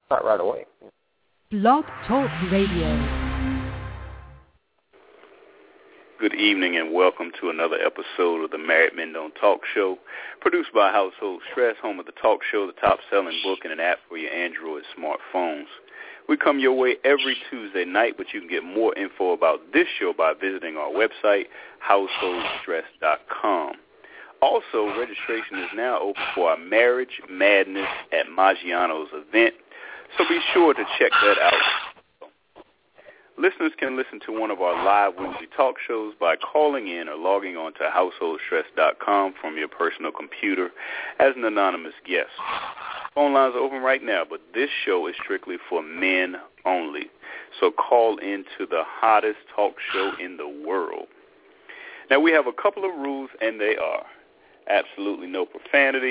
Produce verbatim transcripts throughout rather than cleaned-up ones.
Start right away. Blog Talk Radio. Good evening and welcome to another episode of the Married Men Don't Talk Show, produced by Household Stress, home of the talk show, the top-selling book, and an app for your Android smartphones. We come your way every Tuesday night, but you can get more info about this show by visiting our website, household stress dot com. Also, registration is now open for our Marriage Madness at Maggiano's event, so be sure to check that out. Listeners can listen to one of our live weekly talk shows by calling in or logging on to household stress dot com from your personal computer as an anonymous guest. Phone lines are open right now, but this show is strictly for men only. So call into the hottest talk show in the world. Now, we have a couple of rules, and they are absolutely no profanity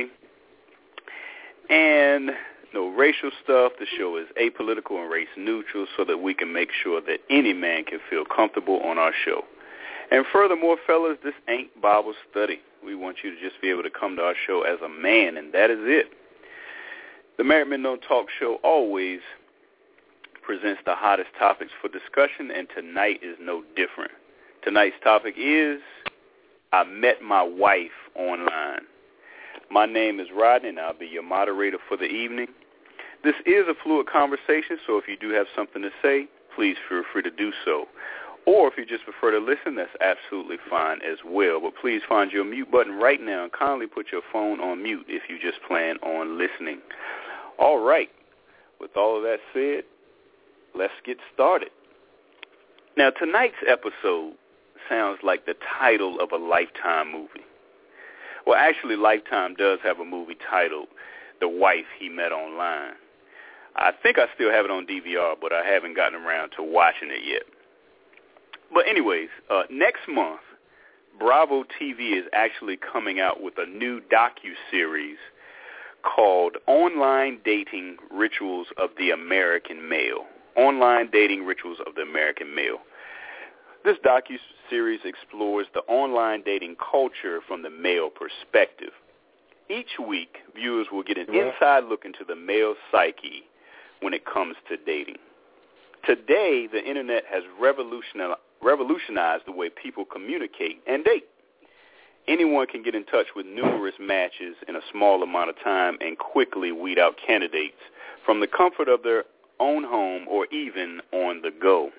and no racial stuff. The show is apolitical and race neutral so that we can make sure that any man can feel comfortable on our show. And furthermore, fellas, this ain't Bible study. We want you to just be able to come to our show as a man, and that is it. The Married Men Don't Talk Show always presents the hottest topics for discussion, and tonight is no different. Tonight's topic is, I met my wife online. My name is Rodney, and I'll be your moderator for the evening. This is a fluid conversation, so if you do have something to say, please feel free to do so. Or if you just prefer to listen, that's absolutely fine as well. But please find your mute button right now and kindly put your phone on mute if you just plan on listening. All right. With all of that said, let's get started. Now, tonight's episode sounds like the title of a Lifetime movie. Well, actually, Lifetime does have a movie titled The Wife He Met Online. I think I still have it on D V R, but I haven't gotten around to watching it yet. But anyways, uh, next month, Bravo T V is actually coming out with a new docuseries called Online Dating Rituals of the American Male. Online Dating Rituals of the American Male. This docuseries explores the online dating culture from the male perspective. Each week, viewers will get an inside look into the male psyche when it comes to dating. Today, the Internet has revolutionized, revolutionized the way people communicate and date. Anyone can get in touch with numerous matches in a small amount of time and quickly weed out candidates from the comfort of their own home or even on the go.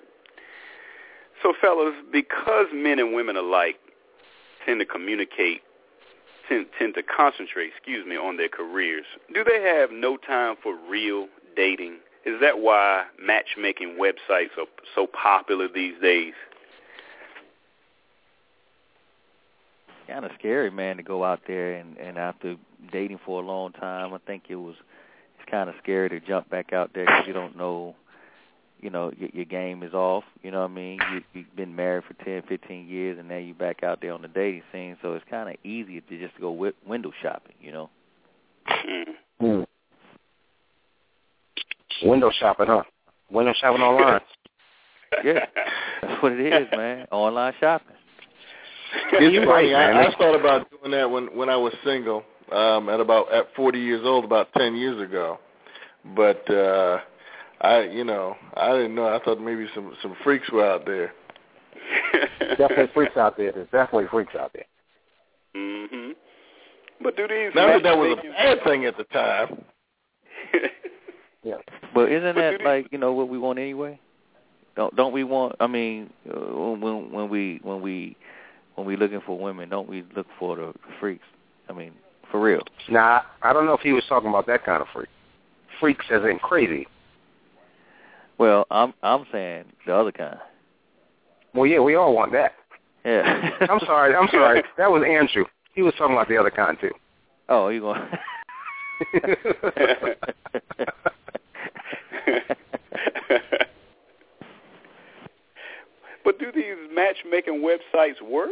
So, fellas, because men and women alike tend to communicate, tend, tend to concentrate, excuse me, on their careers, do they have no time for real dating? Is that why matchmaking websites are so popular these days? Kind of scary, man, to go out there and, and after dating for a long time, I think it was it's kind of scary to jump back out there because you don't know, you know, your, your game is off. You know what I mean? You, you've been married for ten, fifteen years, and now you're back out there on the dating scene, so it's kind of easy to just go wi- window shopping, you know? Mm. Window shopping, huh? Window shopping online. Yeah, that's what it is, man. Online shopping. It's funny. I, I thought about doing that when, when I was single, um, at about at forty years old, about ten years ago. But uh, I, you know, I didn't know. I thought maybe some, some freaks were out there. Definitely freaks out there. There's definitely freaks out there. Mm-hmm. But do these? Not that that was a bad thing at the time. Yeah. But isn't that like, you know, what we want anyway? Don't don't we want? I mean, uh, when when we when we when we looking for women, don't we look for the freaks? I mean, for real. Nah, I don't know if he was talking about that kind of freak. Freaks as in crazy. Well, I'm I'm saying the other kind. Well, yeah, we all want that. Yeah. I'm sorry. I'm sorry. That was Andrew. He was talking about the other kind too. Oh, you going? But do these matchmaking websites work?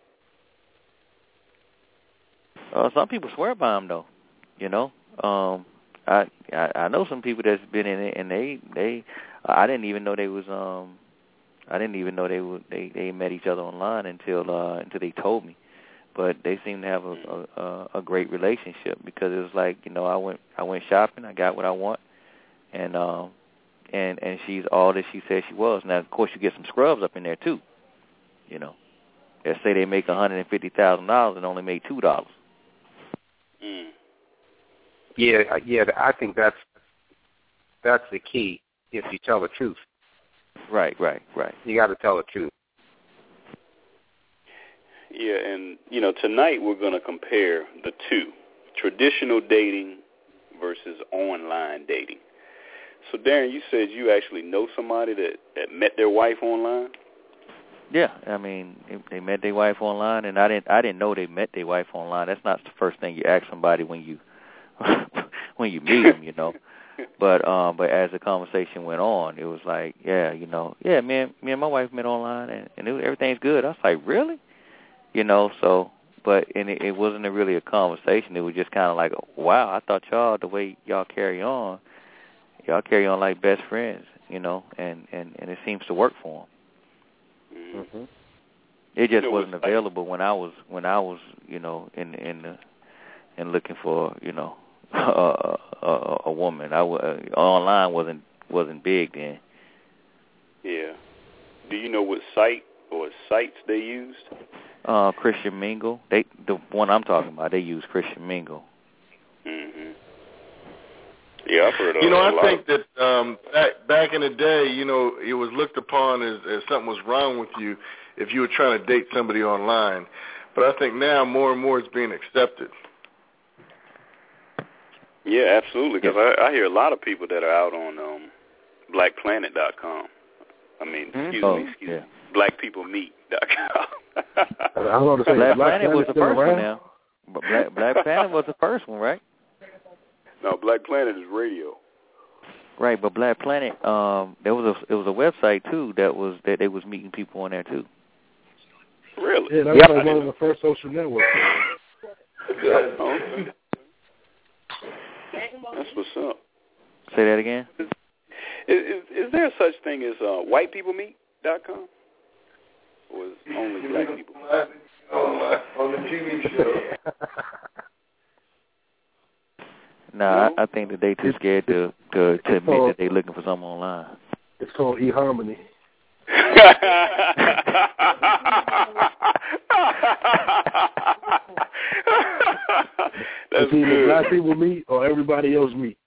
Uh, some people swear by them, though. You know, um, I, I I know some people that's been in it, and they they I didn't even know they was um I didn't even know they were they, they met each other online until uh, until they told me. But they seem to have a, a a great relationship because it was like, you know, I went I went shopping, I got what I want, and um, and and she's all that she said she was. Now, of course, you get some scrubs up in there too. You know, they say they make one hundred and fifty thousand dollars and only make two dollars. Mm. Yeah, yeah. I think that's that's the key. If you tell the truth. Right, right, right. You got to tell the truth. Yeah, and, you know, tonight we're going to compare the two, traditional dating versus online dating. So, Darren, you said you actually know somebody that, that met their wife online? Yeah, I mean, they met their wife online, and I didn't I didn't know they met their wife online. That's not the first thing you ask somebody when you when you meet them, you know. But um, but as the conversation went on, it was like, yeah, you know, yeah, me and me and my wife met online, and, and it, everything's good. I was like, really, you know? So, but and it, it wasn't a really a conversation. It was just kind of like, wow, I thought y'all the way y'all carry on, y'all carry on like best friends, you know, and and, and it seems to work for them. Mm-hmm. It just you know, wasn't available when I was when I was, you know, in in the and looking for, you know. A, a, a woman. I uh, online wasn't wasn't big then. Yeah. Do you know what site or sites they used? Uh, Christian Mingle. They the one I'm talking about. They use Christian Mingle. Mhm. Yeah, I've heard of. You know, a I lot think of... that um, back back in the day, you know, it was looked upon as, as something was wrong with you if you were trying to date somebody online. But I think now more and more it's being accepted. Yeah, absolutely. Because I, I hear a lot of people that are out on um, black planet dot com. I mean, excuse oh, me, excuse yeah. me, black people meet dot com. I'm going to say Black, Black Planet was the first around? one now. But Black, Black Planet was the first one, right? No, Black Planet is radio. Right, but Black Planet, um, there was a it was a website too that was that they was meeting people on there too. Really? Yeah, that was yep. like one of the first social networks. Okay. That's what's up. Say that again. Is, is, is there such thing as uh, white people meet dot com? Or is only black people? On the T V show. Nah, No? I, I think that they too scared to to, to admit that they looking for something online. It's called eHarmony. That's it's either good. black people meet or everybody else meet.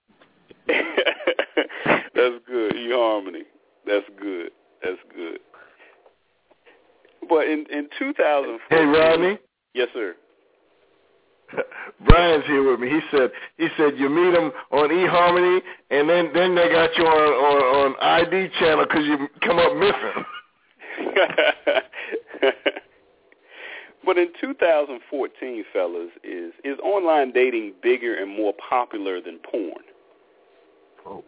That's good. eHarmony. That's good. That's good. But in, in two thousand fourteen... Hey, Rodney? Yes, sir. Brian's here with me. He said he said you meet them on eHarmony, and then, then they got you on, on, on I D channel because you come up missing. But in two thousand fourteen, fellas, is is online dating bigger and more popular than porn? Oh.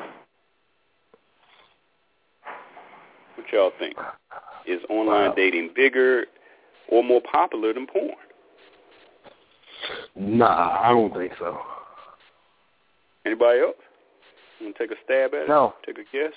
What y'all think? Is online Wow. dating bigger or more popular than porn? Nah, I don't think so. Anybody else? Want to take a stab at it? No. Take a guess?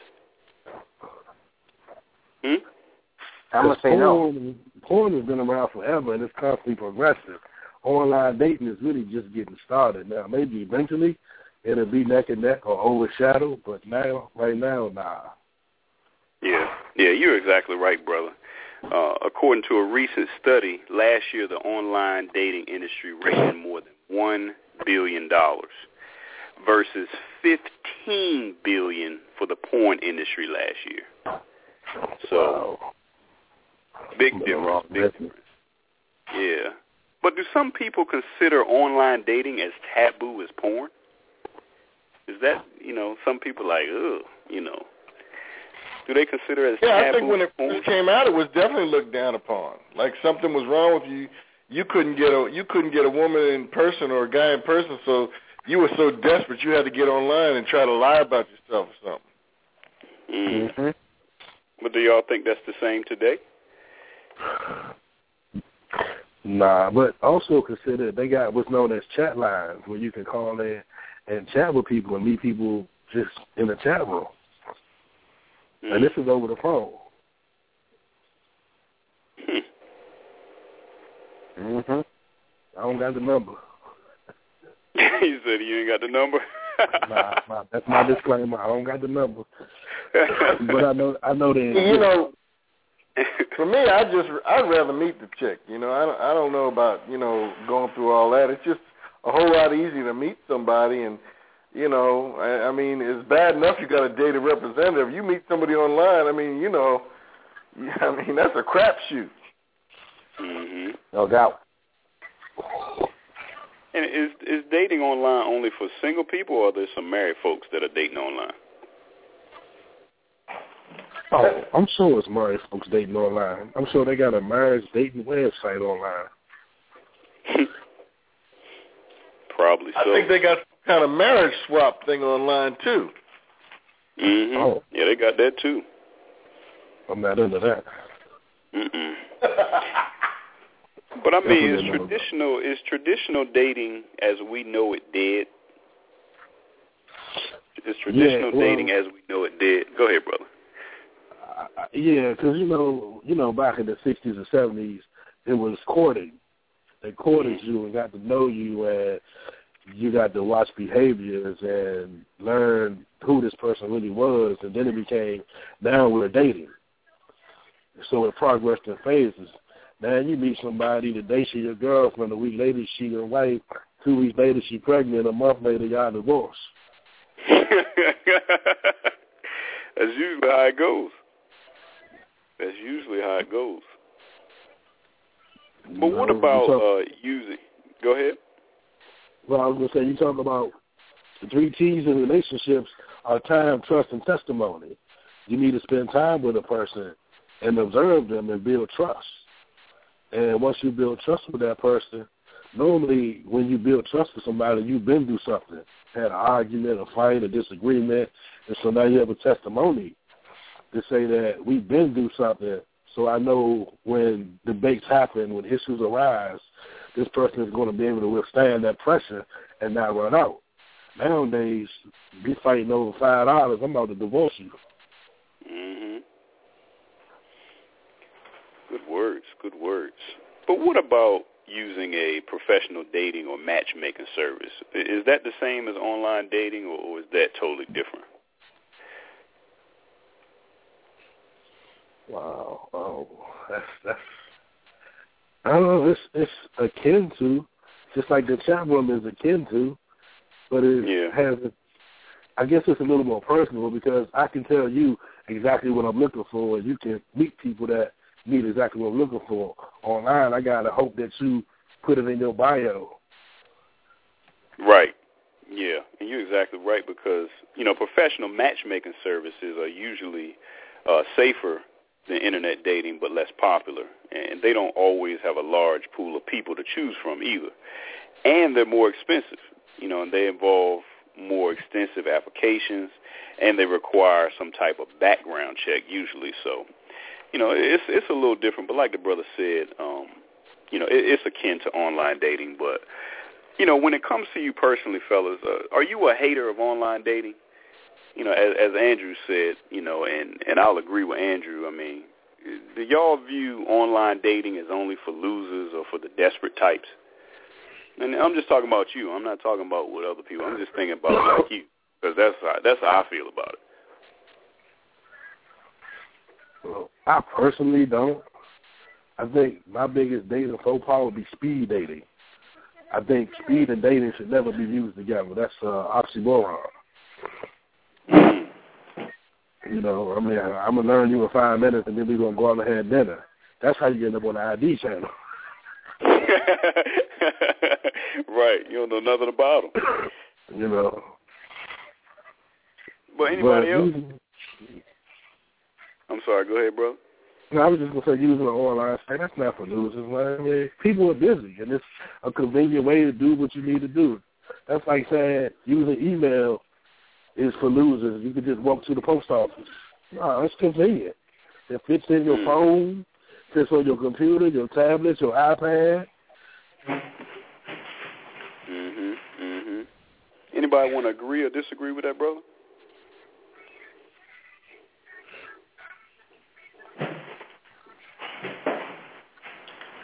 Hmm? I'm going to say no. Porn, porn has been around forever, and it's constantly progressive. Online dating is really just getting started now. Maybe eventually it'll be neck and neck or overshadowed, but now, right now, nah. Yeah, yeah, you're exactly right, brother. Uh, according to a recent study, last year the online dating industry raked in more than one billion dollars versus fifteen billion dollars for the porn industry last year. So, Wow. big difference, big difference. Yeah. But do some people consider online dating as taboo as porn? Is that, you know, some people like, ugh, you know. Do they consider it as Yeah, taboo? I think when it first came out, it was definitely looked down upon. Like something was wrong with you. You couldn't get a you couldn't get a woman in person or a guy in person, so you were so desperate you had to get online and try to lie about yourself or something. Mm. Mm-hmm. But do y'all think that's the same today? Nah, but also consider they got what's known as chat lines where you can call in and chat with people and meet people just in the chat room. Mm. And this is over the phone. Mm-hmm. I don't got the number. He said you ain't got the number. nah, nah, that's my disclaimer. I don't got the number, but I know I know that. You know, for me, I just I'd rather meet the chick. You know, I don't I don't know about you know going through all that. It's just a whole lot easier to meet somebody, and you know, I, I mean, it's bad enough you got to date a representative. You meet somebody online, I mean, you know, I mean that's a crapshoot. Mm-hmm. No doubt. And is is dating online only for single people, or are there some married folks that are dating online? Oh, I'm sure it's married folks dating online. I'm sure they got a marriage dating website online. Probably so. I think they got some kind of marriage swap thing online too. Mm-hmm. Oh. Yeah, they got that too. I'm not into that. Mm-mm. But I mean, is traditional is traditional dating as we know it dead? Is traditional yeah, well, dating as we know it dead? Go ahead, brother. Uh, yeah, because you know, you know, back in the sixties and seventies, it was courting. They courted mm-hmm. you and got to know you, and you got to watch behaviors and learn who this person really was, and then it became now we're dating. So it progressed in phases. Man, you meet somebody, today she your girlfriend, a week later she your wife, two weeks later she pregnant, a month later y'all divorced. That's usually how it goes. That's usually how it goes. But what about talk, uh, using? Go ahead. Well, I was going to say, you talk about the three T's in relationships are time, trust, and testimony. You need to spend time with a person and observe them and build trust. And once you build trust with that person, normally when you build trust with somebody, you've been through something, had an argument, a fight, a disagreement, and so now you have a testimony to say that we've been through something, so I know when debates happen, when issues arise, this person is going to be able to withstand that pressure and not run out. Nowadays, be fighting over five dollars, I'm about to divorce you. Mm-hmm. Good words, good words. But what about using a professional dating or matchmaking service? Is that the same as online dating, or is that totally different? Wow, oh, that's that's. I don't know. It's it's akin to, just like the chat room is akin to, but it yeah. has. I guess it's a little more personal because I can tell you exactly what I'm looking for, and you can meet people that meet exactly what I'm looking for. Online, I gotta hope that you put it in your bio. Right. Yeah, and you're exactly right because you know professional matchmaking services are usually uh, safer than internet dating, but less popular, and they don't always have a large pool of people to choose from either. And they're more expensive, you know, and they involve more extensive applications, and they require some type of background check usually. So, you know, it's it's a little different. But like the brother said, um, you know, it, it's akin to online dating. But you know, when it comes to you personally, fellas, uh, are you a hater of online dating? You know, as, as Andrew said, you know, and, and I'll agree with Andrew. I mean, do y'all view online dating as only for losers or for the desperate types? And I'm just talking about you. I'm not talking about what other people. I'm just thinking about like you, because that's how, that's how I feel about it. Well, I personally don't. I think my biggest dating faux pas would be speed dating. I think speed and dating should never be used together. That's uh, oxymoron. You know, I mean, I'm going to learn you in five minutes, and then we're going to go out and have dinner. That's how you end up on the I D channel. Right. You don't know nothing about them. You know. But anybody but else? Using, I'm sorry. Go ahead, bro. No, I was just going to say using an online site, that's not for losers, man. I mean, people are busy, and it's a convenient way to do what you need to do. That's like saying using email is for losers. You can just walk to the post office. No, it's convenient. It fits in your mm. phone, fits on your computer, your tablet, your iPad. Mhm, mhm. Anybody want to agree or disagree with that, brother?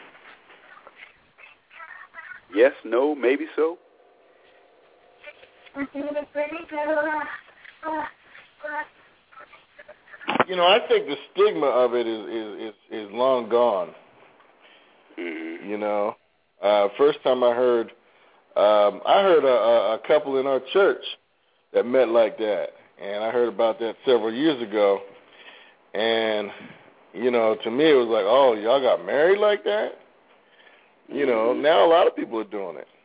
Yes, no, maybe so. You know, I think the stigma of it is is is, is long gone. Mm-hmm. You know, uh, first time I heard, um, I heard a, a couple in our church that met like that, and I heard about that several years ago. And you know, to me, it was like, oh, y'all got married like that. You know, now a lot of people are doing it.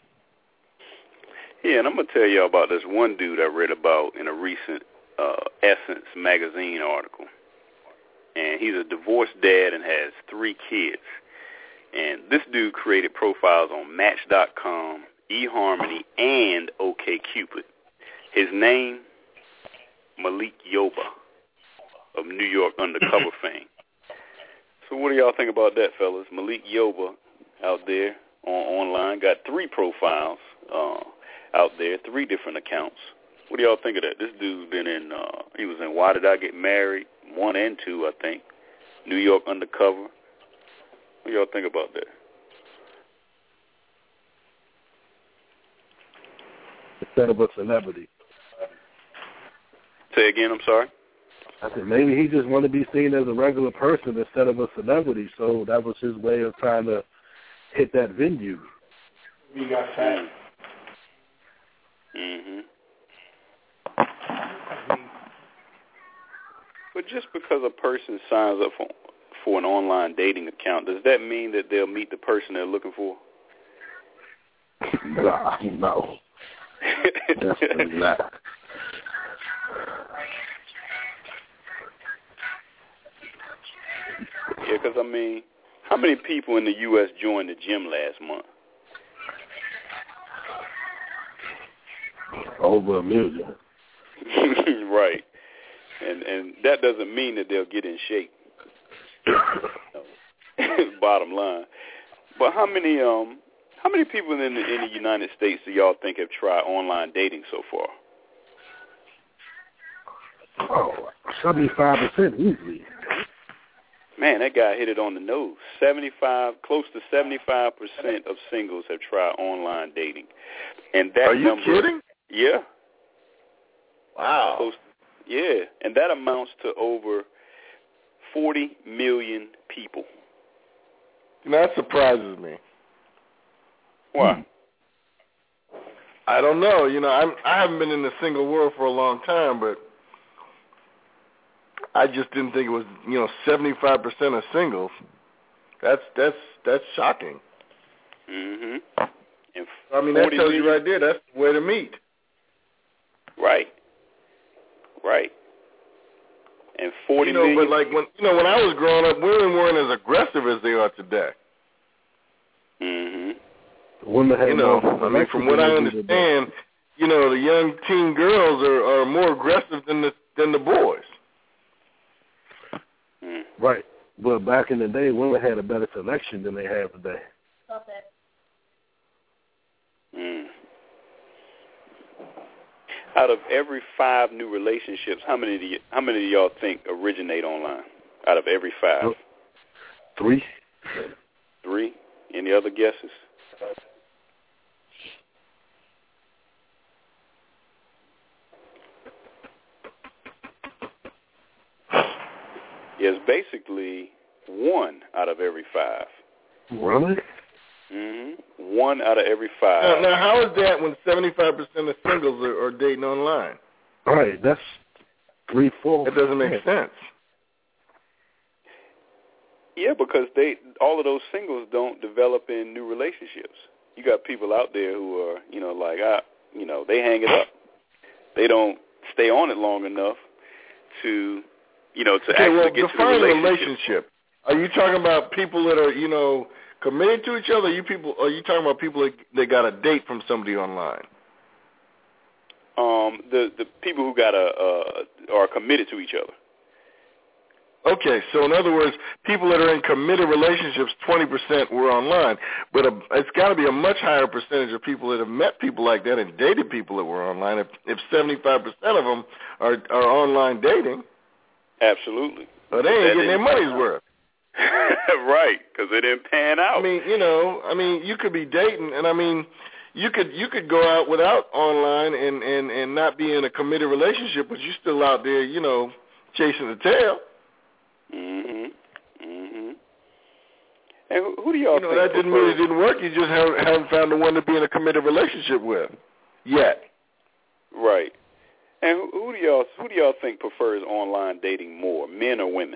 Yeah, and I'm gonna tell y'all about this one dude I read about in a recent uh, Essence magazine article. And he's a divorced dad and has three kids. And this dude created profiles on Match dot com, eHarmony, and OkCupid. His name, Malik Yoba of New York Undercover fame. So what do y'all think about that, fellas? Malik Yoba out there on online got three profiles uh, out there, three different accounts. What do y'all think of that? This dude been in, uh, he was in Why Did I Get Married? One and two, I think. New York Undercover. What do y'all think about that? Instead of a celebrity. Say again, I'm sorry? I said maybe he just wanted to be seen as a regular person instead of a celebrity, so that was his way of trying to hit that venue. We got fat. Mm-hmm. But just because a person signs up for for an online dating account, does that mean that they'll meet the person they're looking for? Nah, no. Definitely not. Yeah, because, I mean, how many people in the U S joined the gym last month? Over a million. Right. And and that doesn't mean that they'll get in shape. Bottom line. But how many um how many people in the, in the United States do y'all think have tried online dating so far? Oh, seventy-five percent easily. Man, that guy hit it on the nose. Seventy-five, close to seventy-five percent of singles have tried online dating, and that Are you number, kidding? Yeah. Wow. Close, yeah, and that amounts to over forty million people. That surprises me. Why? I don't know. You know, I'm, I haven't been in the single world for a long time, but I just didn't think it was, you know, seventy-five percent of singles. That's that's that's shocking. Mm-hmm. And I mean, that tells million, you right there. That's the way to meet. Right. Right. And forty you know, million. but like when you know when I was growing up, women weren't as aggressive as they are today. Mm-hmm. Women have you know, more I mean, from what I understand, you know, the young teen girls are, are more aggressive than the than the boys. Mm. Right. But back in the day, women had a better selection than they have today. Mm. Out of every five new relationships, how many do you, how many do y'all think originate online? Out of every five? Three. Three? Any other guesses? Yes, basically one out of every five. Really? Mm-hmm. One out of every five. Now, now how is that when seventy-five percent of singles are, are dating online? All right, that's three, four. That doesn't make sense. Yeah, because they all of those singles don't develop in new relationships. You got people out there who are, you know, like I, you know, they hang it up. They don't stay on it long enough to, you know, to okay, actually well, get to the define relationship. relationship. Are you talking about people that are, you know, committed to each other? Are you people? Are you talking about people that, that got a date from somebody online? Um, the the people who got a uh, are committed to each other. Okay, so in other words, people that are in committed relationships, twenty percent were online. But a, it's got to be a much higher percentage of people that have met people like that and dated people that were online. If, if seventy-five percent of them are, are online dating. Absolutely. Well, they ain't That getting their money's worth. Right, because it didn't pan out. I mean, you know, I mean, you could be dating, and I mean, you could you could go out without online and, and, and not be in a committed relationship, but you're still out there, you know, chasing the tail. Mhm. Mhm. And who, who do y'all you know, think that didn't mean it didn't work. You just haven't, haven't found the one to be in a committed relationship with yet. Right. And who, who do y'all who do y'all think prefers online dating more, men or women?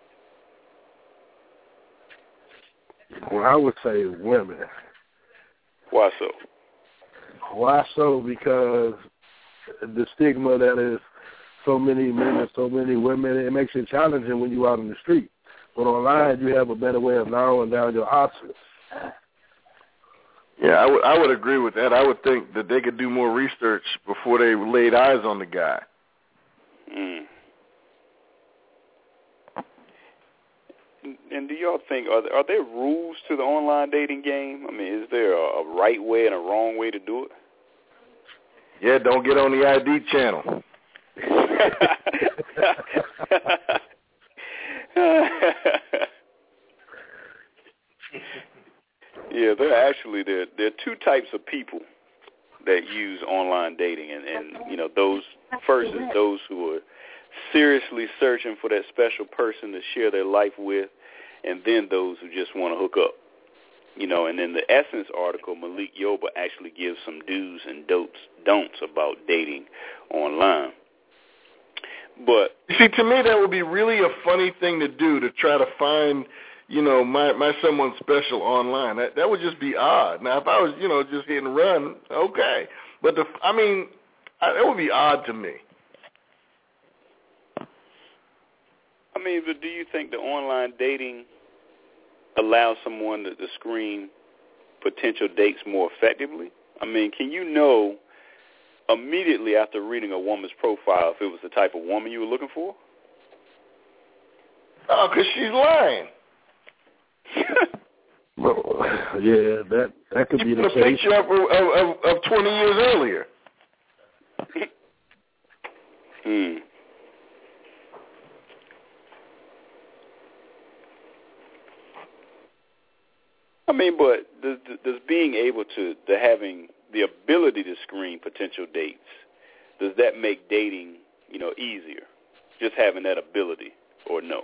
Well, I would say women. Why so? Why so? Because the stigma that is so many men and so many women, it makes it challenging when you're out in the street. But online, you have a better way of narrowing down your options. Yeah, I would I would agree with that. I would think that they could do more research before they laid eyes on the guy. Mm. And do y'all think, are there, are there rules to the online dating game? I mean, is there a, a right way and a wrong way to do it? Yeah, don't get on the I D channel. Yeah, there are actually there there are two types of people that use online dating, and, and you know, those first is those who are seriously searching for that special person to share their life with, and then those who just want to hook up. You know, and in the Essence article, Malik Yoba actually gives some do's and don'ts, don'ts about dating online. But see, to me, that would be really a funny thing to do, to try to find, you know, my, my someone special online. That that would just be odd. Now, if I was, you know, just hit and run, okay. But the, I mean, I, that would be odd to me. I mean, but do you think the online dating allows someone to, to screen potential dates more effectively? I mean, can you know immediately after reading a woman's profile if it was the type of woman you were looking for? Oh, because she's lying. Well, yeah, that that could you be the case. You put a picture up of, of, of twenty years earlier. Hmm. I mean, but does, does being able to, to having the ability to screen potential dates, does that make dating, you know, easier? Just having that ability, or no?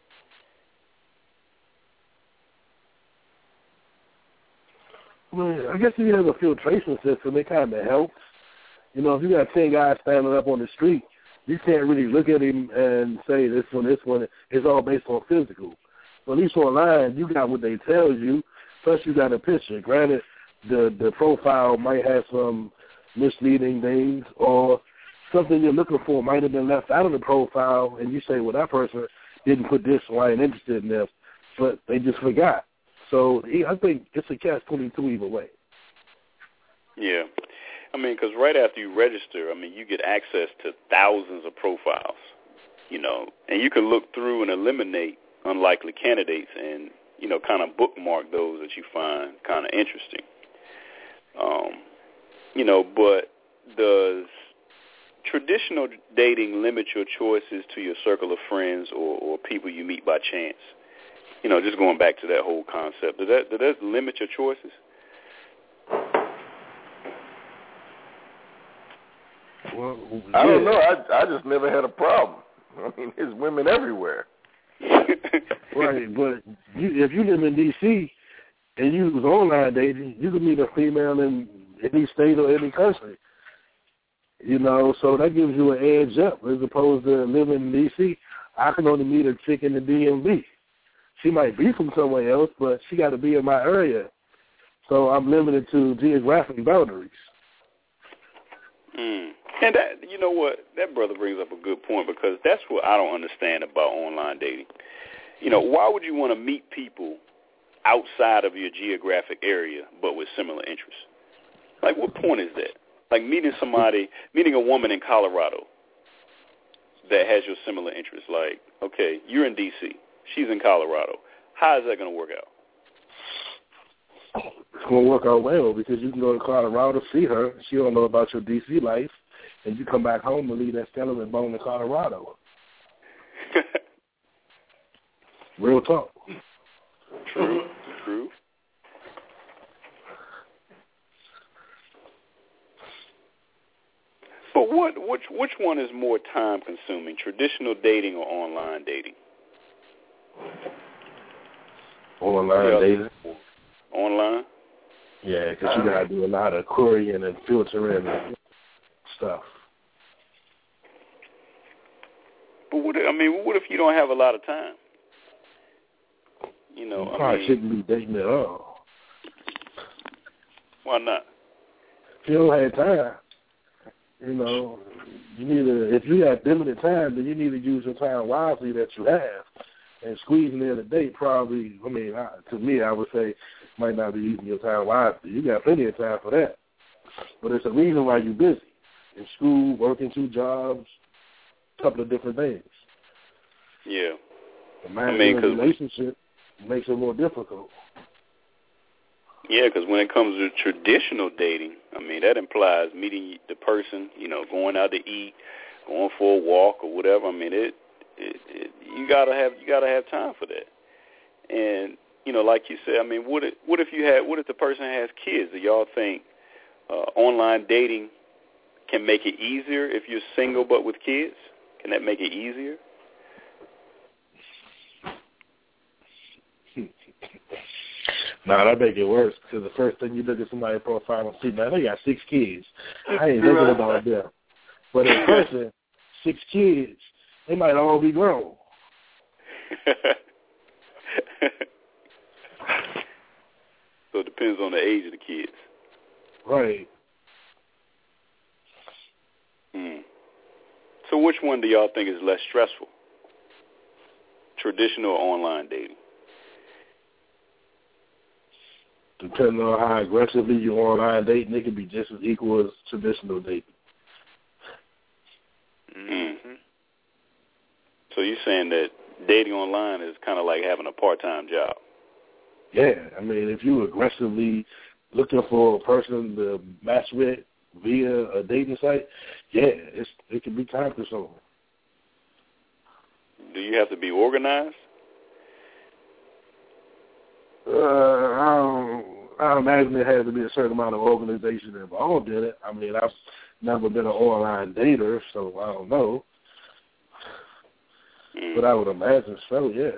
Well, I guess if you have a filtration system, it kind of helps. You know, if you got ten guys standing up on the street, you can't really look at him and say this one, this one. It's all based on physical. But at least online, you got what they tell you. Plus, you got a picture. Granted, the the profile might have some misleading things, or something you're looking for might have been left out of the profile, and you say, well, that person didn't put this, so I ain't interested in this, but they just forgot. So I think it's a catch twenty-two either way. Yeah. I mean, because right after you register, I mean, you get access to thousands of profiles, you know, and you can look through and eliminate unlikely candidates and, you know, kind of bookmark those that you find kind of interesting. Um, you know, but does traditional dating limit your choices to your circle of friends or, or people you meet by chance? You know, just going back to that whole concept, does that, does that limit your choices? Well, I yeah. don't know. I I just never had a problem. I mean, there's women everywhere. Right, but you, if you live in D C and you was online dating, you could meet a female in any state or any country. You know, so that gives you an edge up as opposed to living in D C. I can only meet a chick in the D M V. She might be from somewhere else, but she got to be in my area. So I'm limited to geographic boundaries. Mm. And that, you know what, that brother brings up a good point, because that's what I don't understand about online dating. You know, why would you want to meet people outside of your geographic area but with similar interests? Like, what point is that? Like meeting somebody, meeting a woman in Colorado that has your similar interests. Like, okay, you're in D C, she's in Colorado. How is that going to work out? It's going to work out well because you can go to Colorado, see her. She don't know about your D C life, and you come back home and leave that skeleton bone in Colorado. Real talk. True, true. But what which which one is more time consuming, traditional dating or online dating? Online yeah. dating. Online? Yeah, because you got to do a lot of querying and filtering and stuff. But what, I mean, what if you don't have a lot of time? You know, you I probably mean, shouldn't be dating at all. Why not? If you don't have time, you know, you need to, if you have limited time, then you need to use your time wisely that you have. And squeezing in a date probably, I mean, I, to me, I would say, might not be using your time wisely. You got plenty of time for that. But it's a reason why you're busy. In school, working two jobs, a couple of different things. Yeah. The managing I mean, a relationship makes it more difficult. Yeah, because when it comes to traditional dating, I mean, that implies meeting the person, you know, going out to eat, going for a walk or whatever. I mean, it, it, it you gotta have you gotta have time for that. And you know, like you said, I mean, what if, what if you had what if the person has kids? Do y'all think uh, online dating can make it easier if you're single but with kids? Can that make it easier? No, that make it worse because the first thing you look at somebody's profile and see, man, they got six kids. I ain't thinking about them. But in person, six kids, they might all be grown. So it depends on the age of the kids. Right. Hmm. So which one do y'all think is less stressful? Traditional or online dating? Depending on how aggressively you're online dating, it can be just as equal as traditional dating. Mm-hmm. So you're saying that dating online is kind of like having a part-time job? Yeah. I mean, if you're aggressively looking for a person to match with via a dating site, yeah, it's, it can be time-consuming. Do you have to be organized? Uh, I don't, I imagine there has to be a certain amount of organization involved in it. I mean, I've never been an online dater, so I don't know. Mm. But I would imagine so, yeah.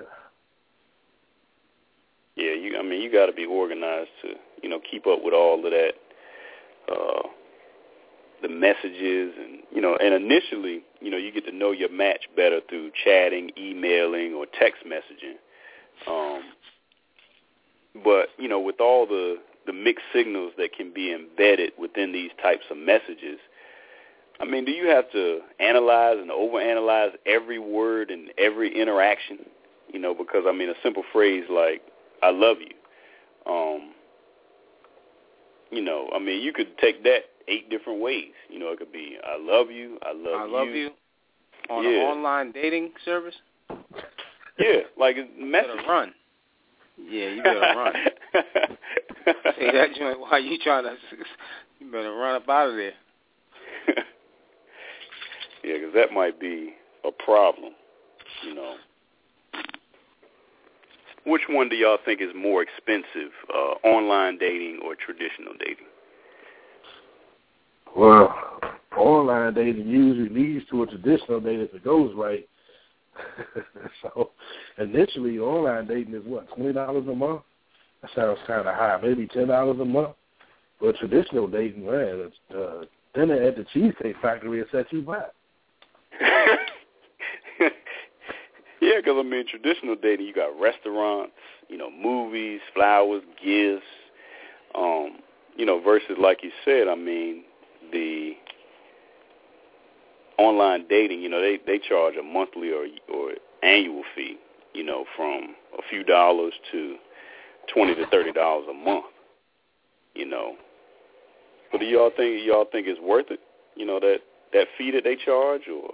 Yeah, you. I mean, you got to be organized to, you know, keep up with all of that, uh, the messages, and you know, and initially, you know, you get to know your match better through chatting, emailing, or text messaging. Um, But, you know, with all the, the mixed signals that can be embedded within these types of messages, I mean, do you have to analyze and overanalyze every word and every interaction? You know, because, I mean, a simple phrase like, I love you, um, you know, I mean, you could take that eight different ways. You know, it could be, I love you, I love you. I love you. you. On yeah. an online dating service? Yeah, like message. You better run. Yeah, you better run. Say that joint while you trying to, you better run up out of there. Yeah, because that might be a problem, you know. Which one do y'all think is more expensive, uh, online dating or traditional dating? Well, online dating usually leads to a traditional date if it goes right. So, initially, online dating is what, twenty dollars a month? That sounds kind of high. Maybe ten dollars a month. But traditional dating, man, it's, uh, dinner at the Cheesecake Factory will set you back. Yeah, because, I mean, traditional dating, you got restaurants, you know, movies, flowers, gifts, um, you know, versus, like you said, I mean, the online dating, you know, they, they charge a monthly or or annual fee, you know, from a few dollars to twenty to thirty dollars a month, you know. But do y'all think y'all think it's worth it? You know, that, that fee that they charge, or?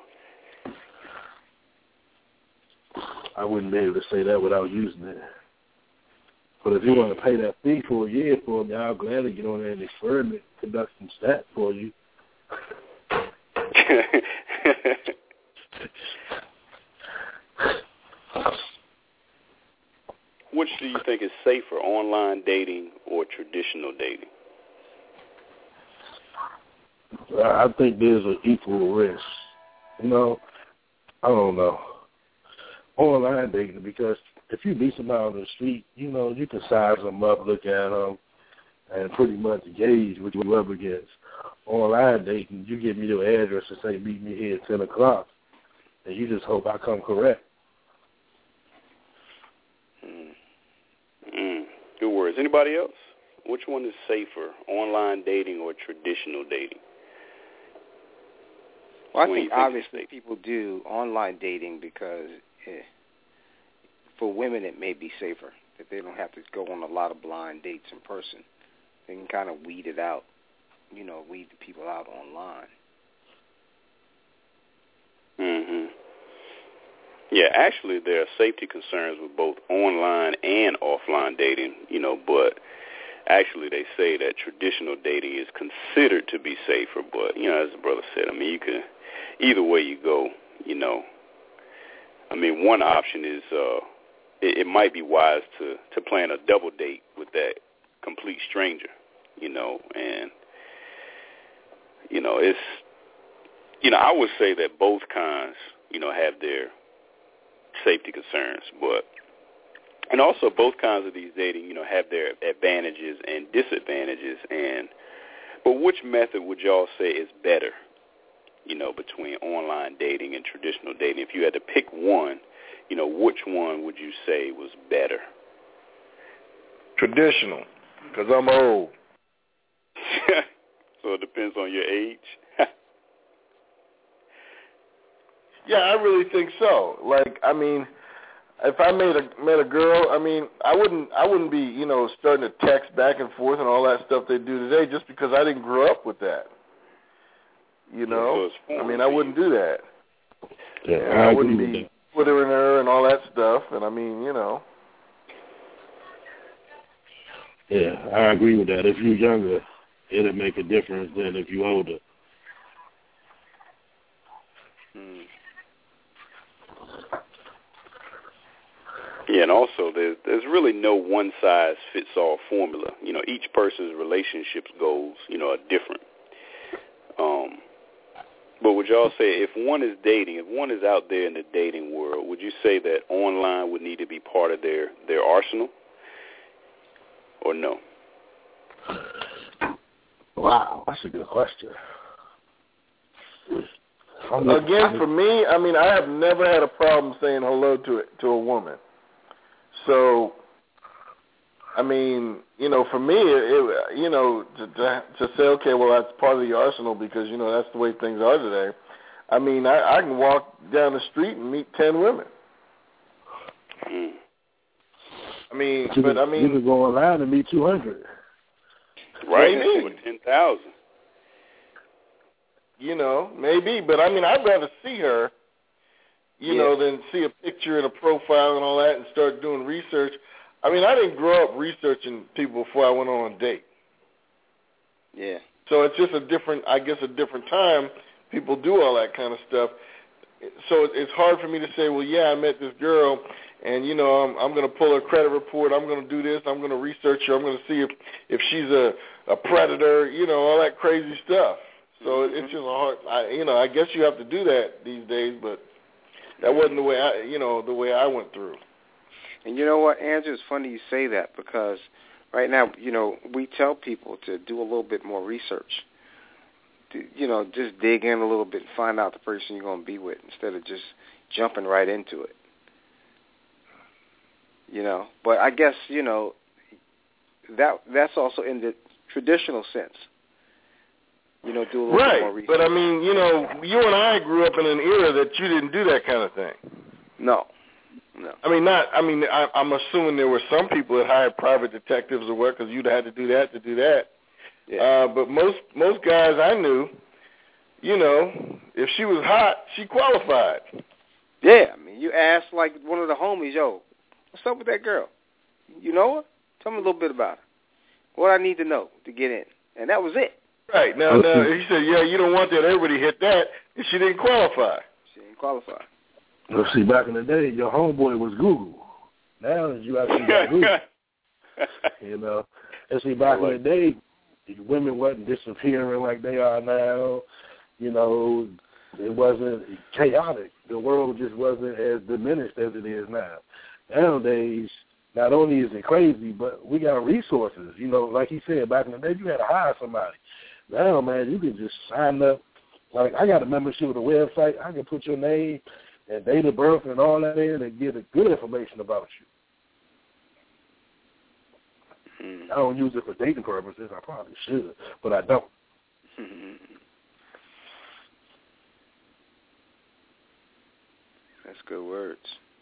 I wouldn't be able to say that without using it. But if you want to pay that fee for a year for me, I'll gladly get on there and experiment, conduct some stats for you. Which do you think is safer, online dating or traditional dating? I think there's an equal risk. You know, I don't know. Online dating, because if you meet somebody on the street, you know, you can size them up, look at them, and pretty much gauge what you're up against. Online dating, you give me your address and say, meet me here at ten o'clock, and you just hope I come correct. Mm. Mm. Good words. Anybody else? Which one is safer, online dating or traditional dating? Well, I think obviously people do online dating because eh, for women it may be safer, that they don't have to go on a lot of blind dates in person. They can kind of weed it out, you know, weed the people out online. Mm-hmm. Yeah, actually there are safety concerns with both online and offline dating, you know, but actually they say that traditional dating is considered to be safer, but, you know, as the brother said, I mean, you can, either way you go, you know, I mean, one option is uh, it, it might be wise to, to plan a double date with that complete stranger, you know, and, you know, it's, you know, I would say that both kinds, you know, have their safety concerns, but, and also both kinds of these dating, you know, have their advantages and disadvantages, and, but which method would y'all say is better, you know, between online dating and traditional dating? If you had to pick one, you know, which one would you say was better? Traditional, because I'm old. So it depends on your age? Yeah, I really think so. Like, I mean, if I made a met a girl, I mean, I wouldn't I wouldn't be, you know, starting to text back and forth and all that stuff they do today just because I didn't grow up with that. You know, I mean, I wouldn't do that. Yeah, and I, I wouldn't be twittering her and all that stuff. And I mean, you know. Yeah, I agree with that. If you're younger, it'll make a difference than if you're older. Hmm. Yeah, and also there's there's really no one size fits all formula. You know, each person's relationships goals, you know, are different. Um, but would y'all say if one is dating, if one is out there in the dating world, would you say that online would need to be part of their, their arsenal, or no? Wow, that's a good question. Again, for me, I mean, I have never had a problem saying hello to it, to a woman. So, I mean, you know, for me, it, it, you know, to, to to say, okay, well, that's part of the arsenal because, you know, that's the way things are today. I mean, I, I can walk down the street and meet ten women. Mm. I mean, you but can, I mean, you can go online and meet two hundred. Right, maybe ten thousand. You know, maybe, but I mean, I'd rather see her, you yeah. know, than see a picture and a profile and all that and start doing research. I mean, I didn't grow up researching people before I went on a date. Yeah. So it's just a different, I guess, a different time. People do all that kind of stuff. So it's hard for me to say, well, yeah, I met this girl, and, you know, I'm, I'm going to pull her credit report. I'm going to do this. I'm going to research her. I'm going to see if, if she's a, a predator, you know, all that crazy stuff. So mm-hmm. it's just a hard, I, you know, I guess you have to do that these days, but that wasn't the way I, you know, the way I went through. And you know what, Andrew, it's funny you say that because right now, you know, we tell people to do a little bit more research. To, you know, just dig in a little bit and find out the person you're going to be with instead of just jumping right into it. You know, but I guess, you know, that that's also in the traditional sense. You know, do a little right. bit more research. But, I mean, you know, you and I grew up in an era that you didn't do that kind of thing. No. No. I mean, not. I mean, I, I'm assuming there were some people that hired private detectives to work because you'd had to do that to do that. Yeah. Uh, but most most guys I knew, you know, if she was hot, she qualified. Yeah, I mean, you ask like one of the homies, yo, what's up with that girl? You know her? Tell me a little bit about her. What I need to know to get in, and that was it. Right now, now he said, yeah, you don't want that. Everybody hit that, and she didn't qualify. She didn't qualify. Well, see, back in the day, your homeboy was Google. Now you actually got Google. You know, and see, back in the day, women wasn't disappearing like they are now. You know, it wasn't chaotic. The world just wasn't as diminished as it is now. Nowadays, not only is it crazy, but we got resources. You know, like he said, back in the day, you had to hire somebody. Now, man, you can just sign up. Like, I got a membership with a website. I can put your name and date of birth and all that in and get good information about you. Mm. I don't use it for dating purposes. I probably should, but I don't. That's good words.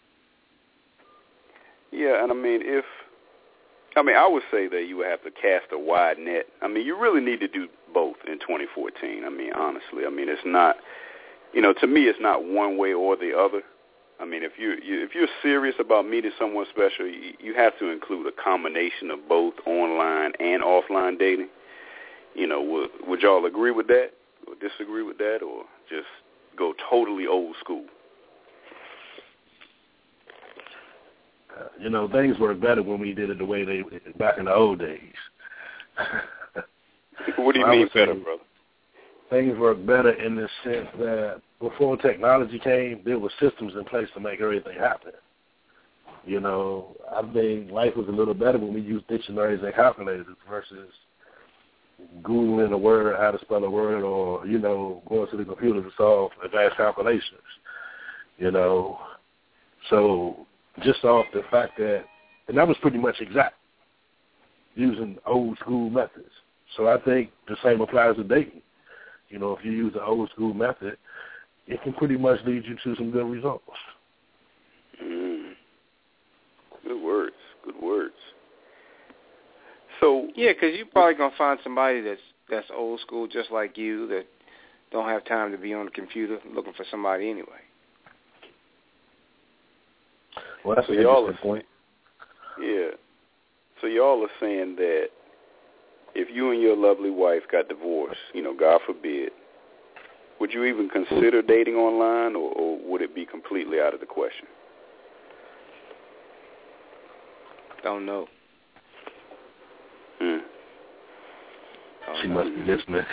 Yeah, and I mean, if, I mean, I would say that you would have to cast a wide net. I mean, you really need to do both in twenty fourteen. I mean, honestly, I mean, it's not, you know, to me, it's not one way or the other. I mean, if you, you if you're serious about meeting someone special, you, you have to include a combination of both online and offline dating. You know, would would y'all agree with that, or disagree with that, or just go totally old school? Uh, you know, things worked better when we did it the way they back in the old days. What do you so mean better, brother? Things worked better in the sense that before technology came, there were systems in place to make everything happen. You know, I think life was a little better when we used dictionaries and calculators versus Googling a word, how to spell a word, or, you know, going to the computer to solve advanced calculations. You know, so just off the fact that, and that was pretty much exact, using old school methods. So I think the same applies to dating. You know, if you use the old school method, it can pretty much lead you to some good results. Mm. Good words, good words. So yeah, because you're probably gonna find somebody that's that's old school, just like you, that don't have time to be on the computer looking for somebody anyway. Well, that's so an y'all interesting point. Yeah. So y'all are saying that if you and your lovely wife got divorced, you know, God forbid, would you even consider dating online, or, or would it be completely out of the question? Don't know. Hmm. Don't she know. must be listening.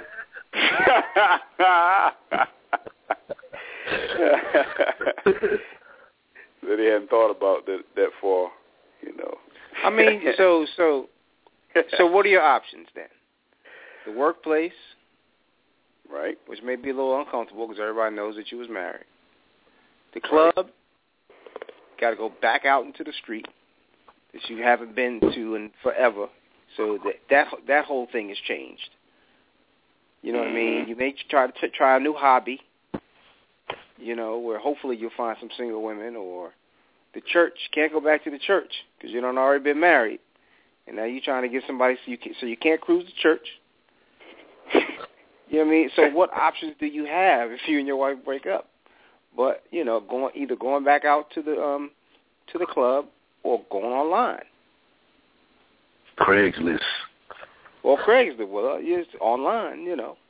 That he hadn't thought about that that far, you know. I mean, so so so what are your options then? The workplace, right, which may be a little uncomfortable because everybody knows that you was married. The club, right. Got to go back out into the street that you haven't been to in forever. So that that that whole thing has changed. You know what I mean? You may try to t- try a new hobby. You know, where hopefully you'll find some single women, or the church. Can't go back to the church because you don't already been married, and now you're trying to get somebody so you can, so you can't cruise the church. You know what I mean? So what options do you have if you and your wife break up? But you know, going either going back out to the um to the club or going online. Craigslist. Or Craigslist. Well, uh, yes, online. You know.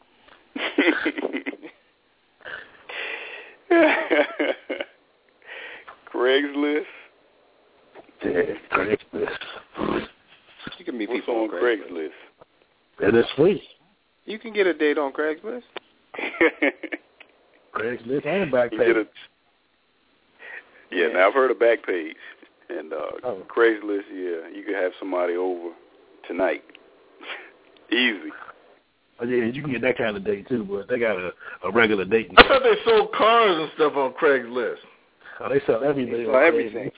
Craigslist. Yeah, Craigslist. You can meet What's people on on Craigslist. Craigslist? It is free. You can get a date on Craigslist. Craigslist and Backpage. A, yeah, yeah, now I've heard of Backpage. And uh, oh. Craigslist, yeah, you could have somebody over tonight. Easy. Oh, yeah, you can get that kind of date, too, but they got a, a regular date. I thought they sold cars and stuff on Craigslist. Oh, they sell everything. They sell everything.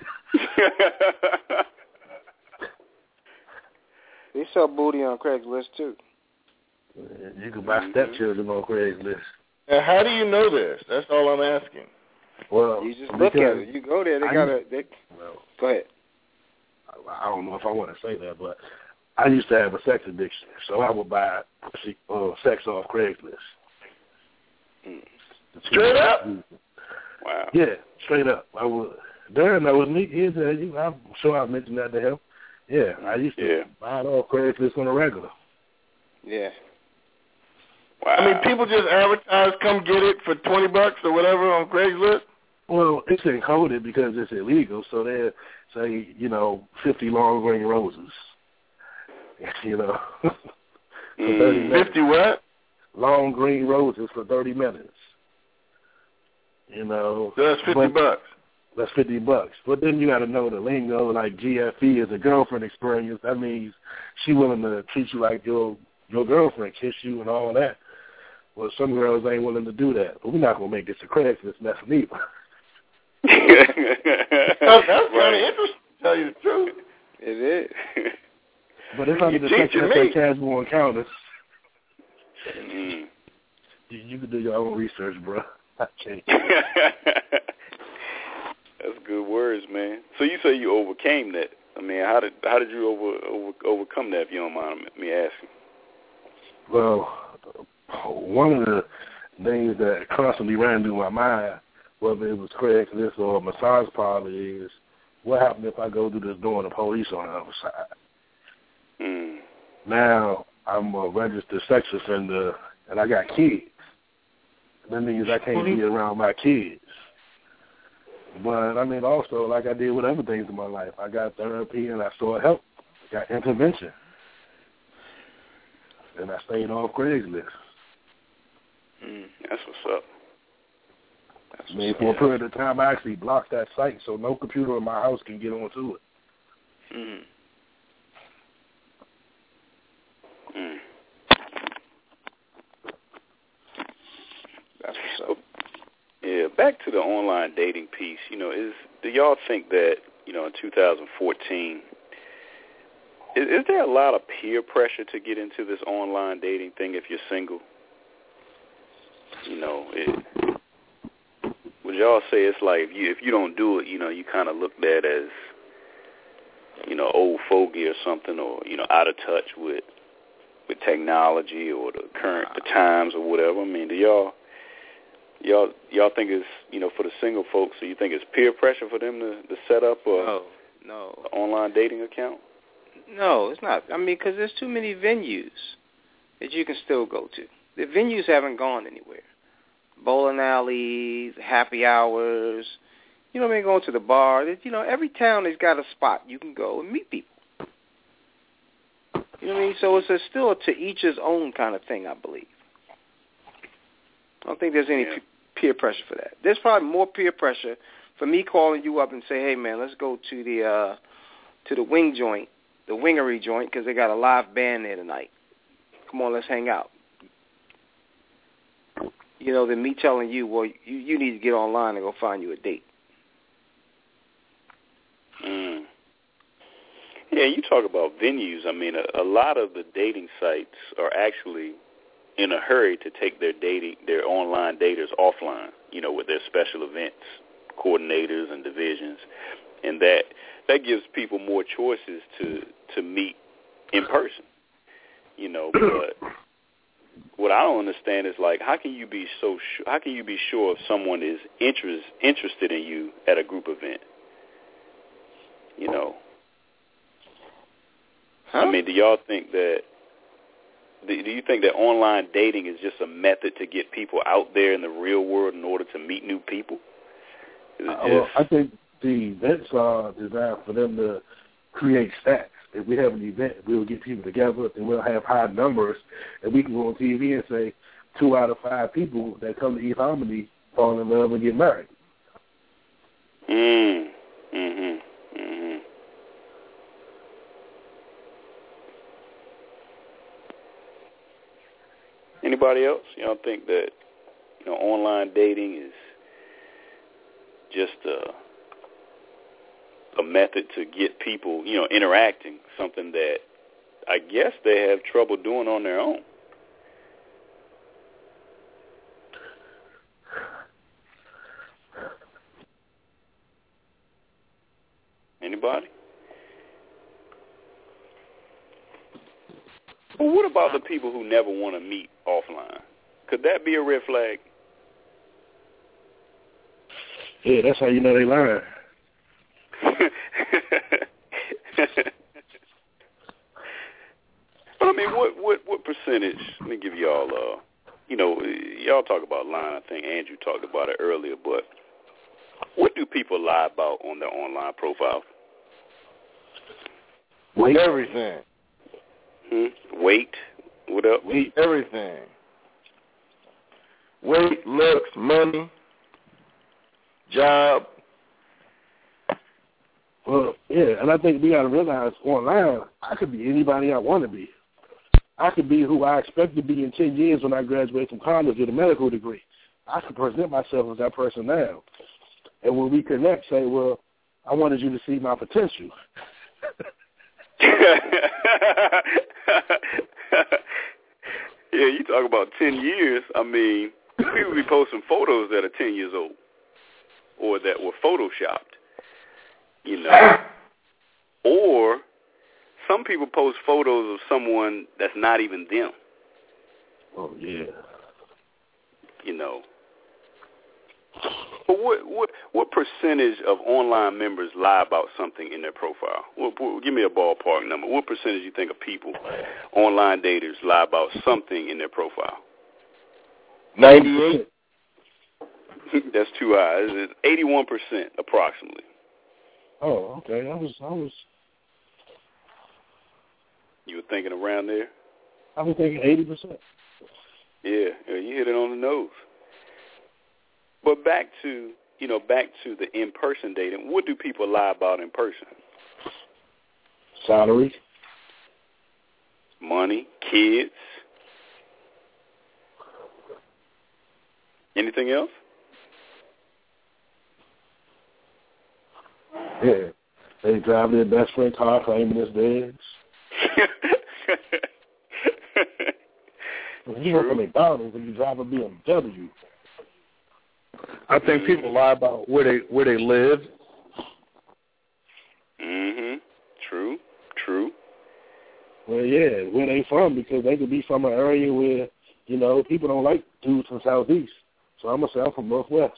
They sell booty on Craigslist, too. You can buy stepchildren on Craigslist. And how do you know this? That's all I'm asking. Well, you just look at it. You go there. They got a. They, well, go ahead. I don't know if I want to say that, but I used to have a sex addiction, so I would buy uh, sex off Craigslist. Mm. Straight up? Wow. Yeah, straight up. I would. Darren, that was me. He said, I'm sure I mentioned that to him. Yeah, I used to yeah. buy it off Craigslist on a regular. Yeah. Wow. I mean, people just advertise, come get it for twenty bucks or whatever on Craigslist? Well, it's encoded because it's illegal, so they say, you know, fifty long green roses. you know. for mm. thirty minutes. Fifty what? Long green roses for thirty minutes. You know. So that's fifty but, bucks. That's fifty bucks. But then you got to know the lingo, like G F E is a girlfriend experience. That means she willing to treat you like your your girlfriend, kiss you and all that. Well, some girls ain't willing to do that. But we're not going to make this a Craigslist mess neither. that's that's kind of interesting, to tell you the truth. It is. But it's under the section that say casual encounters. Mm. You, you can do your own research, bro. I can't. That's good words, man. So you say you overcame that. I mean, how did how did you over, over overcome that? If you don't mind me asking. Well, one of the things that constantly ran through my mind, whether it was Craigslist or a massage parlor, is what happens if I go through this door and the police on the other side? Mm. Now I'm a registered sex offender and I got kids. That means I can't be around my kids. But, I mean, also, like I did with other things in my life, I got therapy and I sought help. I got intervention. And I stayed off Craigslist. Mm, that's what's up. That's I mean, what's for up. a period of time, I actually blocked that site so no computer in my house can get onto it. Mm. Mm. That's what's up. Yeah, back to the online dating piece. You know, is do y'all think that, you know, in two thousand fourteen, is, is there a lot of peer pressure to get into this online dating thing if you're single? You know, it, would y'all say it's like if you if you don't do it, you know, you kind of looked at as, you know, old fogey or something, or, you know, out of touch with with technology or the current the times or whatever? I mean, do y'all y'all y'all think it's, you know, for the single folks, so you think it's peer pressure for them to, to set up a, no, no. a online dating account? No, it's not. I mean, because there's too many venues that you can still go to. The venues haven't gone anywhere. Bowling alleys, happy hours, you know what I mean, going to the bar. You know, every town has got a spot you can go and meet people. You know what I mean? So it's a, still a to each his own kind of thing, I believe. I don't think there's any Yeah. pe- peer pressure for that. There's probably more peer pressure for me calling you up and say, hey, man, let's go to the uh, to the wing joint, the wingery joint, because they got a live band there tonight. Come on, let's hang out. You know, than me telling you, well, you, you need to get online and go find you a date. Mm. Yeah, you talk about venues. I mean, a, a lot of the dating sites are actually in a hurry to take their dating, their online daters offline, you know, with their special events, coordinators and divisions. And that that gives people more choices to, to meet in person, you know, but what I don't understand is, like, how can you be so su- how can you be sure if someone is interest, interested in you at a group event? You know, huh? I mean, do y'all think that? Do, do you think that online dating is just a method to get people out there in the real world in order to meet new people? Is it Uh, well, I think the events are designed for them to create stats. If we have an event, we'll get people together, and we'll have high numbers, and we can go on T V and say two out of five people that come to eHarmony fall in love and get married. Mm. Mhm. Mhm. Anybody else? Y'all think that, you know, online dating is just a a method to get people, you know, interacting, something that I guess they have trouble doing on their own? Anybody? Well, what about the people who never want to meet offline? Could that be a red flag? Yeah, that's how you know they lying. But I mean, what, what what percentage? Let me give y'all, uh, you know, y'all talk about lying. I think Andrew talked about it earlier. But what do people lie about on their online profile? With everything. Hmm. Weight. What else? Weight. Everything. Weight, looks, money, job. Well, yeah, and I think we got to realize online, I could be anybody I want to be. I could be who I expect to be in ten years when I graduate from college with a medical degree. I can present myself as that person now. And when we connect, say, well, I wanted you to see my potential. Yeah, you talk about ten years. I mean, people be posting photos that are ten years old or that were photoshopped, you know. Or some people post photos of someone that's not even them. Oh, yeah. You know. But what what what percentage of online members lie about something in their profile? What, what, give me a ballpark number. What percentage you think of people, online daters, lie about something in their profile? ninety-eight. That's too high. It's eighty-one percent approximately. Oh, okay. I was, I was. You were thinking around there? I was thinking eighty percent. Yeah, you hit it on the nose. But back to, you know, back to the in-person dating, what do people lie about in person? Salary. Money, kids. Anything else? Yeah. They drive their best friend car claiming it's theirs. If you work at McDonald's and you drive a B M W. I think people lie about where they where they live. Mhm. True. True. Well, yeah, where they from, because they could be from an area where, you know, people don't like dudes from Southeast. So I'm gonna say I'm from Northwest.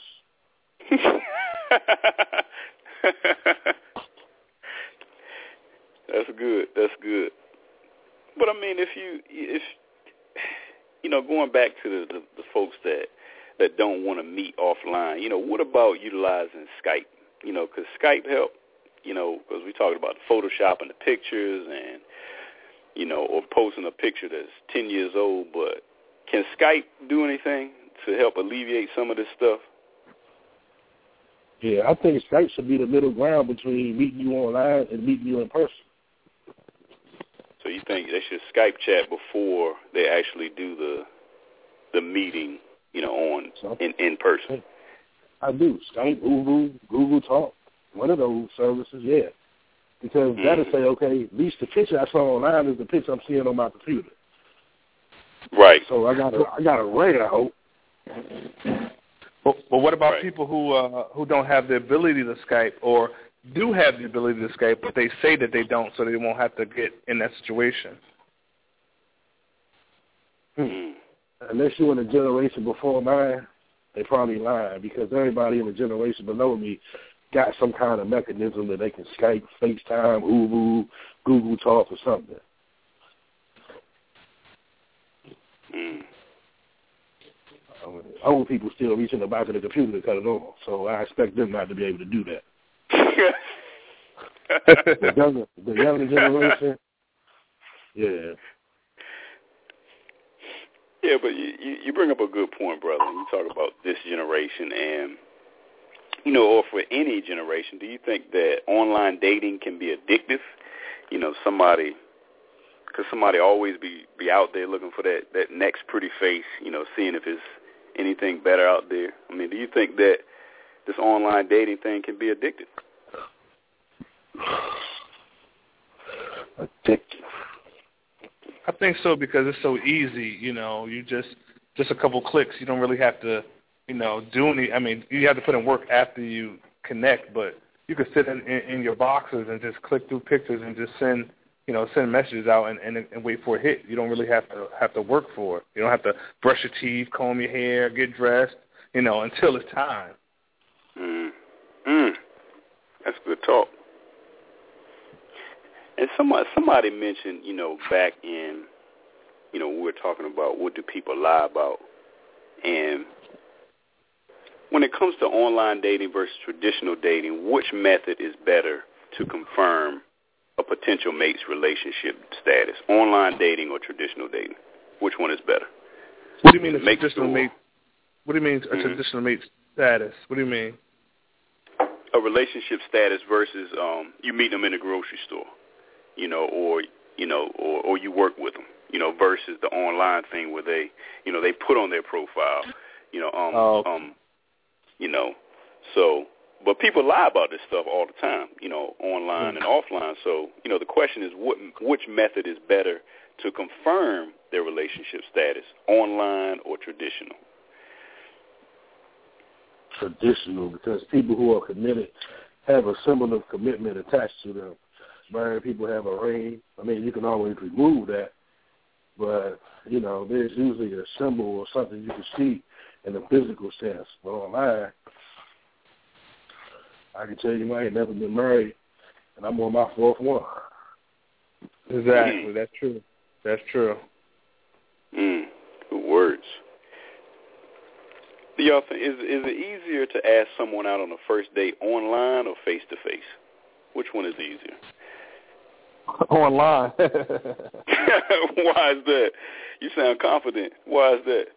That's good. That's good. But I mean, if you if you know, going back to the, the, the folks that that don't want to meet offline, you know, what about utilizing Skype? You know, because Skype help, you know, because we talked about Photoshopping the pictures and, you know, or posting a picture that's ten years old. But can Skype do anything to help alleviate some of this stuff? Yeah, I think Skype should be the middle ground between meeting you online and meeting you in person. So you think they should Skype chat before they actually do the the meeting, you know, on So, in, in person? I do. Skype, Google, Google Talk, one of those services, yeah. Because Mm-hmm. that'll say, okay, at least the picture I saw online is the picture I'm seeing on my computer. Right. So I got a, I got a ray, I hope. But, but what about Right. people who uh, who don't have the ability to Skype or do have the ability to Skype, but they say that they don't, so they won't have to get in that situation? Mm. Unless you're in a generation before mine, they probably lying, because everybody in the generation below me got some kind of mechanism that they can Skype, FaceTime, Ubu, Google Talk, or something. Mm. Um, old people still reach in the back of the computer to cut it on, so I expect them not to be able to do that. the younger, the younger generation, yeah. Yeah, but you, you, you bring up a good point, brother. You talk about this generation and, you know, or for any generation, do you think that online dating can be addictive? You know, somebody, because somebody always be, be out there looking for that, that next pretty face, you know, seeing if there's anything better out there. I mean, do you think that this online dating thing can be addictive? Addictive. I think so, because it's so easy. You know, you just just a couple clicks. You don't really have to, you know, do any. I mean, you have to put in work after you connect, but you could sit in, in, in your boxes and just click through pictures and just send, you know, send messages out and, and, and wait for a hit. You don't really have to have to work for it. You don't have to brush your teeth, comb your hair, get dressed, you know, until it's time. Mm. Mm. That's good talk. And somebody, somebody mentioned, you know, back in, you know, we were talking about what do people lie about. And when it comes to online dating versus traditional dating, which method is better to confirm a potential mate's relationship status? Online dating or traditional dating? Which one is better? What do you mean a Make traditional sure. mate? What do you mean a mm-hmm. traditional mate status? What do you mean? A relationship status versus um, you meet them in the grocery store, you know, or you know, or, or you work with them, you know, versus the online thing where they, you know, they put on their profile, you know, um, oh. um, you know, so. But people lie about this stuff all the time, you know, online and offline. So, you know, the question is, what, which method is better to confirm their relationship status, online or traditional? Traditional, because people who are committed have a symbol of commitment attached to them. Married people have a ring. I mean, you can always remove that, but, you know, there's usually a symbol or something you can see in a physical sense. But online, I can tell you I ain't never been married, and I'm on my fourth one. Exactly. Mm. That's true. That's true. Mm. Good words. Do y'all think, is, is it easier to ask someone out on a first date online or face-to-face? Which one is easier? Online. Why is that? You sound confident. Why is that?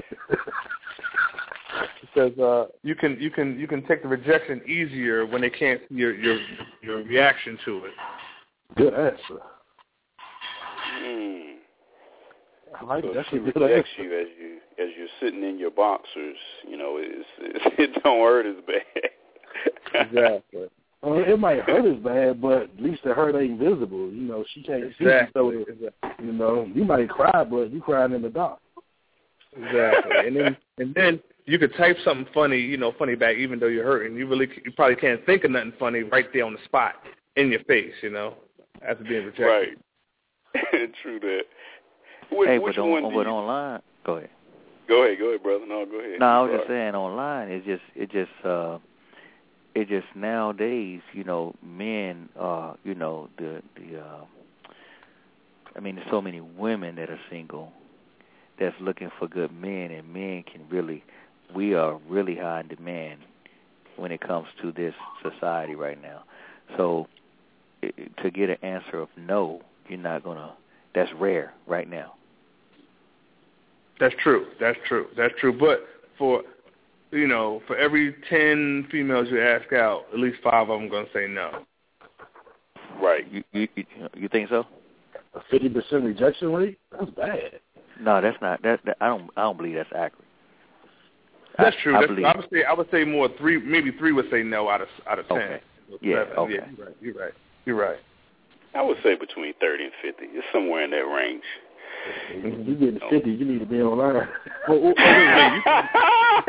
Because uh, you can you can you can take the rejection easier when they can't see your your, your reaction to it. Good answer. Mm. I like so it. That's she a good rejects answer. you as you as you're sitting in your boxers. You know, it's, it's, it don't hurt as bad. Exactly. Well, it might hurt as bad, but at least the hurt ain't visible. You know, she can't exactly. see you. So it, exactly. You know, you might cry, but you crying in the dark. Exactly. and then and then you could type something funny, you know, funny back, even though you're hurting. You really you probably can't think of nothing funny right there on the spot in your face. You know, after being rejected. Right. True that. Which, hey, which but, one on, do but you... online, go ahead. Go ahead, go ahead, brother. No, go ahead. No, I was Sorry. just saying online. It just, it just, uh, it just nowadays, you know, men, uh, you know, the the. Uh, I mean, there's so many women that are single that's looking for good men, and men can really, we are really high in demand when it comes to this society right now. So it, to get an answer of no, you're not gonna. That's rare right now. That's true. That's true. That's true. But for, you know, for every ten females you ask out, at least five of them going to say no. Right. You, you you think so? A fifty percent rejection rate? That's bad. No, that's not. That, that I don't. I don't believe that's accurate. That's I, true. I, that's, believe. I would say. I would say more three. Maybe three would say no out of out of ten. Okay. Yeah. Seven. Okay. Yeah. You're right. You're right. You're right. I would say between thirty and fifty. It's somewhere in that range. If you get to fifty, you need to be online. oh, oh, oh,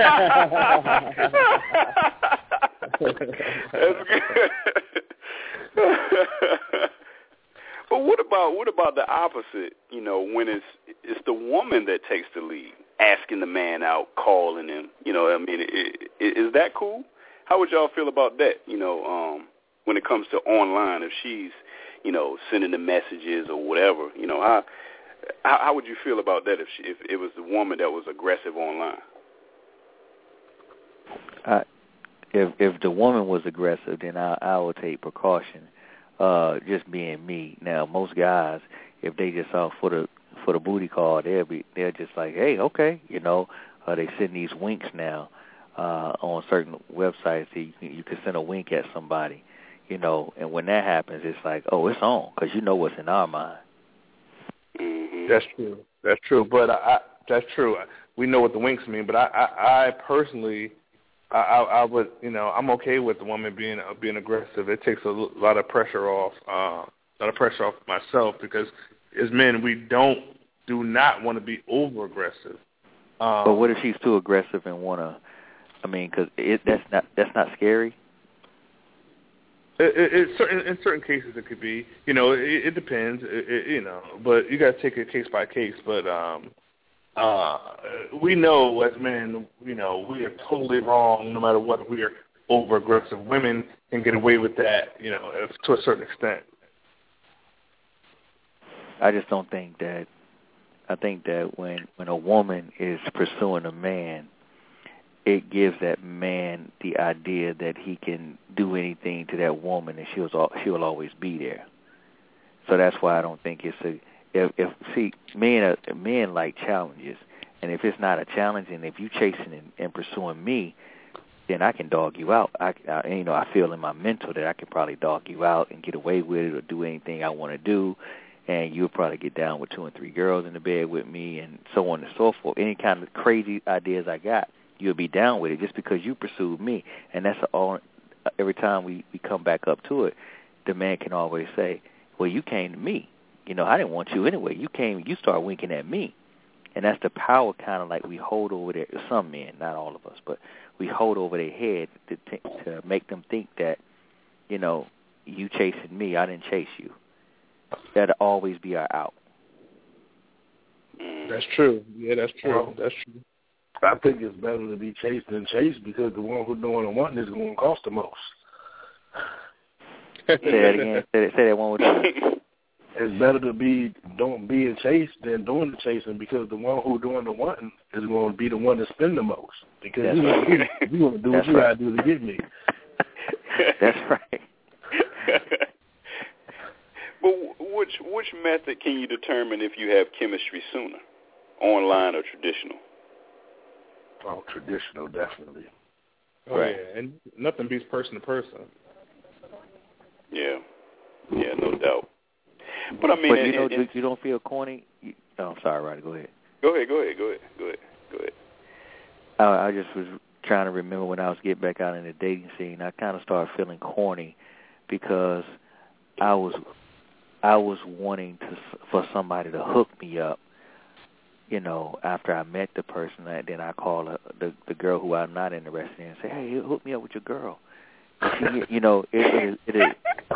That's good. But what about what about the opposite? You know, when it's it's the woman that takes the lead, asking the man out, calling him. You know, I mean, it, it, is that cool? How would y'all feel about that? You know, um, when it comes to online, if she's, you know, sending the messages or whatever, you know, how how, how would you feel about that if she, if it was the woman that was aggressive online? Uh, if if the woman was aggressive, then I I would take precaution. Uh, just being me. Now, most guys, if they just saw for the for the booty call, they'll be they're just like, hey, okay, you know. Uh, they send these winks now uh, on certain websites. So you can, you can send a wink at somebody, you know. And when that happens, it's like, oh, it's on, because you know what's in our mind. Mm-hmm. That's true. That's true. But I, I, that's true. We know what the winks mean. But I, I, I personally. I, I would, you know, I'm okay with the woman being uh, being aggressive. It takes a lot of pressure off, uh, a lot of pressure off myself, because as men, we don't, do not want to be over aggressive. Um, but what if she's too aggressive and wanna? I mean, because it that's not that's not scary. It, it, it certain in certain cases it could be, you know, it, it depends, it, it, you know, but you got to take it case by case. But um, Uh, we know as men, you know, we are totally wrong no matter what. We are over-aggressive. Women can get away with that, you know, to a certain extent. I just don't think that, I think that when, when a woman is pursuing a man, it gives that man the idea that he can do anything to that woman and she'll, she will always be there. So that's why I don't think it's a. If, if see, men are, men like challenges, and if it's not a challenge, and if you chasing and, and pursuing me, then I can dog you out. I, I, you know, I feel in my mental that I can probably dog you out and get away with it or do anything I want to do, and you'll probably get down with two and three girls in the bed with me and so on and so forth. Any kind of crazy ideas I got, you'll be down with it just because you pursued me. And that's all. Every time we, we come back up to it, the man can always say, well, you came to me. You know, I didn't want you anyway. You came, you started winking at me. And that's the power kind of like we hold over there. Some men, not all of us, but we hold over their head to, t- to make them think that, you know, you chasing me, I didn't chase you. That'll always be our out. That's true. Yeah, that's true. Well, that's true. I think it's better to be chased than chased because the one who's doing the wanting is going to cost the most. Say that again. Say that, say that one more time. It's better to be don't being chased than doing the chasing because the one who's doing the wanting is going to be the one to spend the most because That's you right. you're going to do That's what you right. got to do to get me. That's right. But which which method can you determine if you have chemistry sooner, online or traditional? Oh, traditional, definitely. Oh, right. Yeah, and nothing beats person to person. Yeah, yeah, no doubt. But I mean, but you it, know, it, you don't feel corny. You, oh, I'm sorry, Roddy. Go ahead. Go ahead. Go ahead. Go ahead. Go ahead. Go ahead. I, I just was trying to remember when I was getting back out in the dating scene. I kind of started feeling corny because I was I was wanting to for somebody to hook me up. You know, after I met the person, then I call her, the the girl who I'm not interested in and say, "Hey, hook me up with your girl." And she, you know, it, it, it is.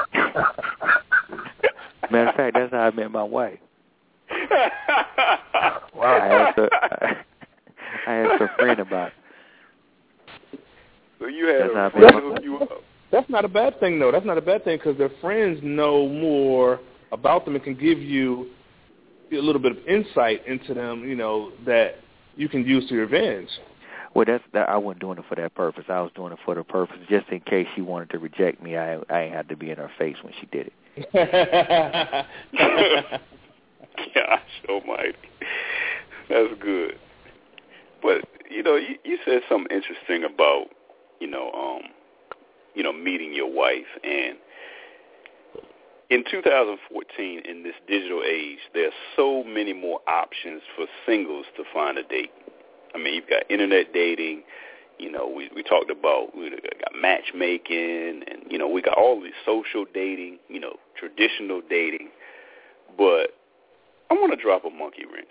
Matter of fact, that's how I met my wife. Wow. I asked her, I asked her friend about it. So you had that's a friend that's, hook you up. That's not a bad thing, though. That's not a bad thing because their friends know more about them and can give you a little bit of insight into them, you know, that you can use to your advantage. Well, that's that. I wasn't doing it for that purpose. I was doing it for the purpose just in case she wanted to reject me. I I ain't had to be in her face when she did it. Gosh almighty. That's good. But, you know, you, you said something interesting about, you know, um, you know, meeting your wife. And in two thousand fourteen, in this digital age, there are so many more options for singles to find a date. I mean, you've got internet dating. You know, we we talked about, we got matchmaking, and, you know, we got all these social dating, you know, traditional dating. But I want to drop a monkey wrench.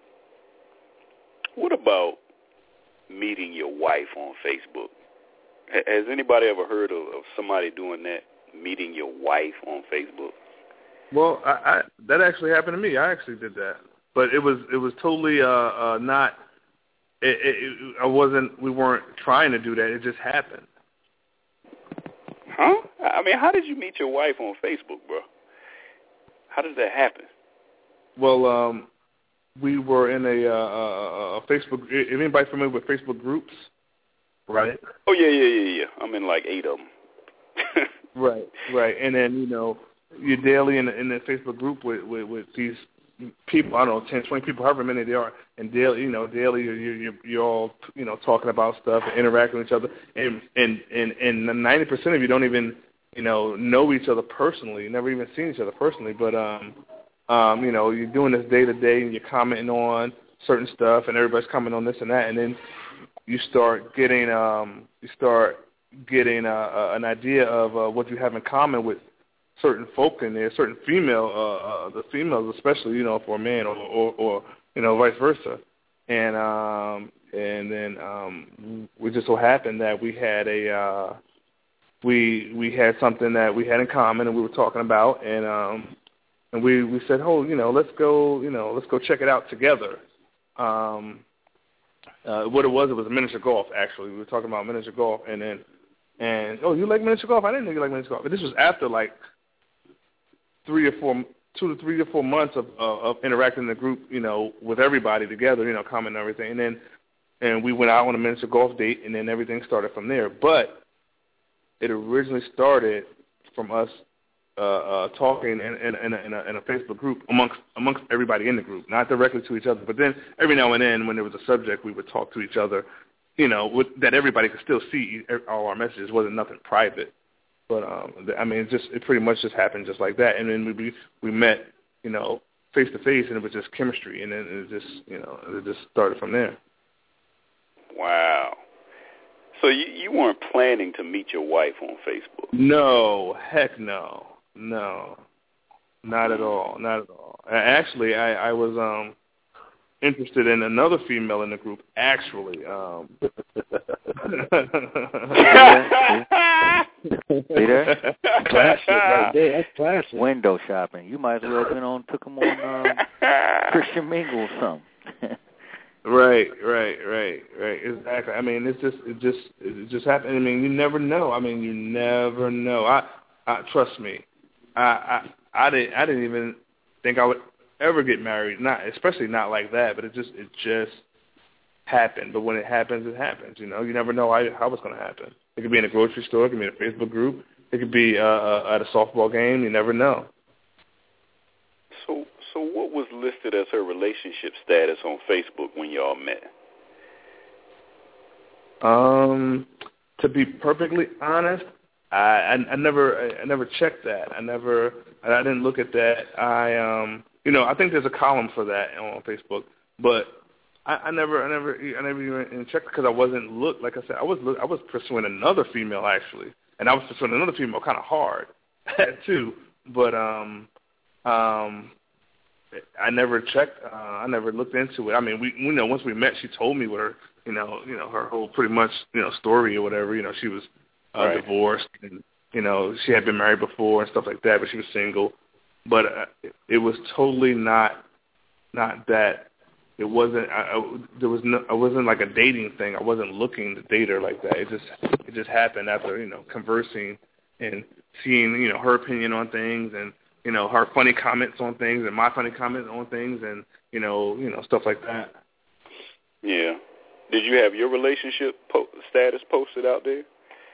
What about meeting your wife on Facebook? Has anybody ever heard of, of somebody doing that, meeting your wife on Facebook? Well, I, I, that actually happened to me. I actually did that. But it was it was totally uh, uh, not... It, it, I wasn't. We weren't trying to do that. It just happened. Huh? I mean, how did you meet your wife on Facebook, bro? How does that happen? Well, um, we were in a, uh, a, a Facebook. Is anybody familiar with Facebook groups? Right. Oh yeah, yeah, yeah, yeah. I'm in like eight of them. Right, right. And then you know, you're daily in the, in the Facebook group with, with with these people. I don't know, ten, twenty people, however many they are, and daily, you know, daily you're you're, you're all you know talking about stuff and interacting with each other, and and and and ninety percent of you don't even you know know each other personally, never even seen each other personally, but um um you know you're doing this day to day and you're commenting on certain stuff and everybody's commenting on this and that, and then you start getting um you start getting uh, an idea of uh, what you have in common with certain folk in there, certain female, uh, uh, the females especially, you know, for a man or, or, or you know, vice versa. And um, and then um, we just so happened that we had a uh, we we had something that we had in common and we were talking about, and um, and we, we said, oh, you know, let's go, you know, let's go check it out together. Um, uh, what it was, it was miniature golf. Actually, we were talking about miniature golf, and then and oh, you like miniature golf? I didn't know you like miniature golf. But this was after like. three or four, two to three to four months of, uh, of interacting in the group, you know, with everybody together, you know, commenting and everything. And then, and we went out on a miniature golf date, and then everything started from there. But it originally started from us uh, uh, talking in, in, in, a, in, a, in a Facebook group amongst amongst everybody in the group, not directly to each other. But then every now and then, when there was a subject, we would talk to each other, you know, with, that everybody could still see all our messages. It wasn't nothing private. But um, I mean, it just it pretty much just happened just like that. And then we we met, you know, face to face, and it was just chemistry, and then it just you know it just started from there. Wow. So you, you weren't planning to meet your wife on Facebook? No, heck no, no, not at all, not at all. Actually, I, I was um, interested in another female in the group. Actually, um, see there? Classic right there. That's classic. Window shopping. You might as well have been on took them on um, Christian Mingle or something. Right, right, right, right. Exactly. I mean, it's just, it just, it just happened. I mean, you never know. I mean, you never know. I, I trust me. I, I, I didn't, I didn't even think I would ever get married. Not, especially not like that. But it just, it just happened. But when it happens, it happens. You know, you never know how, how it's going to happen. It could be in a grocery store. It could be in a Facebook group. It could be uh, at a softball game. You never know. So. So what was listed as her relationship status on Facebook when y'all met? Um, to be perfectly honest, I, I, I never I never checked that. I never I didn't look at that. I um you know I think there's a column for that on Facebook, but I, I never I never I never even checked because I wasn't look like I said I was look, I was pursuing another female actually, and I was pursuing another female kind of hard too, but um um. I never checked. Uh, I never looked into it. I mean, we, you know, once we met, she told me what her, you know, you know, her whole pretty much, you know, story or whatever. You know, she was uh, right. divorced, and you know, she had been married before and stuff like that, but she was single. But uh, it, it was totally not, not that. It wasn't. I, I, there was no. It wasn't like a dating thing. I wasn't looking to date her like that. It just, it just happened after you know conversing and seeing you know her opinion on things and. You know, her funny comments on things and my funny comments on things and, you know, you know, stuff like that. Yeah. Did you have your relationship po- status posted out there?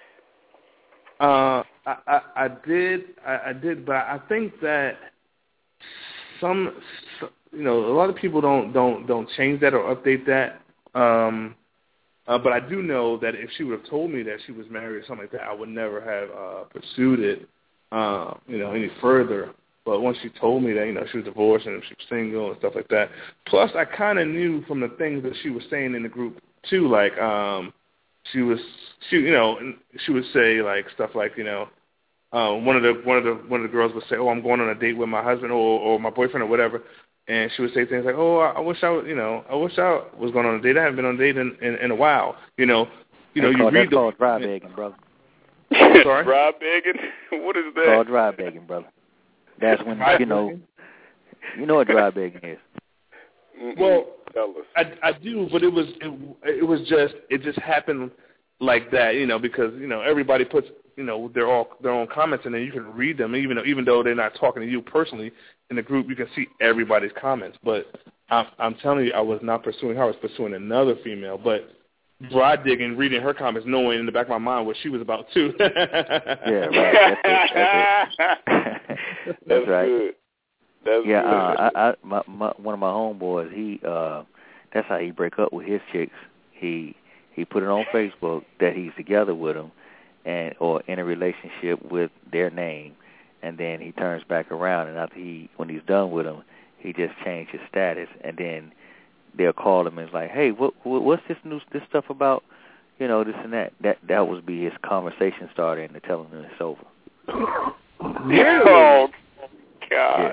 Uh, I, I, I did, I, I did, but I think that some, you know, a lot of people don't, don't, don't change that or update that. Um, uh, but I do know that if she would have told me that she was married or something like that, I would never have uh, pursued it, uh, you know, any further. But once she told me that, you know, she was divorced and she was single and stuff like that. Plus, I kind of knew from the things that she was saying in the group too, like um, she was, she, you know, she would say like stuff like, you know, uh, one of the one of the one of the girls would say, "Oh, I'm going on a date with my husband or or my boyfriend or whatever," and she would say things like, "Oh, I, I wish I, was, you know, I wish I was going on a date. I haven't been on a date in in, in a while." You know, you know, that's you called, read that's the called dry begging, brother. Sorry, dry begging. What is that? It's called dry begging, brother. That's when you know, you know what dry begging is. Well, I, I do, but it was it, it was just it just happened like that, you know, because you know everybody puts you know their all their own comments, and then you can read them, even though even though they're not talking to you personally in the group, you can see everybody's comments. But I'm, I'm telling you, I was not pursuing her; I was pursuing another female. But dry digging, reading her comments, knowing in the back of my mind what she was about too. Yeah, right. That's it. That's, it. That's, That's right. Good. That's yeah, good. Uh, I, I, my, my, one of my homeboys, he, uh, that's how he break up with his chicks. He he put it on Facebook that he's together with them, and or in a relationship with their name, and then he turns back around, and after he, when he's done with them, he just changed his status, and then they'll call him and it's like, hey, what, what what's this new this stuff about? You know, this and that. That that would be his conversation starter, and to tell him it's over. Really? Oh gosh. Yeah.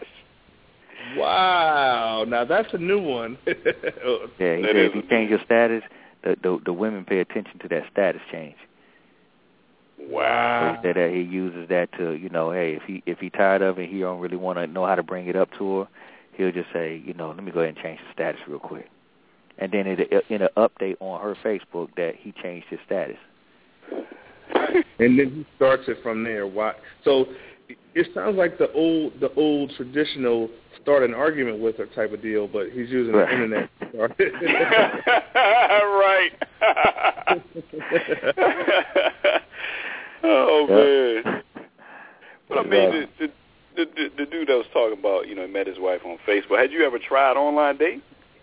Wow. Now that's a new one. Yeah, he That said if you is- change your status, the, the the women pay attention to that status change. Wow. So he said that he uses that to, you know, hey, if he if he tired of it, he don't really want to know how to bring it up to her, he'll just say, you know, let me go ahead and change the status real quick. And then it in an update on her Facebook that he changed his status. And then he starts it from there. Why? So it sounds like the old the old traditional start an argument with her type of deal, but he's using Right. the internet to start it. Right. Oh man. But I mean, the, the, the, the, the dude that was talking about, you know, met his wife on Facebook. Had you ever tried online dating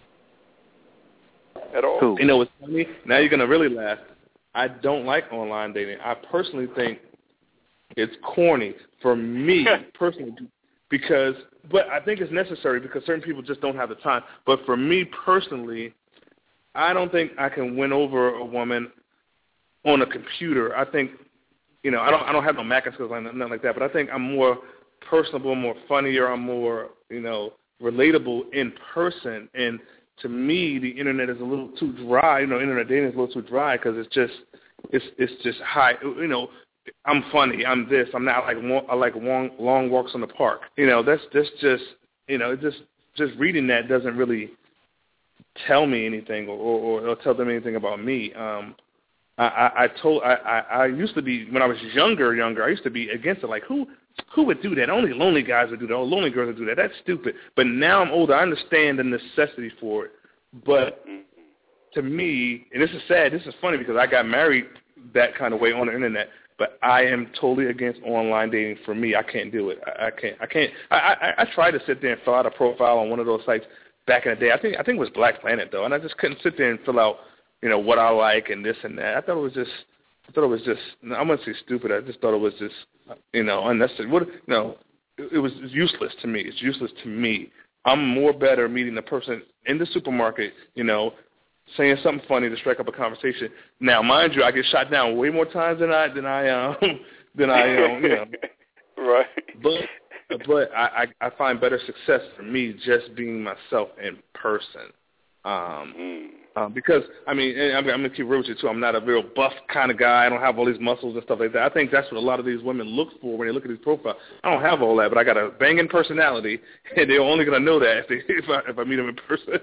at all? Cool. You know what's funny? Now you're gonna really laugh. I don't like online dating. I personally think it's corny for me personally, because, but I think it's necessary because certain people just don't have the time. But for me personally, I don't think I can win over a woman on a computer. I think, you know, I don't I don't have no Mac skills or nothing like that, but I think I'm more personable, more funnier, I'm more, you know, relatable in person. And to me, the internet is a little too dry. You know, internet dating is a little too dry because it's just, it's it's just high. You know, I'm funny. I'm this. I'm not like I like long long walks in the park. You know, that's that's just, you know, just just reading that doesn't really tell me anything or, or, or tell them anything about me. Um, I, I, I told I, I, I used to be when I was younger, younger. I used to be against it. Like who who would do that? Only lonely guys would do that. Only lonely girls would do that. That's stupid. But now I'm older. I understand the necessity for it. But to me, and this is sad. This is funny because I got married that kind of way on the internet. But I am totally against online dating. For me, I can't do it. I, I can't. I can't. I, I, I tried to sit there and fill out a profile on one of those sites back in the day. I think I think it was Black Planet though, and I just couldn't sit there and fill out, you know, what I like and this and that. I thought it was just, I thought it was just, I'm going to say stupid. I just thought it was just, you know, unnecessary. What, you know, it, it was useless to me. It's useless to me. I'm more better meeting the person in the supermarket, you know, saying something funny to strike up a conversation. Now, mind you, I get shot down way more times than I, than I, um, than I, um, you know. Right. But, but I, I, I find better success for me just being myself in person. Um, mm. um, because, I mean, I'm, I'm going to keep real with you, too. I'm not a real buff kind of guy. I don't have all these muscles and stuff like that. I think that's what a lot of these women look for when they look at these profiles. I don't have all that, but I got a banging personality, and they're only going to know that if, they, if, I, if I meet them in person.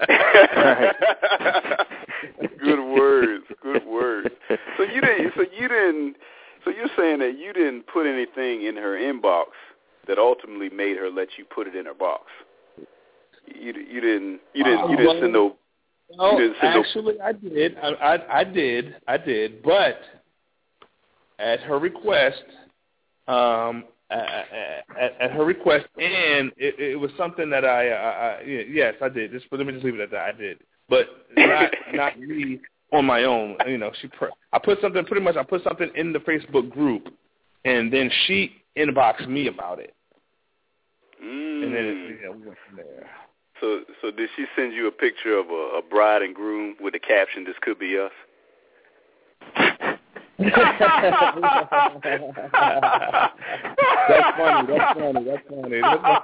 Good words. Good words. So you didn't. So you didn't. So you're saying that you didn't put anything in her inbox that ultimately made her let you put it in her box. You you didn't you didn't you didn't send no. No, you didn't send actually, no... I did. I, I I did. I did. But at her request, um, at, at, at her request, and it, it was something that I, I, I yes, I did. Just let me just leave it at that. I did, but not not me on my own. You know, she. I put something pretty much. I put something in the Facebook group, and then she inboxed me about it, mm. and then it, you know, we went from there. So, so did she send you a picture of a, a bride and groom with the caption, "This could be us"? That's funny. That's funny. That's funny.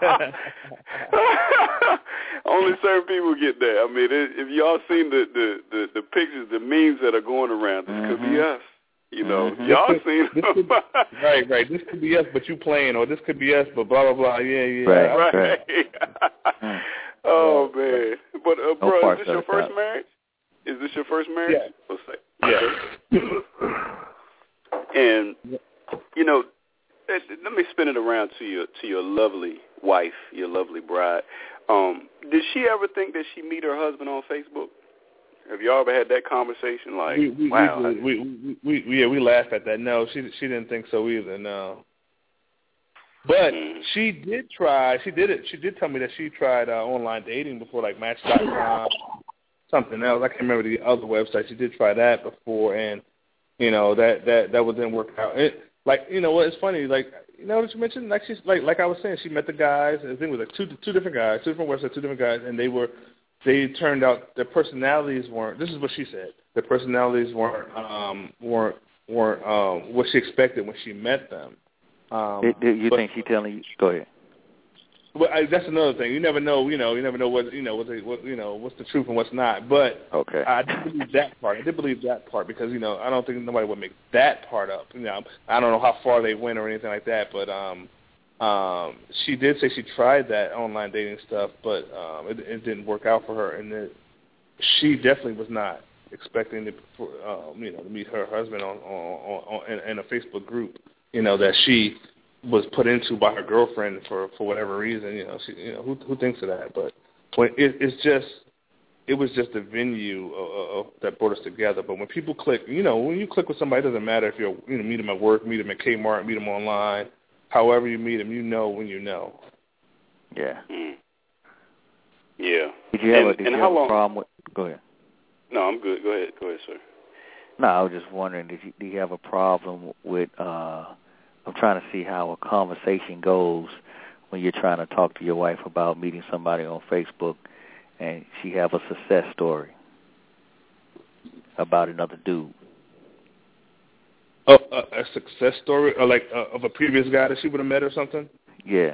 Only certain people get that. I mean, if y'all seen the, the, the, the pictures, the memes that are going around, this mm-hmm. could be us. You know, mm-hmm. y'all could, seen them. Could, right, right. This could be us, but you playing, or this could be us, but blah, blah, blah. Yeah, yeah. Right, right. Oh, man. But, uh, bro, no is this your first time. marriage? Is this your first marriage? Yeah. Let's say. Yeah. And, you know, let me spin it around to your to your lovely wife, your lovely bride. Um, did she ever think that she'd meet her husband on Facebook? Have y'all ever had that conversation? Like, we, we, wow. We, we, we, we, yeah, we laugh at that. No, she she didn't think so either, no. But mm. she did try. She did it. She did tell me that she tried uh, online dating before, like Match dot com, something else. I can't remember the other website. She did try that before, and you know that that that didn't work out. It, like you know what? It's funny. Like you know what you mentioned. Like she's like like I was saying, she met the guys. I think it was like two two different guys, two different websites, two different guys, and they were they turned out their personalities weren't. This is what she said. Their personalities weren't um, weren't weren't um, what she expected when she met them. Um, do, do you but, think she's telling you? Go ahead. Well, I, that's another thing. You never know. You know, you never know what you know. What, the, what you know, what's the truth and what's not. But okay, I did believe that part. I did believe that part because you know I don't think nobody would make that part up. You know, I don't know how far they went or anything like that. But um, um, she did say she tried that online dating stuff, but um, it, it didn't work out for her, and it, she definitely was not expecting to, for, um, you know, to meet her husband on, on, on in, in a Facebook group. You know, that she was put into by her girlfriend for, for whatever reason. You know, she, you know, who who thinks of that? But when it, it's just, it was just a venue uh, uh, that brought us together. But when people click, you know, when you click with somebody, it doesn't matter if you're, you know, meet them at work, meet them at Kmart, meet them online, however you meet them, you know when you know. Yeah. Mm. Yeah. Did you have and, a, did and you how have long? a problem with? Go ahead. No, I'm good. Go ahead. Go ahead, sir. No, I was just wondering, did you, do you have a problem with? Uh, I'm trying to see how a conversation goes when you're trying to talk to your wife about meeting somebody on Facebook, and she have a success story about another dude. Oh, a, a success story, or like uh, of a previous guy that she would have met or something. Yeah.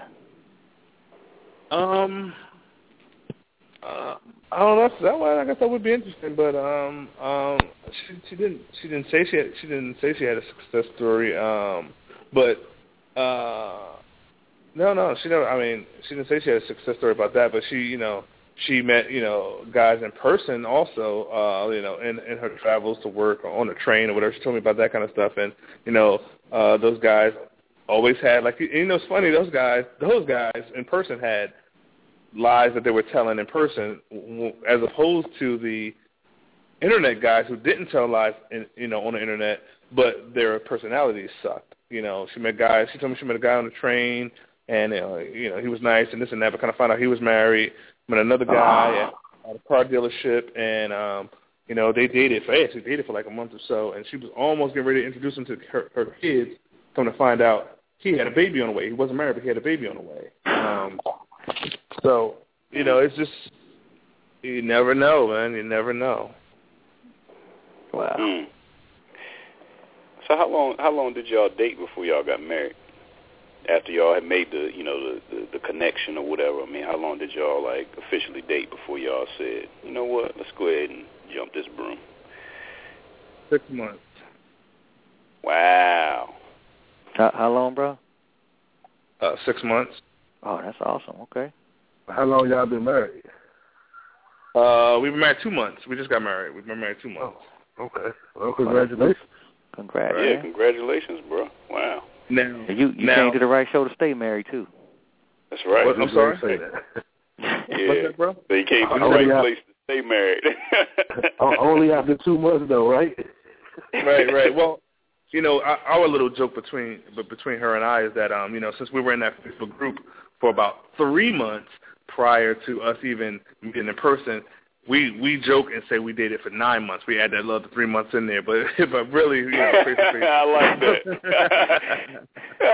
Um. Uh, I don't know. That one, I guess that would be interesting, but um, um, she she didn't she didn't say she had she didn't say she had a success story. Um, but uh, no, no, she never. I mean, she didn't say she had a success story about that, but she, you know, she met, you know, guys in person also, uh, you know, in in her travels to work or on a train or whatever. She told me about that kind of stuff, and you know, uh, those guys always had like, you know, it's funny. Those guys, those guys in person had lies that they were telling in person, as opposed to the internet guys who didn't tell lies, in, you know, on the internet, but their personalities sucked. You know, she met guys. She told me she met a guy on the train, and you know, you know, he was nice and this and that, but kind of found out he was married. Met another guy at, at a car dealership, and um, you know, they dated for actually dated for like a month or so, and she was almost getting ready to introduce him to her, her kids. Come to find out, he had a baby on the way. He wasn't married, but he had a baby on the way. Um, So, you know, it's just, you never know, man. You never know. Wow. Mm. So how long how long did y'all date before y'all got married? After y'all had made the, you know, the, the, the connection or whatever. I mean, how long did y'all, like, officially date before y'all said, you know what, let's go ahead and jump this broom? Six months. Wow. How, how long, bro? Uh, six months. Oh, that's awesome. Okay. How long y'all been married? Uh, we were married two months. We just got married. We've been married two months. Oh, okay. Well, congratulations. Congrats. Yeah, man. congratulations, bro. Wow. Now, You you now, came to the right show to stay married too. That's right. What, I'm sorry? Say that. Yeah. What's that, bro? So you came to the Only right got- place to stay married. Only after two months, though, right? Right, right. Well, you know, our, our little joke between but between her and I is that, um, you know, since we were in that Facebook group for about three months prior to us even meeting in person, we we joke and say we dated for nine months. We add that little three months in there, but but really, you know, face to face. I like that.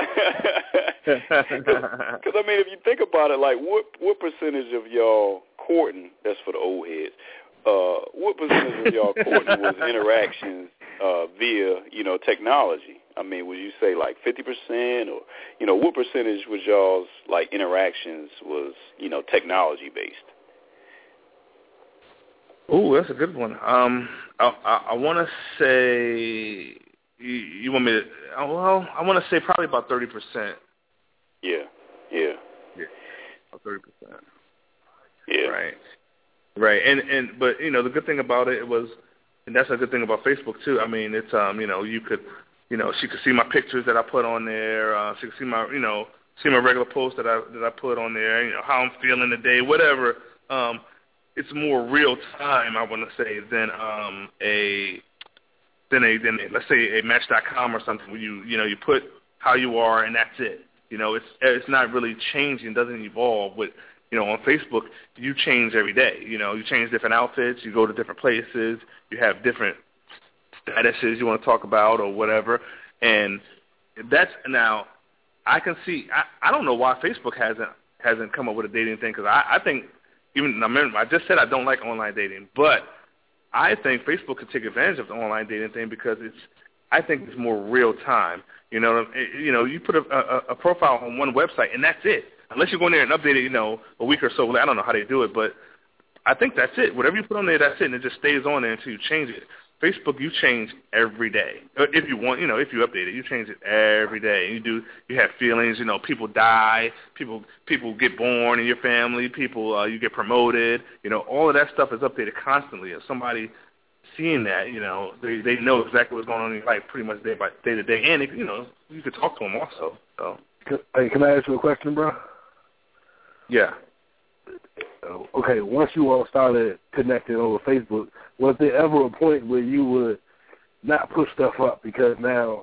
Because I mean, if you think about it, like what what percentage of y'all courting? That's for the old heads. Uh, what percentage of y'all courting was interactions uh, via, you know, technology? I mean, would you say like fifty percent, or you know, what percentage was y'all's like interactions was, you know, technology based? Oh, that's a good one. Um, I I, I want to say you, you want me to? Well, I want to say probably about thirty percent. Yeah, yeah, yeah, about thirty percent. Yeah, right, right. And and but you know, the good thing about it was, and that's a good thing about Facebook too. I mean, it's um, you know, you could, you know, she could see my pictures that I put on there. Uh, she could see my, you know, see my regular posts that I that I put on there. You know, how I'm feeling today, whatever. Um. It's more real time, I want to say, than um, a than a than a, let's say a Match dot com or something where you you know you put how you are and that's it. You know, it's it's not really changing, doesn't evolve. With you know, on Facebook, you change every day. You know, you change different outfits, you go to different places, you have different statuses you want to talk about or whatever, and that's now. I can see. I, I don't know why Facebook hasn't hasn't come up with a dating thing, because I, I think. Even I just said I don't like online dating, but I think Facebook could take advantage of the online dating thing because it's. I think it's more real time. You know, you know, you put a, a, a profile on one website and that's it. Unless you go in there and update it, you know, a week or so. I don't know how they do it, but I think that's it. Whatever you put on there, that's it, and it just stays on there until you change it. Facebook, you change every day. If you want, you know, if you update it, you change it every day. You do, you have feelings, you know, people die, people people get born in your family, people, uh, you get promoted, you know, all of that stuff is updated constantly. If somebody seeing that, you know, they they know exactly what's going on in your life pretty much day by day to day, and, it, you know, you could talk to them also. So. Hey, can I ask you a question, bro? Yeah. Okay, once you all started connecting over Facebook, was there ever a point where you would not put stuff up because now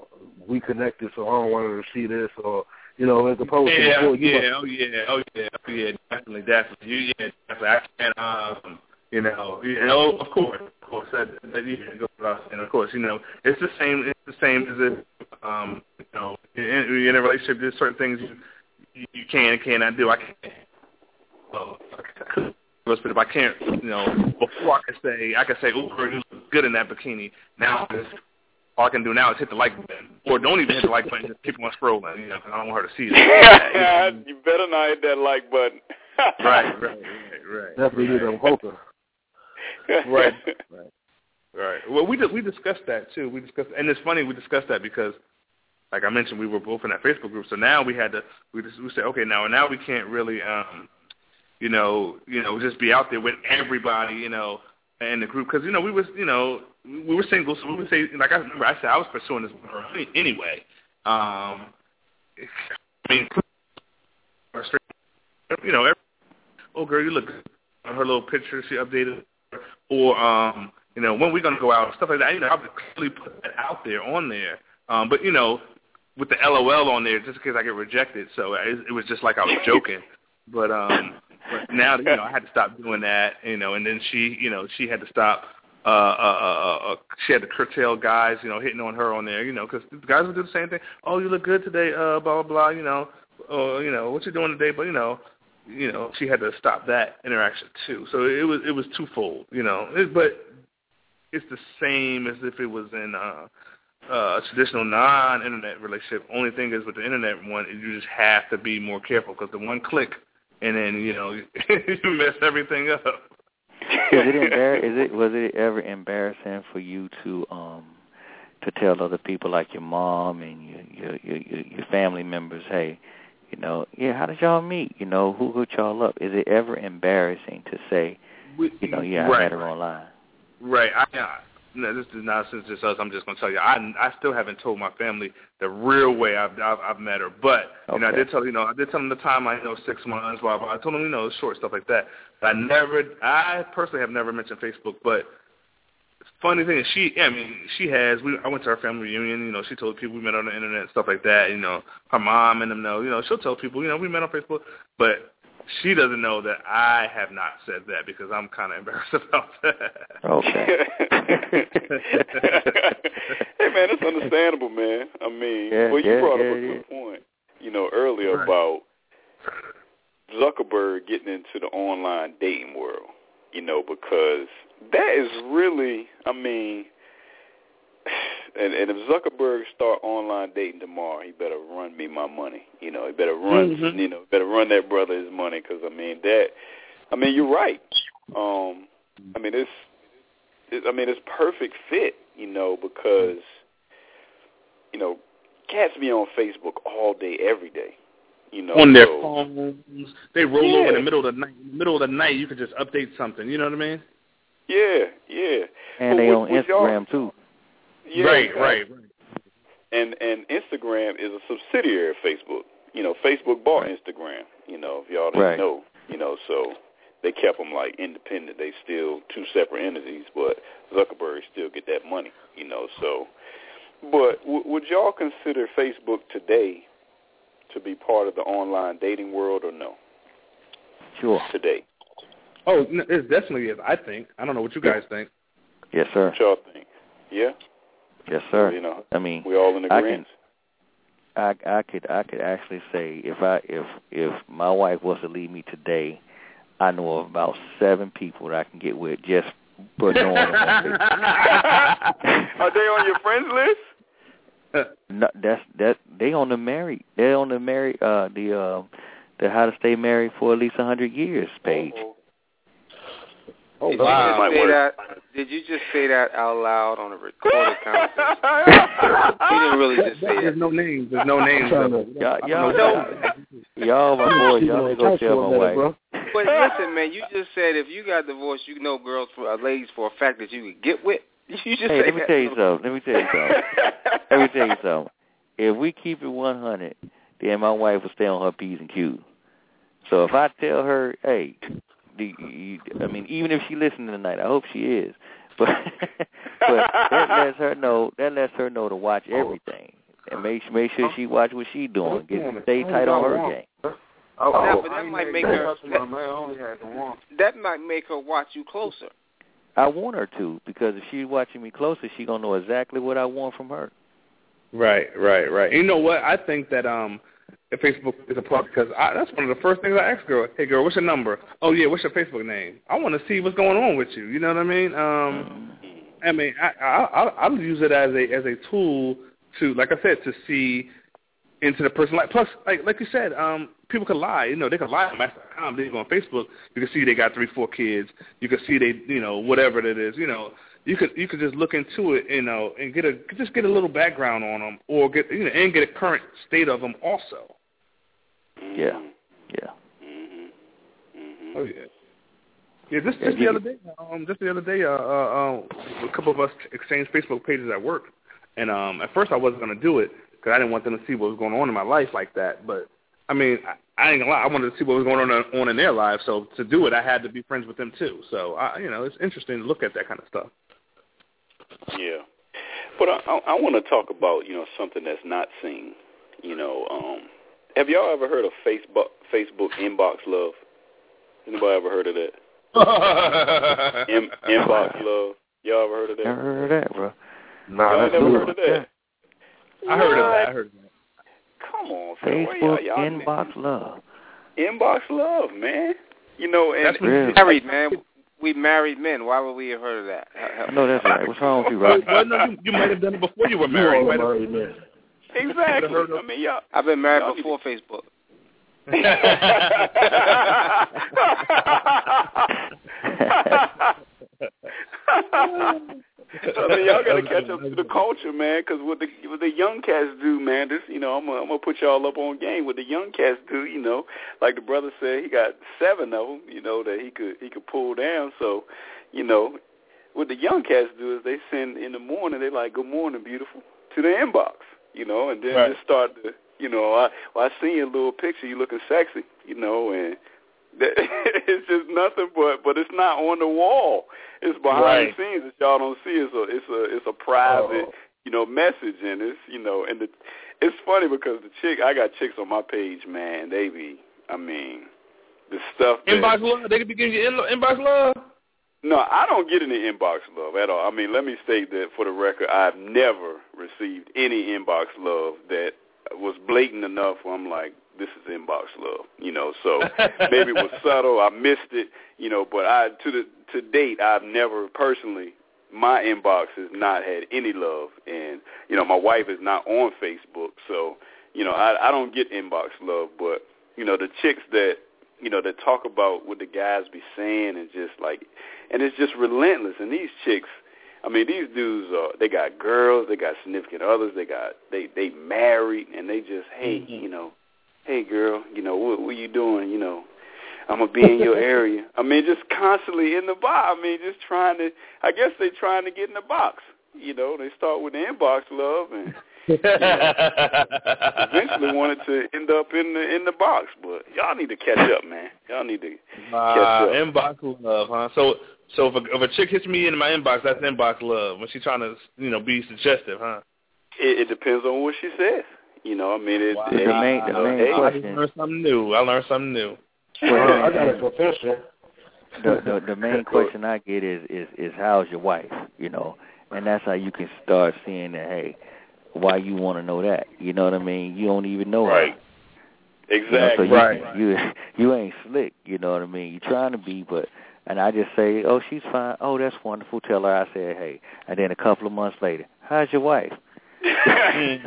we connected, so I don't want her to see this, or you know, as opposed yeah, to before. You yeah, might, oh yeah, oh yeah, oh yeah, definitely, definitely. You, yeah, definitely. I can't, um, you know, you know, of course, of course, that, that you can go without saying, of course, you know, it's the same, it's the same as if, um, you know, in, in a relationship, there's certain things you you, you can and cannot do. I can't. Well, if I can't, you know, before I can say, I can say, "Oh, girl, you look good in that bikini." Now, all I can do now is hit the like button, or don't even hit the like button. Just keep on scrolling. You know, 'cause I don't want her to see that. You better not hit that like button. right, right, right, right. Definitely right. need a poker. Right, right, right. Well, we we discussed that too. We discussed, and it's funny we discussed that because, like I mentioned, we were both in that Facebook group. So now we had to we just we said, okay, now now we can't really, um, you know, you know, just be out there with everybody, you know, in the group because you know we was you know we were single, so we would say like I remember I said I was pursuing this with her anyway. Um, I mean, you know, every, oh girl, you look good. Her little picture she updated, or um, you know, when we gonna go out, stuff like that. You know, I would clearly put that out there on there. Um, but you know, with the L O L on there, just in case I get rejected. So it, it was just like I was joking. But um, but now you know, I had to stop doing that. You know, and then she, you know, she had to stop. Uh, uh, uh, uh, she had to curtail guys, you know, hitting on her on there. You know, because guys would do the same thing. Oh, you look good today. Uh, blah blah blah. You know, oh, you know, what you doing today? But you know. You know, she had to stop that interaction too. So it was it was twofold, you know. It, but it's the same as if it was in uh, uh, a traditional non-internet relationship. Only thing is with the internet one, you just have to be more careful because the one click, and then you know you mess everything up. Is it embar- Is it was it ever embarrassing for you to um to tell other people like your mom and your your your, your family members, hey? You know, yeah, how did y'all meet? You know, who hooked y'all up? Is it ever embarrassing to say, you know, yeah, I right, met her online? Right. I, I, no, this is not since just us. I'm just going to tell you, I, I still haven't told my family the real way I've I've, I've met her. But, you okay. know, I did tell you know, I did tell them the time, I you know, six months, blah, blah. I told them, you know, short stuff like that. But I never, I personally have never mentioned Facebook, but funny thing is, she, yeah, I mean, she has. We, I went to her family reunion. You know, she told people we met on the internet and stuff like that. You know, her mom and them know. You know, she'll tell people, you know, we met on Facebook. But she doesn't know that I have not said that because I'm kind of embarrassed about that. Okay. Hey, man, it's understandable, man. I mean, yeah, well, you yeah, brought yeah, up a yeah. good point, you know, earlier right. about Zuckerberg getting into the online dating world, you know, because that is really, I mean, and, and if Zuckerberg start online dating tomorrow, he better run me my money. You know, he better run, mm-hmm. you know, better run that brother his money because, I mean, that, I mean, you're right. Um, I mean, it's, it, I mean, it's perfect fit, you know, because, you know, cats be on Facebook all day, every day. You know, on their so, phones, they roll yeah. over in the middle of the night. In the middle of the night, you could just update something. You know what I mean? Yeah, yeah. And but they with, on with Instagram too. Yeah, right, exactly. right, right. And and Instagram is a subsidiary of Facebook. You know, Facebook bought Instagram. You know, if y'all didn't right. know. You know, so they kept them like independent. They still two separate entities, but Zuckerberg still get that money. You know, so. But w- would y'all consider Facebook today to be part of the online dating world or no? Sure. Today. Oh, it definitely is, I think. I don't know what you guys think. Yes, sir. What y'all think? Yeah? Yes, sir. So, you know, I mean, we all in agreement. I, can, I, I could I could actually say if I if if my wife was to leave me today, I know of about seven people that I can get with just for knowing them on Facebook. Are they on your friends list? No, that's that they on the married. They're on the married. Uh, the uh, the how to stay married for at least a hundred years page. Oh, oh did wow! You just say that, did you just say that out loud on a recorded conversation? You didn't really just say There's that. no names. There's no names. Y'all, y'all, y'all, my boys, y'all ain't gonna tell my wife. But listen, man, you just said if you got divorced, you know girls for uh, ladies for a fact that you could get with. You just hey, let me that. tell you something. Let me tell you something. Let me tell you something. If we keep it one hundred, then my wife will stay on her P's and Q's. So if I tell her, hey, the, you, I mean, even if she listening tonight, I hope she is. But but that lets her know. That lets her know to watch everything. and make make sure she watch what she doing. Get stay tight on her game. Oh, now, but that might make her. That, that might make her watch you closer. I want her to, because if she's watching me closer, she gonna know exactly what I want from her. Right, right, right. You know what? I think that um, if Facebook is a part, because I, that's one of the first things I ask girl. Hey, girl, what's your number? Oh yeah, what's your Facebook name? I want to see what's going on with you. You know what I mean? Um, I mean, I I I I'll use it as a as a tool to, like I said, to see into the person. Like plus, like like you said, um, people could lie. You know, they could lie on match dot com. Then you go on Facebook, you can see they got three, four kids. You can see they, you know, whatever it is. You know, you could you could just look into it, you know, and get a just get a little background on them, or get you know, and get a current state of them also. Yeah, yeah. Oh yeah. Yeah, just just the other day, um, just the other day, uh, uh, uh, a couple of us exchanged Facebook pages at work, and um, at first I wasn't gonna do it because I didn't want them to see what was going on in my life like that. But I mean, I, I ain't gonna lie, I wanted to see what was going on on in their lives. So to do it, I had to be friends with them too. So I, you know, it's interesting to look at that kind of stuff. Yeah, but I, I, I want to talk about you know something that's not seen. You know, um, have y'all ever heard of Facebook Facebook inbox love? Anybody ever heard of that? In, inbox love. Y'all ever heard of that? Never heard of that, bro. Nah, y'all that's never new. heard of that? I heard of that. I heard of that. Come on, Facebook y'all, y'all inbox love. Inbox love, man. You know, and That's We're married, man. We married men. Why would we have heard of that? No, that's right. What's wrong with you, Rob? Well, no, you, you might have done it before you were married. You You might are have, married man. Exactly. I mean, y'all. I've been married y'all before Facebook. I mean, y'all gotta catch up to the culture, man. Because what the what the young cats do, man. This, you know, I'm gonna, I'm gonna put y'all up on game. What the young cats do, you know, like the brother said, he got seven of them, you know, that he could he could pull down. So, you know, what the young cats do is they send in the morning. They like, "Good morning, beautiful," to the inbox, you know, and then right. just start to, you know, I well, I seen your little picture. You looking sexy, you know, and. That, it's just nothing but, but it's not on the wall. It's behind right. the scenes that y'all don't see. It's a, it's a, it's a private, oh. you know, message, and it's, you know, and the, it's funny because the chick, I got chicks on my page, man. They be, I mean, the stuff. That, inbox love. They could be getting you in, inbox love. No, I don't get any inbox love at all. I mean, let me state that for the record, I've never received any inbox love that was blatant enough where I'm like, this is inbox love, you know. So maybe it was subtle. I missed it, you know. But I, to the to date, I've never personally, my inbox has not had any love, and you know, my wife is not on Facebook, so you know, I, I don't get inbox love. But you know, the chicks that you know that talk about what the guys be saying and just like, and it's just relentless. And these chicks, I mean, these dudes are, they got girls, they got significant others, they got they they married, and they just hey, mm-hmm. you know. Hey, girl, you know, what, what you doing? You know, I'm going to be in your area. I mean, just constantly in the box. I mean, just trying to, I guess they're trying to get in the box. You know, they start with the inbox love and you know, eventually wanted to end up in the in the box. But y'all need to catch up, man. Y'all need to uh, catch up. Inbox love, huh? So so if a, if a chick hits me in my inbox, that's inbox love. When she's trying to, you know, be suggestive, huh? It, it depends on what she says. You know, I mean, it, wow. it, the main, the main hey, question. I learned something new. I learned something new. Well, I got a confession. The, the the main question I get is, is is how's your wife? You know, and that's how you can start seeing that. Hey, why you want to know that? You know what I mean? You don't even know right. her. Exactly. You know, so right. You, you you ain't slick. You know what I mean? You're trying to be, but and I just say, oh, she's fine. Oh, that's wonderful. Tell her I said, hey. And then a couple of months later, how's your wife? A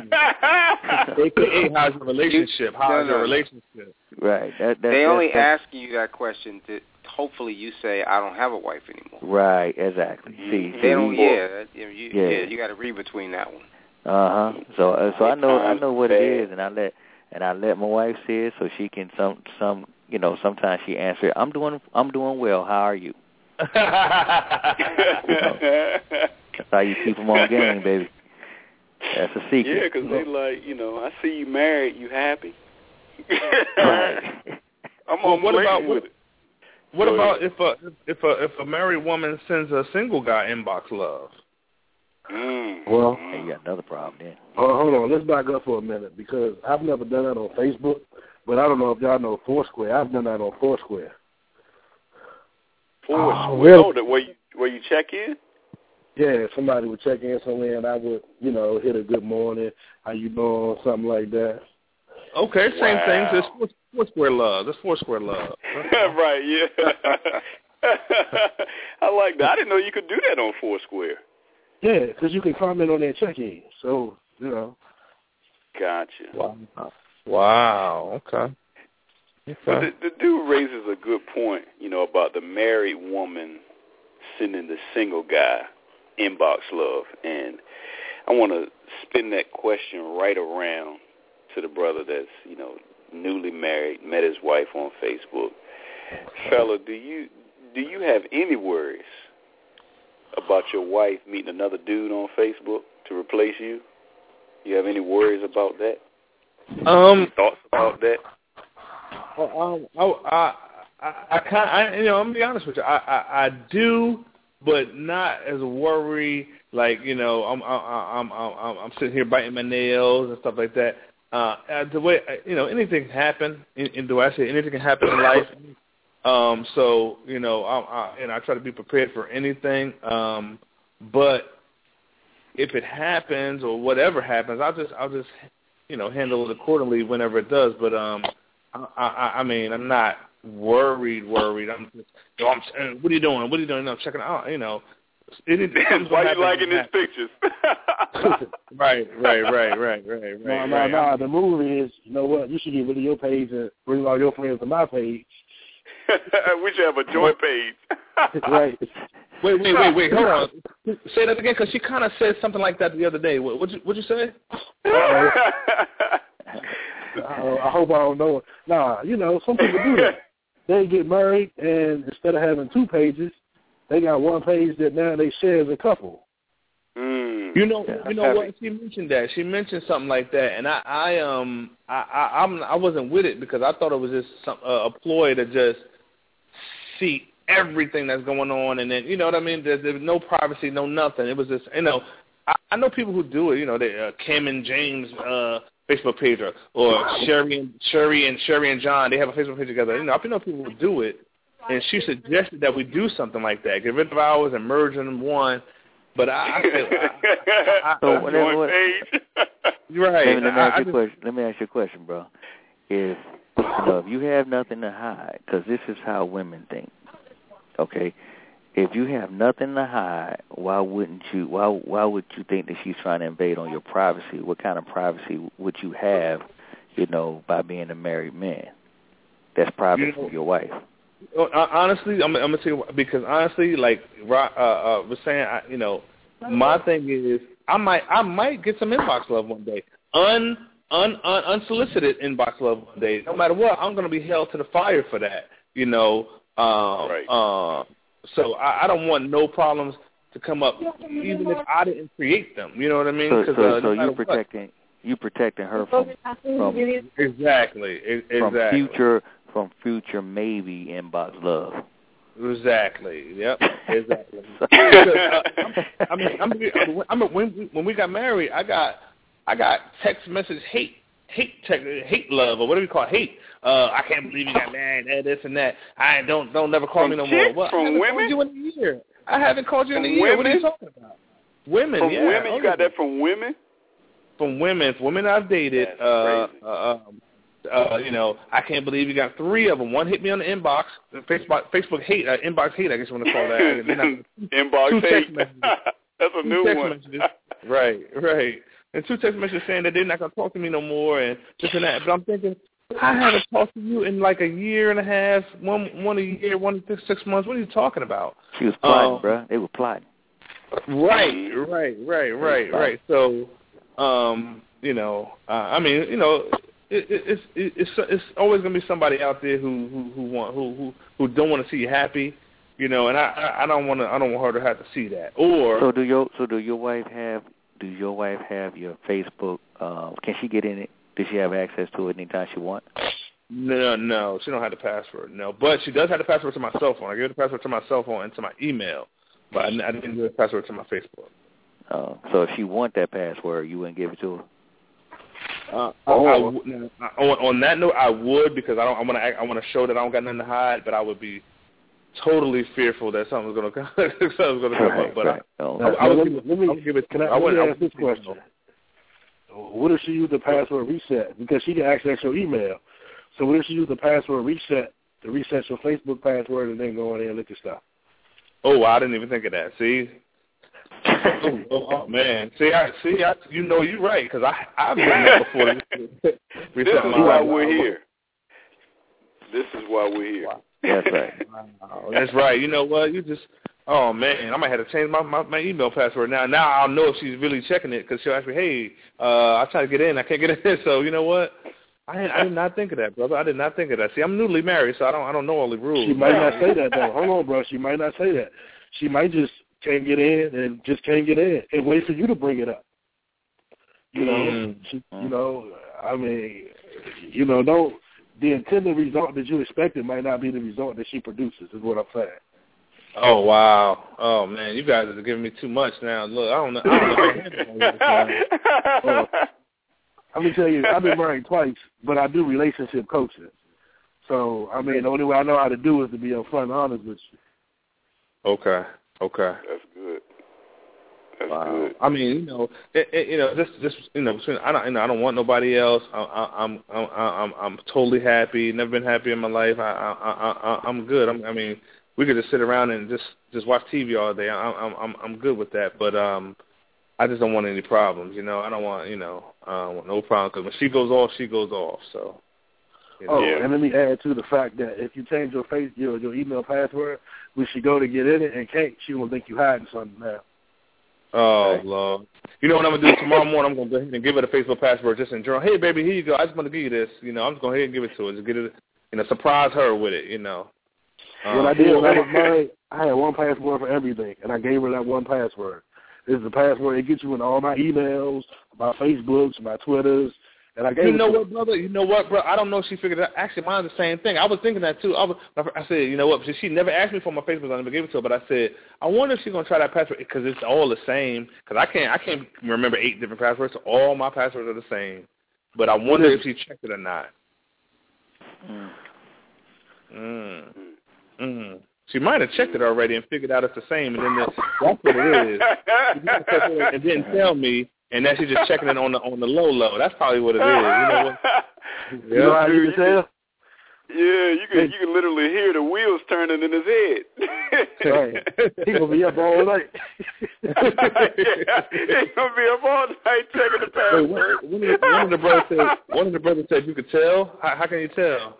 K A, how's your relationship? How's no, no. your relationship? Right. That, that, they that, only that, asking you that question to hopefully you say, I don't have a wife anymore. Right. Exactly. See, they see, don't. we, Yeah. That, you, you, yeah. yeah. You got to read between that one. Uh huh. So uh, so I know I know what it is, and I let and I let my wife see it so she can some some you know sometimes she answers, I'm doing I'm doing well. How are you? you know, that's how you keep them on game, baby. That's a secret. Yeah, because they like, you know, I see you married. You happy? Right. I'm well, on what about with what, it. what Go about ahead. if a if a if a married woman sends a single guy inbox love? Mm. Well, hey, you got another problem then. Oh, hold on. Let's back up for a minute because I've never done that on Facebook, but I don't know if y'all know Foursquare. I've done that on Foursquare. Foursquare? Oh, really? Oh, the, where you where you check in? Yeah, somebody would check in somewhere, and I would, you know, hit a good morning, how you doing, something like that. Okay, same Wow. thing. It's four, Foursquare love. It's Foursquare love. Right, yeah. I like that. I didn't know you could do that on Foursquare. Yeah, because you can comment on their check-in. So, you know. Gotcha. Wow. Wow. Okay. Okay. But the, the dude raises a good point, you know, about the married woman sending the single guy inbox love. And I want to spin that question right around to the brother that's, you know, newly married, met his wife on Facebook. Fella, do you do you have any worries about your wife meeting another dude on Facebook to replace you? You have any worries about that? Um, any thoughts about that? Um, I, I, I, I kind, I, you know, I'm gonna be honest with you. I, I, I do, but not as worried. Like, you know, I'm, I'm, I'm, I'm, I'm sitting here biting my nails and stuff like that. Uh, the way, you know, anything can happen. In, in the way I say, anything can happen in life. Um, so, you know, I, I, and I try to be prepared for anything. Um, but if it happens or whatever happens, I'll just, I'll just, you know, handle it accordingly whenever it does. But um. I, I, I mean, I'm not worried, worried. I'm just, you know, I'm, what are you doing? What are you doing? I'm checking out, you know. Damn, why are you liking his pictures? right, right, right, right, right, right. No, no, right. no. The move is, you know what? You should get rid of your page and bring all your friends to my page. We should have a joint page. Right. Wait, wait, wait, wait. Hold on. Say that again, because she kind of said something like that the other day. What would you, what'd you say? I, I hope I don't know it. Nah, you know, some people do that. They get married, and instead of having two pages, they got one page that now they share as a couple. Mm. You know, you know what? She mentioned that. She mentioned something like that, and I, I um, I, I, I'm, I wasn't with it because I thought it was just some, uh, a ploy to just see everything that's going on, and then, you know what I mean? There's, there's no privacy, no nothing. It was just, you know, I, I know people who do it. You know, they, uh, Kim and James. Uh, Facebook page, or, or Sherry and Sherry and Sherry and John, they have a Facebook page together. You know, I know people who do it, and she suggested that we do something like that, get rid of ours and merge them in one. But I, I feel, I, I, so whatever. What, you're right. Let me, let, me I, ask I you just, question. Let me ask you a question, bro. If you know, if you have nothing to hide, because this is how women think. Okay. If you have nothing to hide, why wouldn't you? Why why would you think that she's trying to invade on your privacy? What kind of privacy would you have, you know, by being a married man? That's private you know, from your wife. Honestly, I'm, I'm gonna tell you because honestly, like uh, uh, was saying, I, you know, my thing is I might I might get some inbox love one day, un, un, un unsolicited inbox love one day. No matter what, I'm gonna be held to the fire for that. You know, uh, right. Uh, So I, I don't want no problems to come up, even if I didn't create them. You know what I mean? So, so, uh, so no you protecting what. you protecting her from from exactly exactly from future from future maybe inbox love. Exactly. Yep. Exactly. because, uh, I mean, I mean, I mean, when when we got married, I got I got text message hate. Hate, tech, hate love, or whatever you call it, hate. Uh, I can't believe you got married, and this and that. I don't, don't never call from me no chicks, more. Well, from I haven't women? called you in a year. I haven't called you from in a year. Women? What are you talking about? Women, from yeah. women, you oh, got yeah. that from women? From women, from women I've dated. That's uh, crazy. uh, um, uh, you know, I can't believe you got three of them. One hit me on the inbox, Facebook, Facebook hate, uh, inbox hate. I guess you want to call that. Inbox two hate. Text That's a two new text one. Messages. Right, right. And two text messages saying that they're not going to talk to me no more and this and that. But I'm thinking, I haven't talked to you in like a year and a half, one one a year, one to six months. What are you talking about? She was plotting, um, bro. They were plotting. Right, right, right, right, right. So, um, you know, uh, I mean, you know, it, it, it's it, it's it's always going to be somebody out there who who who want who who, who don't want to see you happy, you know. And I I don't want to I don't want her to have to see that. Or so do your so do your wife have do your wife have your Facebook? Uh, can she get in it? Does she have access to it anytime she wants? No, no, she don't have the password. No, but she does have the password to my cell phone. I gave her the password to my cell phone and to my email, but I, I didn't give her the password to my Facebook. Uh, so if she want that password, you wouldn't give it to her. Uh, oh. I, I would, on, on that note, I would because I don't. I want to. I want to show that I don't got nothing to hide. But I would be totally fearful that something's going to come. something's going to come right, up. But right. I, oh. I, I, I would give it. Let me, I would give it. Can I, I let would, me I ask would, this question? What if she used the password reset? Because she can access your email. So what if she used the password reset to reset your Facebook password and then go in there and look at stuff? Oh, I didn't even think of that. See. oh, oh man, see, I see, I, you know, you're right because I I've done that before. This is why we're here. This is why we're here. That's right. Wow, that's right. You know what? You just, oh man, I might have to change my, my my email password now. Now I'll know if she's really checking it because she'll ask me, hey, uh, I try to get in, I can't get in. So you know what? I I did not think of that, brother. I did not think of that. See, I'm newly married, so I don't I don't know all the rules. She might not say that though. Hold on, bro. She might not say that. She might just can't get in and just can't get in and wait for you to bring it up. You know, mm. she, you know, I mean, you know, don't, the intended result that you expected might not be the result that she produces is what I'm saying. Oh, wow. Oh, man, you guys are giving me too much now. Look, I don't know. I don't know. well, let me tell you, I've been married twice, but I do relationship coaching. So, I mean, the only way I know how to do is to be upfront and honest with you. Okay. Okay. That's good. That's wow. good. I mean, you know, it, it, you know, just, just, you know, between, I don't, you know, I don't want nobody else. I, I, I'm, I'm, I'm, I'm totally happy. Never been happy in my life. I, I, I, I'm good. I'm, I mean, we could just sit around and just, just watch T V all day. I'm, I'm, I'm good with that. But um, I just don't want any problems. You know, I don't want, you know, I don't want no problem because when she goes off, she goes off. So. You know. Oh, and let me add to the fact that if you change your face, your your email password, when she go to get in it and can't, she will think you hiding something now. Oh, Lord. You know what I'm going to do tomorrow morning? I'm going to go ahead and give her the Facebook password just in general. Hey, baby, here you go. I just want to give you this. You know, I'm just going to go ahead and give it to her. Just get it, you know, surprise her with it, you know. Um, what I did when I was married, I had one password for everything, and I gave her that one password. This is the password. It gets you in all my emails, my Facebooks, my Twitters. And I gave you know it to what, brother? You know what, bro? I don't know if she figured it out. Actually, mine's the same thing. I was thinking that, too. I, was, I said, you know what? She never asked me for my Facebook. I never gave it to her. But I said, I wonder if she's going to try that password because it's all the same. Because I can't I can't remember eight different passwords. So all my passwords are the same. But I wonder if she checked it or not. Mm. Mm. Mm. She might have checked it already and figured out it's the same. And then the, that's what it is. And didn't tell me. And then she's just checking it on the on the low low. That's probably what it is. You know what? Yeah. You know how you can tell? Yeah, you can you can literally hear the wheels turning in his head. Right. He gonna be up all night. He gonna be up all night checking the password. Wait, one, one, of the, one of the brothers said one of the brothers said you could tell. How, how can you tell?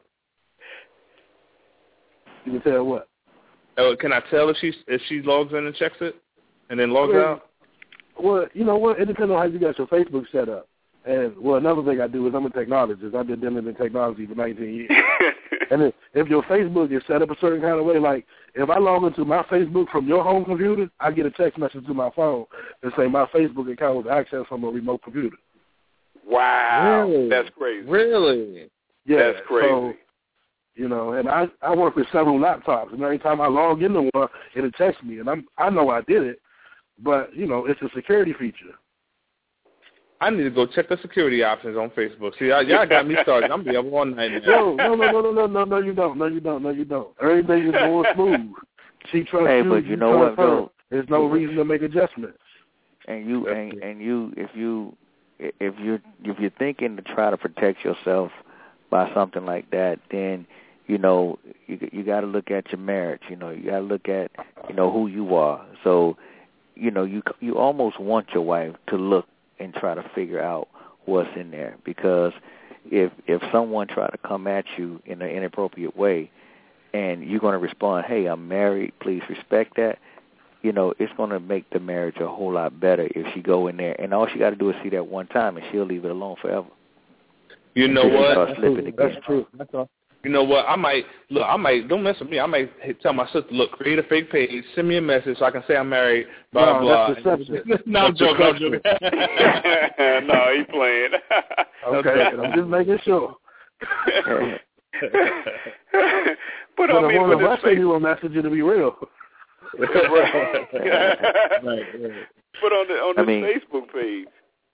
You can tell what? Oh, can I tell if she if she logs in and checks it, and then logs well, out? Well, you know what? It depends on how you got your Facebook set up. And, well, another thing I do is I'm a technologist. I've been dealing in technology for nineteen years. And if, if your Facebook is set up a certain kind of way, like if I log into my Facebook from your home computer, I get a text message to my phone that say my Facebook account was accessed from a remote computer. Wow. Really? That's crazy. Really? Yeah. That's crazy. So, you know, and I, I work with several laptops, and every time I log into one, it'll text me, and I'm I know I did it. But, you know, it's a security feature. I need to go check the security options on Facebook. See, y'all, y'all got me started. I'm going to be up all night now. No, no, no, no, no, no, no, you don't. No, you don't. No, you don't. Everything is going smooth. She trusts hey, you. But you, you know trust what, her. though? There's no reason to make adjustments. And you, and, and you, if you, if you, if you're thinking to try to protect yourself by something like that, then you know you you got to look at your marriage. You know, you got to look at you know who you are. So. You know, you you almost want your wife to look and try to figure out what's in there because if if someone try to come at you in an inappropriate way and you're going to respond, hey, I'm married, please respect that, you know, it's going to make the marriage a whole lot better if she go in there and all she got to do is see that one time and she'll leave it alone forever. You know what? That's true. That's true. That's all. You know what? I might look. I might don't mess with me. I might tell my sister, look, create a fake page, send me a message so I can say I'm married. Blah no, blah. That's deception. no, I'm joking. I'm joking. No, he's playing. Okay, I'm just making sure. but, but I mean, I want to fake... send you a message to be real. right, right. But on the on the I mean, Facebook page.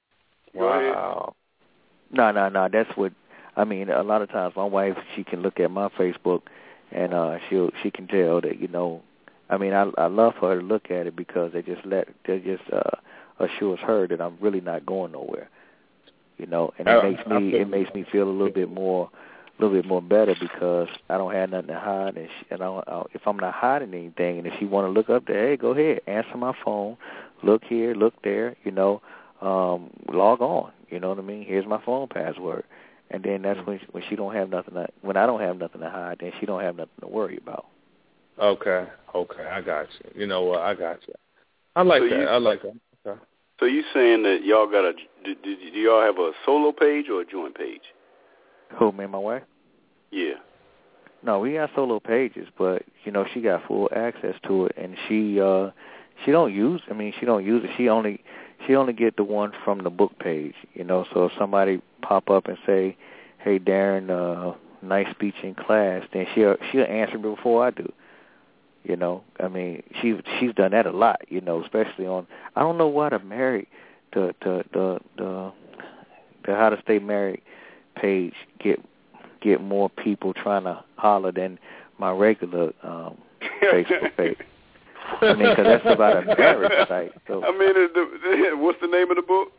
Wow. No, no, no. That's what I mean. A lot of times, my wife, she can look at my Facebook, and uh, she'll she can tell that you know. I mean, I I love for her to look at it because they just let they just uh, assures her that I'm really not going nowhere. You know, and it I, makes me it makes me feel a little bit more. A little bit more better because I don't have nothing to hide, and, she, and I, I, if I'm not hiding anything, and if she want to look up there, hey, go ahead, answer my phone, look here, look there, you know, um, log on, you know what I mean? Here's my phone password, and then that's when when she don't have nothing to, when I don't have nothing to hide, then she don't have nothing to worry about. Okay, okay, I got you. You know what? I got you. I like so that. You, I like that. Okay. So you saying that y'all got a? Do, do, do y'all have a solo page or a joint page? Who, me and my wife? Yeah. No, we got solo pages, but you know she got full access to it, and she uh, she don't use. I mean, she don't use it. She only she only get the one from the book page. You know, so if somebody pop up and say, "Hey, Darren, uh, nice speech in class," then she'll she'll answer before I do. You know, I mean, she she's done that a lot. You know, especially on. I don't know why the married the the the the, the How to Stay Married page get. get more people trying to holler than my regular um, Facebook page. I mean, because that's about a marriage site. So, I mean, the, the, what's the name of the book?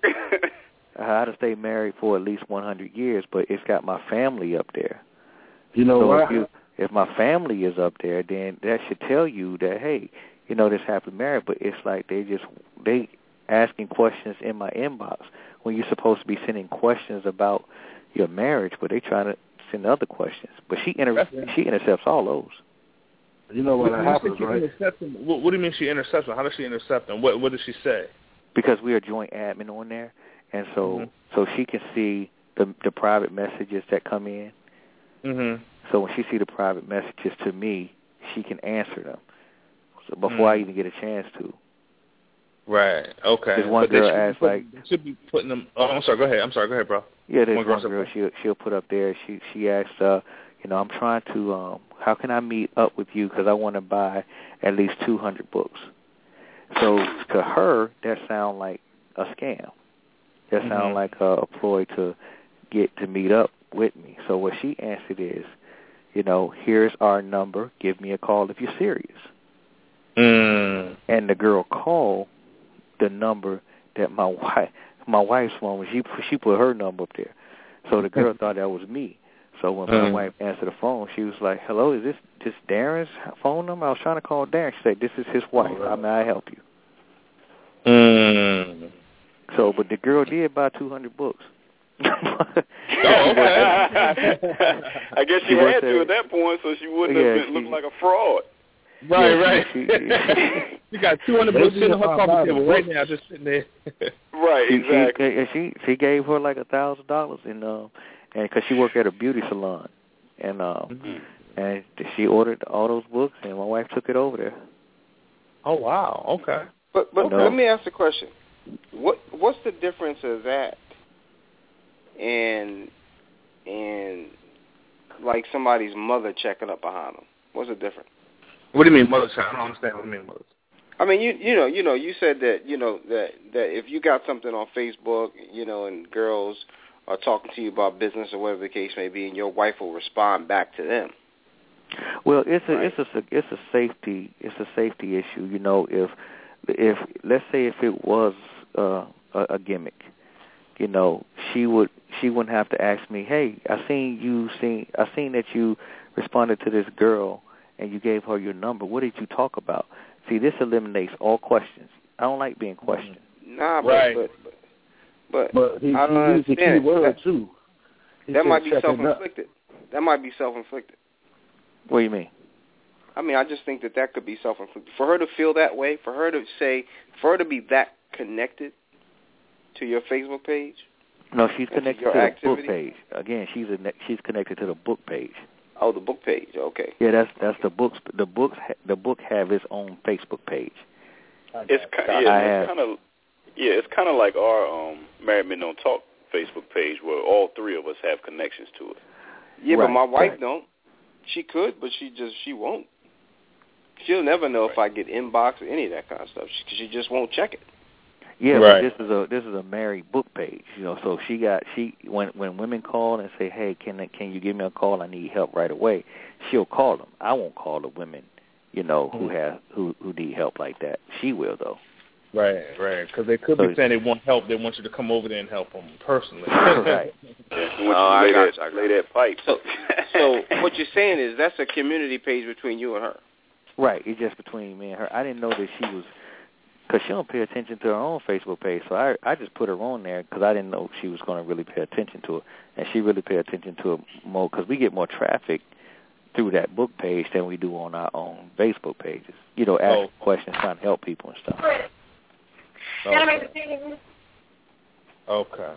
How to Stay Married for at least one hundred years, but it's got my family up there. You know so what? If, you, if my family is up there, then that should tell you that, hey, you know, this happily married, but it's like they just, they asking questions in my inbox when you're supposed to be sending questions about your marriage, but they trying to send other questions. But she inter- she intercepts all those. You know what When happens, you right? Them, what, what do you mean she intercepts them? How does she intercept them? What What does she say? Because we are joint admin on there, and so mm-hmm. so she can see the the private messages that come in. Mm-hmm. So when she see the private messages to me, she can answer them. So before mm-hmm. I even get a chance to. Right. Okay. There's one but girl asked put, like, they should be putting them. Oh, I'm sorry. Go ahead. I'm sorry. Go ahead, bro. Yeah, there's one one girl. girl. She'll she'll put up there. She she asked, uh, you know, I'm trying to. Um, how can I meet up with you? Because I want to buy at least two hundred books. So to her, that sound like a scam. That sound mm-hmm. like a, a ploy to get to meet up with me. So what she answered is, you know, here's our number. Give me a call if you're serious. Mm. And the girl called the number that my wife, my wife's phone, she she put her number up there. So the girl thought that was me. So when mm. my wife answered the phone, she was like, "Hello, is this this Darren's phone number?" I was trying to call Darren. She said, "This is his wife. How may I help you?" Mm. So, but the girl did buy two hundred books. oh, okay. I guess she, she had to at that point, so she wouldn't yeah, have been she, looking like a fraud. Right, yeah, right. She, she, you got two hundred books sitting on her coffee table right now, just sitting there. Right, she, exactly. She, she she gave her like a thousand dollars, and uh, and because she worked at a beauty salon, and uh, mm-hmm. and she ordered all those books, and my wife took it over there. Oh wow, okay. But but okay. let me ask a question. What what's the difference of that and and like somebody's mother checking up behind them? What's the difference? What do you mean, mother? I don't understand what you mean, mother. I mean, you you know, you know, you said that you know that that if you got something on Facebook, you know, and girls are talking to you about business or whatever the case may be, and your wife will respond back to them. Well, it's a right? it's a it's a safety it's a safety issue. You know, if if let's say if it was uh, a, a gimmick, you know, she would she wouldn't have to ask me, hey, I seen you seen I seen that you responded to this girl and you gave her your number. What did you talk about? See, this eliminates all questions. I don't like being questioned. Nah, but right. but but, but, but he, I don't he used the key word that, too. He that might be self-inflicted. Up. That might be self-inflicted. What do you mean? I mean, I just think that that could be self-inflicted. For her to feel that way, for her to say, for her to be that connected to your Facebook page. No, she's connected to, to the activity? book page. Again, she's a, she's connected to the book page. Oh, the book page. Okay. Yeah, that's that's the books. The books. The book have its own Facebook page. It's kind, yeah, it's kind of yeah, it's kind of like our um, Married Men Don't Talk Facebook page, where all three of us have connections to it. Yeah, right, but my wife right. don't. She could, but she just she won't. She'll never know right. if I get inbox or any of that kind of stuff because she, she just won't check it. Yeah, right. but this is a this is a married book page, you know. So she got she when when women call and say, "Hey, can can you give me a call? I need help right away." She'll call them. I won't call the women, you know, who have who who need help like that. She will though. Right, right. Because they could so be saying they want help. They want you to come over there and help them personally. Right. Yeah, I want you to lay, that, lay that pipe. So, so what you're saying is that's a community page between you and her. Right. It's just between me and her. I didn't know that she was. Because she don't pay attention to her own Facebook page, so I I just put her on there because I didn't know she was going to really pay attention to it, and she really paid attention to it more because we get more traffic through that book page than we do on our own Facebook pages. You know, asking oh. questions, trying to help people and stuff. Okay. Okay.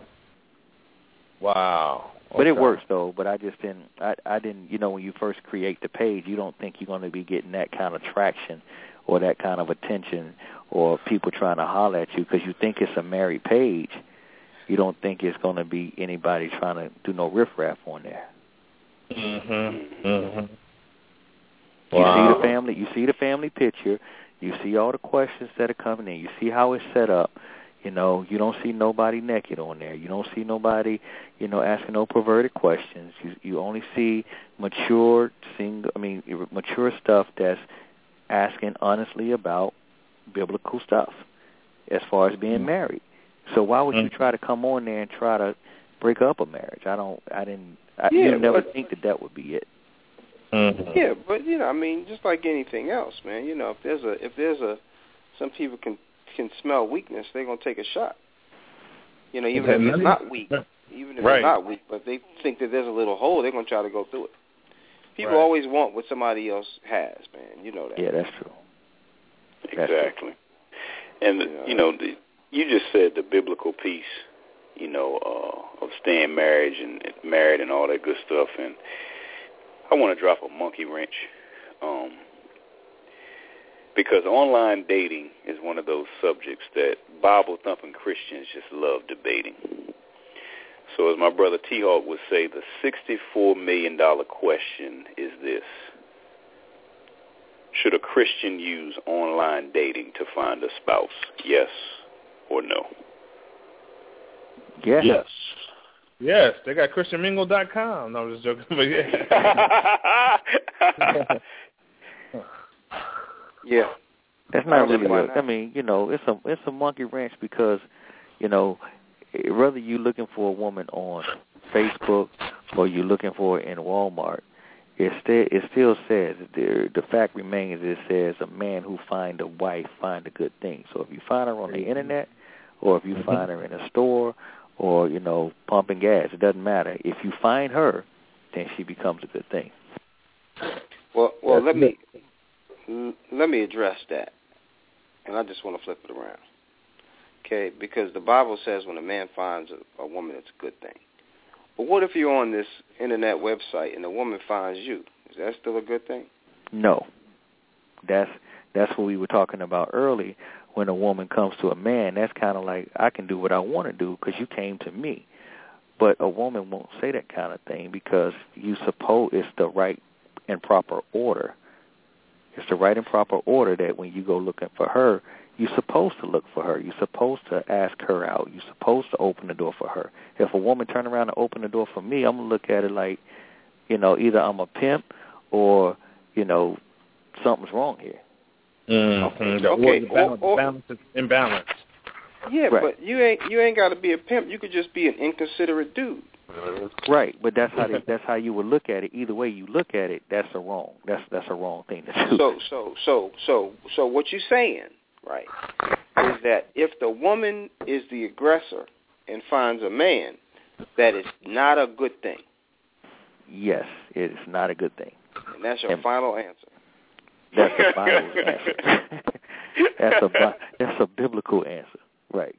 Wow. Okay. But it works though. But I just didn't. I I didn't. You know, when you first create the page, you don't think you're going to be getting that kind of traction or that kind of attention, or people trying to holler at you because you think it's a married page. You don't think it's going to be anybody trying to do no riffraff on there. Mm-hmm. Mm-hmm. You Wow. see the family. You see the family picture. You see all the questions that are coming in. You see how it's set up. You know, you don't see nobody naked on there. You don't see nobody, you know, asking no perverted questions. You you only see mature, single. I mean, mature stuff that's asking honestly about biblical stuff as far as being married. So why would you try to come on there and try to break up a marriage? I don't, I didn't, I yeah, you never but, think that that would be it. Mm-hmm. Yeah, but, you know, I mean, just like anything else, man, you know, if there's a, if there's a, some people can, can smell weakness, they're going to take a shot. You know, even if it's not weak, even if right. it's not weak, but they think that there's a little hole, they're going to try to go through it. People right. always want what somebody else has, man. You know that. Yeah, that's true. Exactly. And, the, you know, the, you just said the biblical piece, you know, uh, of staying married and married and all that good stuff. And I want to drop a monkey wrench um, because online dating is one of those subjects that Bible-thumping Christians just love debating. So as my brother T-Hawk would say, the sixty-four million dollars question is this. Should a Christian use online dating to find a spouse? Yes or no? Yes. Yes. Yes. They got Christian Mingle dot com. No, I'm just joking. But yeah. yeah. That's not really a, I mean, you know, it's a it's a monkey wrench because, you know, whether you're looking for a woman on Facebook or you're looking for her in Walmart, it still it still says the the fact remains. It says a man who find a wife find a good thing. So if you find her on the internet, or if you find her in a store, or you know pumping gas, it doesn't matter. If you find her, then she becomes a good thing. Well, well, let me let me address that, and I just want to flip it around. Okay, because the Bible says when a man finds a, a woman, it's a good thing. But what if you're on this internet website and a woman finds you? Is that still a good thing? No. That's that's what we were talking about early. When a woman comes to a man, that's kind of like, I can do what I want to do because you came to me. But a woman won't say that kind of thing because you suppose it's the right and proper order. It's the right and proper order that when you go looking for her, you're supposed to look for her. You're supposed to ask her out. You're supposed to open the door for her. If a woman turn around and open the door for me, I'm going to look at it like, you know, either I'm a pimp or, you know, something's wrong here. Mm-hmm. Okay. The okay. Balance, or, or, balance is imbalance. Yeah, right. but you ain't you ain't got to be a pimp. You could just be an inconsiderate dude. Right, but that's how they, that's how you would look at it. Either way you look at it, that's a wrong. That's that's a wrong thing to do. So so so so so what you're saying, right, is that if the woman is the aggressor and finds a man, that is not a good thing. Yes, it is not a good thing. And that's your and final answer. That's the Bible's answer. that's a that's a biblical answer, right?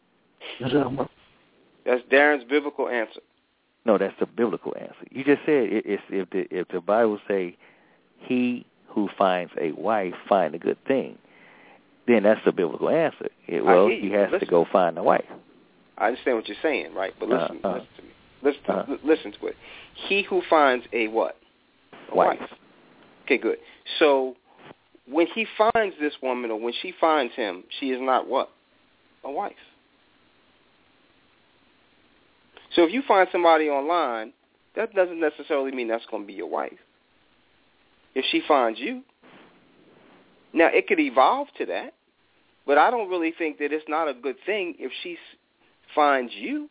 That's Darren's biblical answer. No, that's the biblical answer. You just said it, it's, if the if the Bible say, "He who finds a wife find a good thing," then that's the biblical answer. It, well, he has listen. to go find a wife. I understand what you're saying, right? But listen, uh, uh, listen to me. Listen, uh, to, listen to it. He who finds a what? A wife. wife. Okay, good. So when he finds this woman or when she finds him, she is not what? A wife. So if you find somebody online, that doesn't necessarily mean that's going to be your wife. If she finds you. Now, it could evolve to that, but I don't really think that it's not a good thing if she finds you.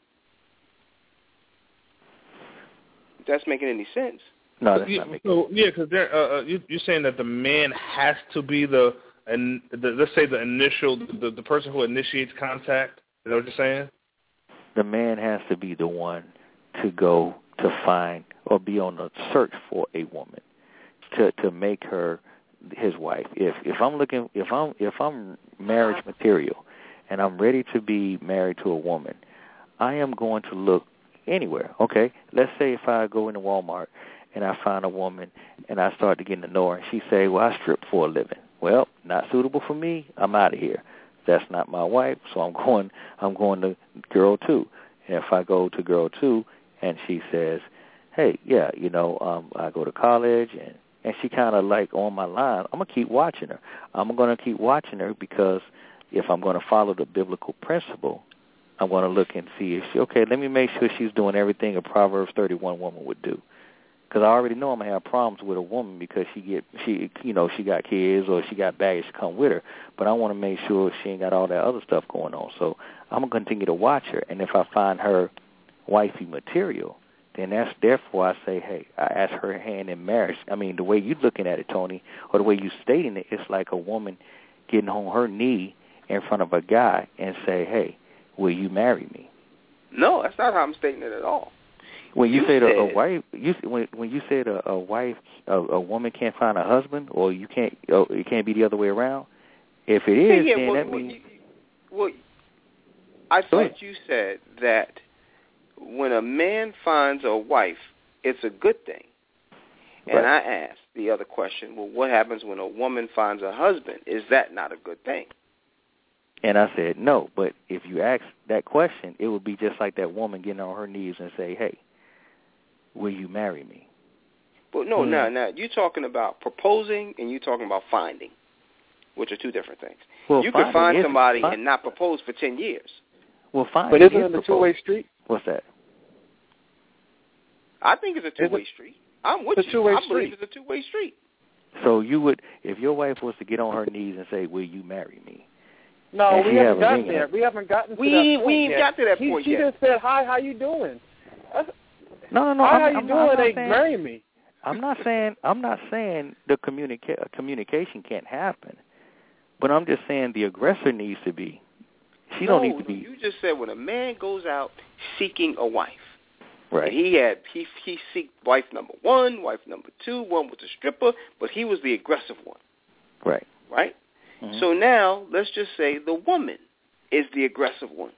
If that's making any sense. No, that's yeah, not making so, yeah, because uh, uh, you, you're saying that the man has to be the, and the let's say the initial, the, the person who initiates contact. Is that what you're saying? The man has to be the one to go to find or be on the search for a woman to to make her his wife. If if I'm looking, if I'm if I'm marriage material, and I'm ready to be married to a woman, I am going to look anywhere. Okay, let's say if I go into Walmart and I find a woman and I start to get to know her, and she say, "Well, I strip for a living." Well, not suitable for me. I'm out of here. That's not my wife, so I'm going. I'm going to girl two. And if I go to girl two, and she says, "Hey, yeah, you know, um, I go to college," and and she kind of like on my line, I'm gonna keep watching her. I'm gonna keep watching her because if I'm gonna follow the biblical principle, I'm gonna look and see if she okay. Let me make sure she's doing everything a Proverbs thirty-one woman would do. Because I already know I'm gonna have problems with a woman because she get she you know she got kids or she got baggage to come with her, but I want to make sure she ain't got all that other stuff going on. So I'm gonna continue to watch her, and if I find her wifey material, then that's therefore I say, hey, I ask her hand in marriage. I mean, the way you're looking at it, Tony, or the way you're stating it, it's like a woman getting on her knee in front of a guy and say, hey, will you marry me? No, that's not how I'm stating it at all. When you, you said said, a, a wife, you when when you said a, a wife, a, a woman can't find a husband, or you can't, oh, it can't be the other way around. If it is, yeah, yeah, then well, that well, means. You, well, I thought you said that when a man finds a wife, it's a good thing. And right. I asked the other question, well, what happens when a woman finds a husband? Is that not a good thing? And I said no, but if you ask that question, it would be just like that woman getting on her knees and say, hey, will you marry me? But no, mm. now, now, you're talking about proposing and you're talking about finding, which are two different things. Well, you could find somebody find, and not propose for ten years. Well, fine. But isn't it a two-way street? What's that? I think it's a two-way street. I'm with it's you. A two-way I believe street. it's a two-way street. So you would, if your wife was to get on her knees and say, will you marry me? No, we haven't gotten there. Up. We haven't gotten to we, that point We ain't yet. got to that he, point she yet. She just said, hi, how you doing? That's, no, no, no. Hi, I'm, how you I'm doing? Not, They saying, marry me. I'm not saying I'm not saying the communica- communication can't happen, but I'm just saying the aggressor needs to be. She no, don't need to be. You just said when a man goes out seeking a wife, right? And he had he he seeked wife number one, wife number two, one was a stripper, but he was the aggressive one, right? Right. Mm-hmm. So now let's just say the woman is the aggressive one.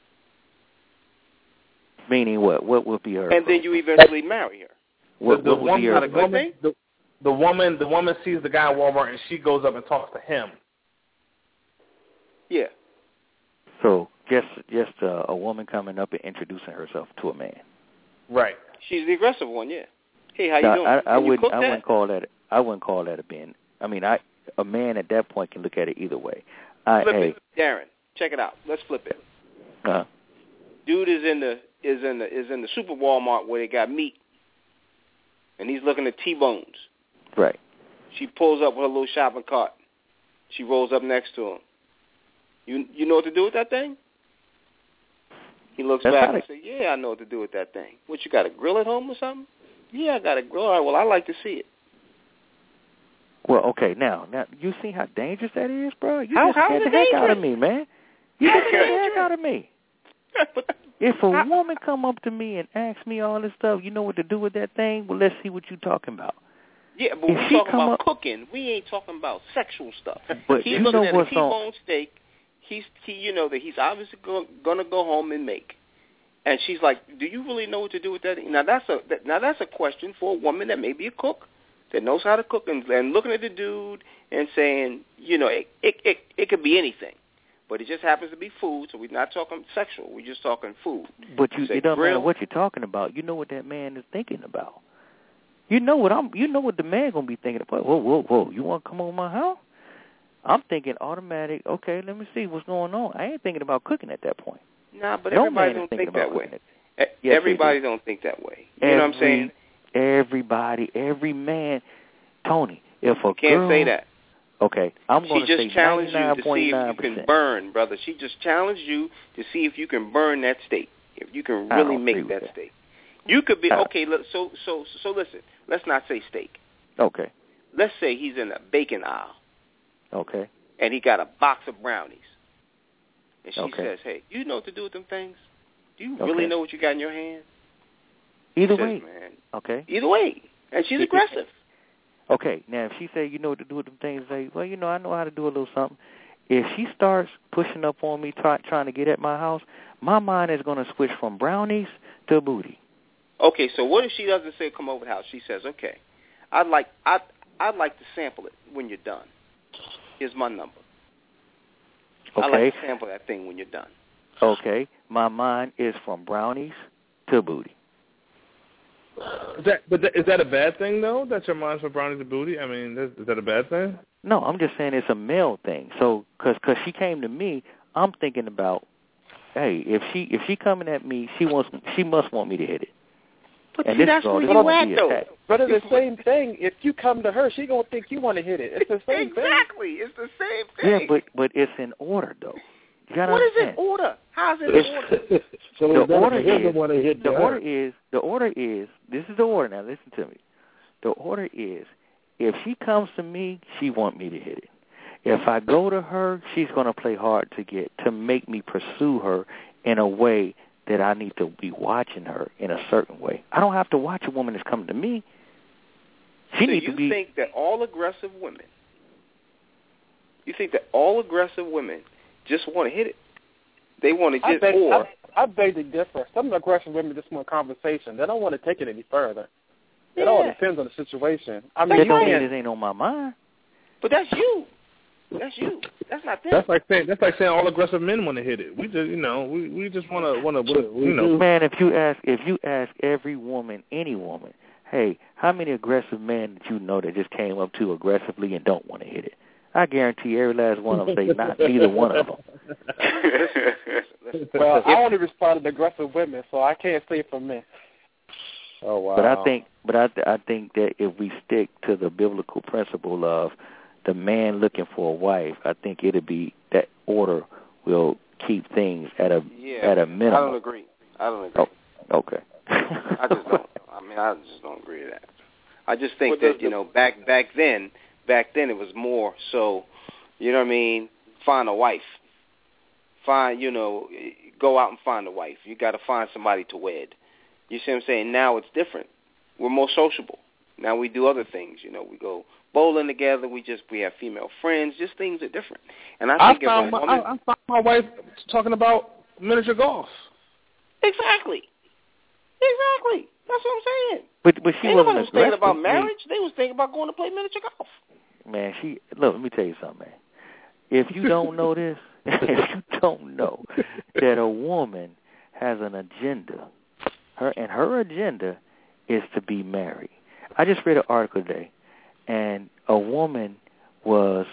Meaning what? What would be her? And then you eventually marry her. What, the, the what would woman, be her? The woman, the, the woman, the woman sees the guy in Walmart and she goes up and talks to him. Yeah. So just just uh, a woman coming up and introducing herself to a man. Right. She's the aggressive one. Yeah. Hey, how you now, doing? I, I Can wouldn't. you cook I that? wouldn't call that. I wouldn't call that a being. I mean, I a man at that point can look at it either way. I, flip hey, it, Darren. Check it out. Let's flip it. Uh-huh. Dude is in the is in the is in the super Walmart where they got meat, and he's looking at T-bones. Right. She pulls up with her little shopping cart. She rolls up next to him. You you know what to do with that thing? He looks That's back and it. says, "Yeah, I know what to do with that thing. What, you got a grill at home or something?" "Yeah, I got a grill." "All right, well, I like to see it." Well, okay, now, now you see how dangerous that is, bro? You how, just how scared the dangerous? heck out of me, man. You just scared the heck out of me. If a how? woman come up to me and ask me all this stuff, you know what to do with that thing? Well, let's see what you're talking about. Yeah, but if we're she talking come about up, cooking. We ain't talking about sexual stuff. But he's you looking know at what's a T-bone on... steak. He's, he, you know, that he's obviously go, gonna go home and make. And she's like, "Do you really know what to do with that?" Now that's a that, now that's a question for a woman that may be a cook, that knows how to cook, and, and looking at the dude and saying, you know, it it it, it could be anything, but it just happens to be food. So we're not talking sexual. We're just talking food. But you, Say it doesn't grill. matter what you're talking about. You know what that man is thinking about. You know what I'm. You know what the man gonna be thinking about. Whoa, whoa, whoa! You want to come over my house? I'm thinking automatic. Okay, let me see what's going on. I ain't thinking about cooking at that point. Nah, but no everybody man don't is thinking think about that way. cooking. Yes, everybody do. don't think that way. You every, know what I'm saying? Everybody, every man, Tony. If a you can't girl, say that. Okay, I'm going to say She just challenged you to see if you can percent. burn, brother. She just challenged you to see if you can burn that steak, if you can really make that, that steak. You could be okay. Look, so so so listen. Let's not say steak. Okay. Let's say he's in a bacon aisle. Okay. And he got a box of brownies. And she okay. says, "Hey, you know what to do with them things? Do you okay. really know what you got in your hand?" Either he way, says, man. Okay. Either way, and she's aggressive. Okay. Now, if she say, "You know what to do with them things," say, "Well, you know, I know how to do a little something." If she starts pushing up on me, try, trying to get at my house, my mind is going to switch from brownies to booty. Okay, so what if she doesn't say come over the house? She says, "Okay, I'd like I'd I'd like to sample it when you're done. Here's my number. Okay. I'd like to sample that thing when you're done." Okay, my mind is from brownies to booty. Is that, but that, is that a bad thing though? That your mind's from brownies to booty? I mean, is, is that a bad thing? No, I'm just saying it's a male thing. So, cause, cause she came to me, I'm thinking about, hey, if she if she coming at me, she wants she must want me to hit it. But and see, this that's where girl you at, though. Attack. But it's the same thing. If you come to her, she gonna think you want to hit it. It's the same exactly. thing. Exactly. It's the same thing. Yeah, but but it's in order though. You what understand? is it order? How's it in order? so the order is the, hit the her. order is the order is this is the order. Now listen to me. The order is if she comes to me, she want me to hit it. If I go to her, she's gonna play hard to get to make me pursue her in a way that I need to be watching her in a certain way. I don't have to watch a woman that's coming to me. She so needs you to be. think that all aggressive women? You think that all aggressive women just want to hit it? They want to just I beg, or. I, I beg to differ. Some aggressive women just want conversation. They don't want to take it any further. Yeah. It all depends on the situation. I mean, That you don't mean can't. it ain't on my mind. But that's you. That's you. That's not them. That's like saying that's like saying all aggressive men want to hit it. We just you know we we just want to want to you know. Man, if you ask if you ask every woman, any woman, hey, how many aggressive men that you know that just came up to aggressively and don't want to hit it? I guarantee every last one of them say not neither one of them. Well, I only respond to aggressive women, so I can't say for men. Oh wow! But I think, but I, th- I think that if we stick to the biblical principle of the man looking for a wife, I think it'll be that order will keep things at a yeah, at a minimum. I don't agree. I don't agree. Oh, okay. I just don't. I mean, I just don't agree with that. I just think Well, that you know back back then, back then it was more so. You know what I mean? Find a wife. Find you know, go out and find a wife. You got to find somebody to wed. You see what I'm saying? Now it's different. We're more sociable. Now we do other things. You know, we go bowling together. We just we have female friends. Just things are different. And I think I found if my a woman, I, I found my wife talking about miniature golf. Exactly. Exactly. That's what I'm saying. But but she Ain't wasn't nobody was thinking aggressive. about marriage. They was thinking about going to play miniature golf. Man, she look. Let me tell you something, man. If you don't know this, if you don't know that a woman has an agenda, her and her agenda is to be married. I just read an article today, and a woman was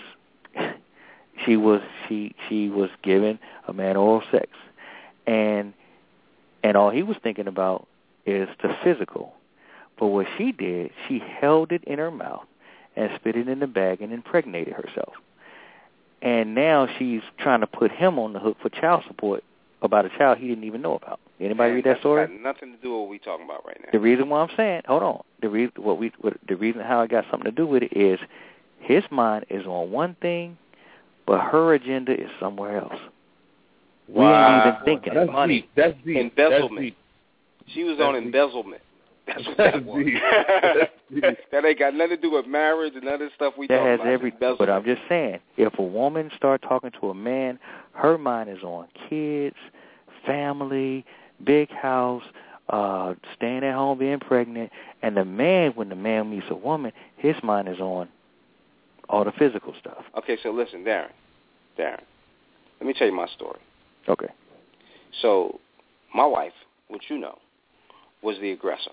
she was she she was giving a man oral sex, and and all he was thinking about is the physical. But what she did, she held it in her mouth and spit it in the bag and impregnated herself. And now she's trying to put him on the hook for child support about a child he didn't even know about. Anybody Man, read that story? Got nothing to do with what we talking about right now. The reason why I'm saying, hold on, the reason what we what, the reason how it got something to do with it is his mind is on one thing, but her agenda is somewhere else. Wow. We ain't even thinking That's money. Deep. That's deep. Embezzlement. That's deep. She was That's on deep. embezzlement. That's what That's that was. deep. That ain't got nothing to do with marriage and other stuff we That talking has about. every. But I'm just saying, if a woman start talking to a man, her mind is on kids, family, big house, uh, staying at home, being pregnant, and the man, when the man meets a woman, his mind is on all the physical stuff. Okay, so listen, Darren, Darren, let me tell you my story. Okay. So, my wife, which you know, was the aggressor.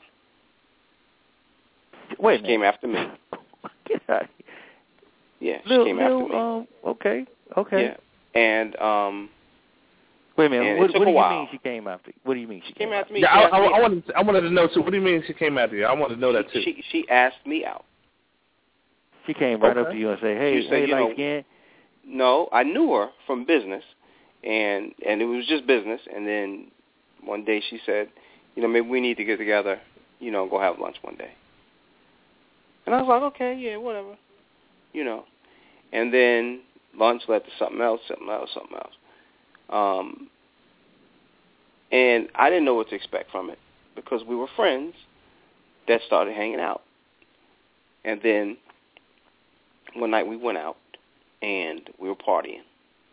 Wait she a came minute. after me. Get out of here. Yeah, she little, came little, after me. Um, okay, okay. Yeah, and um, Wait a minute. And What, it took what do a you while. mean she came after? What do you mean she, She came after me. Yeah, She I, asked I, me I out. wanted. I wanted to know too. What do you mean she came after you? I wanted to know that too. She she asked me out. She came right Okay. up to you and said, "Hey, She said, hey, you know, light skin." No, I knew her from business, and and it was just business. And then one day she said, you know, maybe we need to get together, you know, go have lunch one day. And I was like, okay, yeah, whatever, you know. And then lunch led to something else, something else, something else. Um, and I didn't know what to expect from it because we were friends that started hanging out. And then one night we went out and we were partying.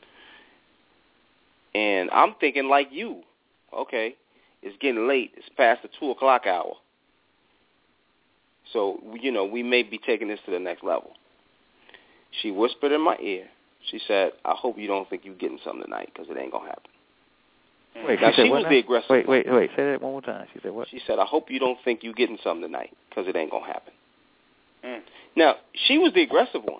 And I'm thinking like you, okay, it's getting late. It's past the two o'clock hour. So, you know, we may be taking this to the next level. She whispered in my ear. She said, I hope you don't think you're getting something tonight because it ain't going to happen. Wait, now, she, she was now? the aggressive Wait, one. wait, wait. Say that one more time. She said what? She said, I hope you don't think you're getting something tonight because it ain't going to happen. Mm. Now, she was the aggressive one.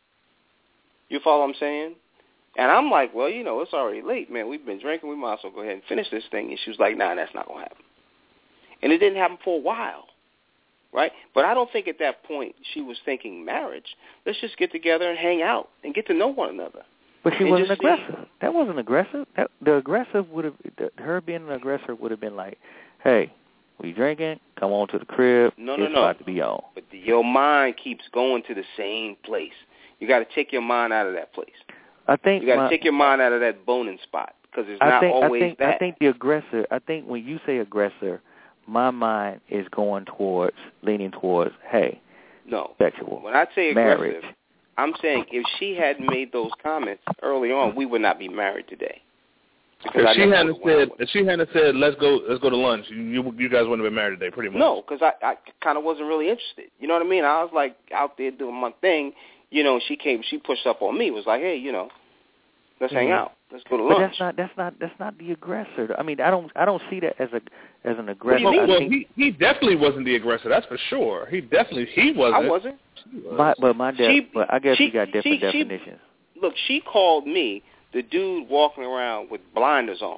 You follow what I'm saying? And I'm like, well, you know, it's already late, man. We've been drinking. We might as well go ahead and finish this thing. And she was like, nah, that's not going to happen. And it didn't happen for a while, right? But I don't think at that point she was thinking marriage. Let's just get together and hang out and get to know one another. But she and wasn't just aggressive. See. That wasn't aggressive. That, the aggressive would have, her being an aggressor would have been like, hey, we drinking? Come on to the crib. No, it's no, no. about to be on. But the, your mind keeps going to the same place. You got to take your mind out of that place. I think you got to my, take your mind out of that boning spot because it's I not think, always I think, that. I think the aggressor. I think when you say aggressor, my mind is going towards, leaning towards, hey, no, sexual. When I say marriage. aggressive, I'm saying if she hadn't made those comments early on, we would not be married today. Because If I she never hadn't would've said, if she hadn't said, let's go, let's go to lunch, you you, you guys wouldn't have been married today, pretty much. No, because I, I kind of wasn't really interested. You know what I mean? I was like out there doing my thing. You know, she came, she pushed up on me. Was like, hey, you know, let's mm-hmm. hang out. Let's go to but lunch. But that's not that's not that's not the aggressor. I mean, I don't I don't see that as a as an aggressor. What do you mean? Well, think, he he definitely wasn't the aggressor. That's for sure. He definitely he wasn't. I wasn't. Was. My, but my def, she, but I guess she, we got different she, definitions. She, look, she called me the dude walking around with blinders on.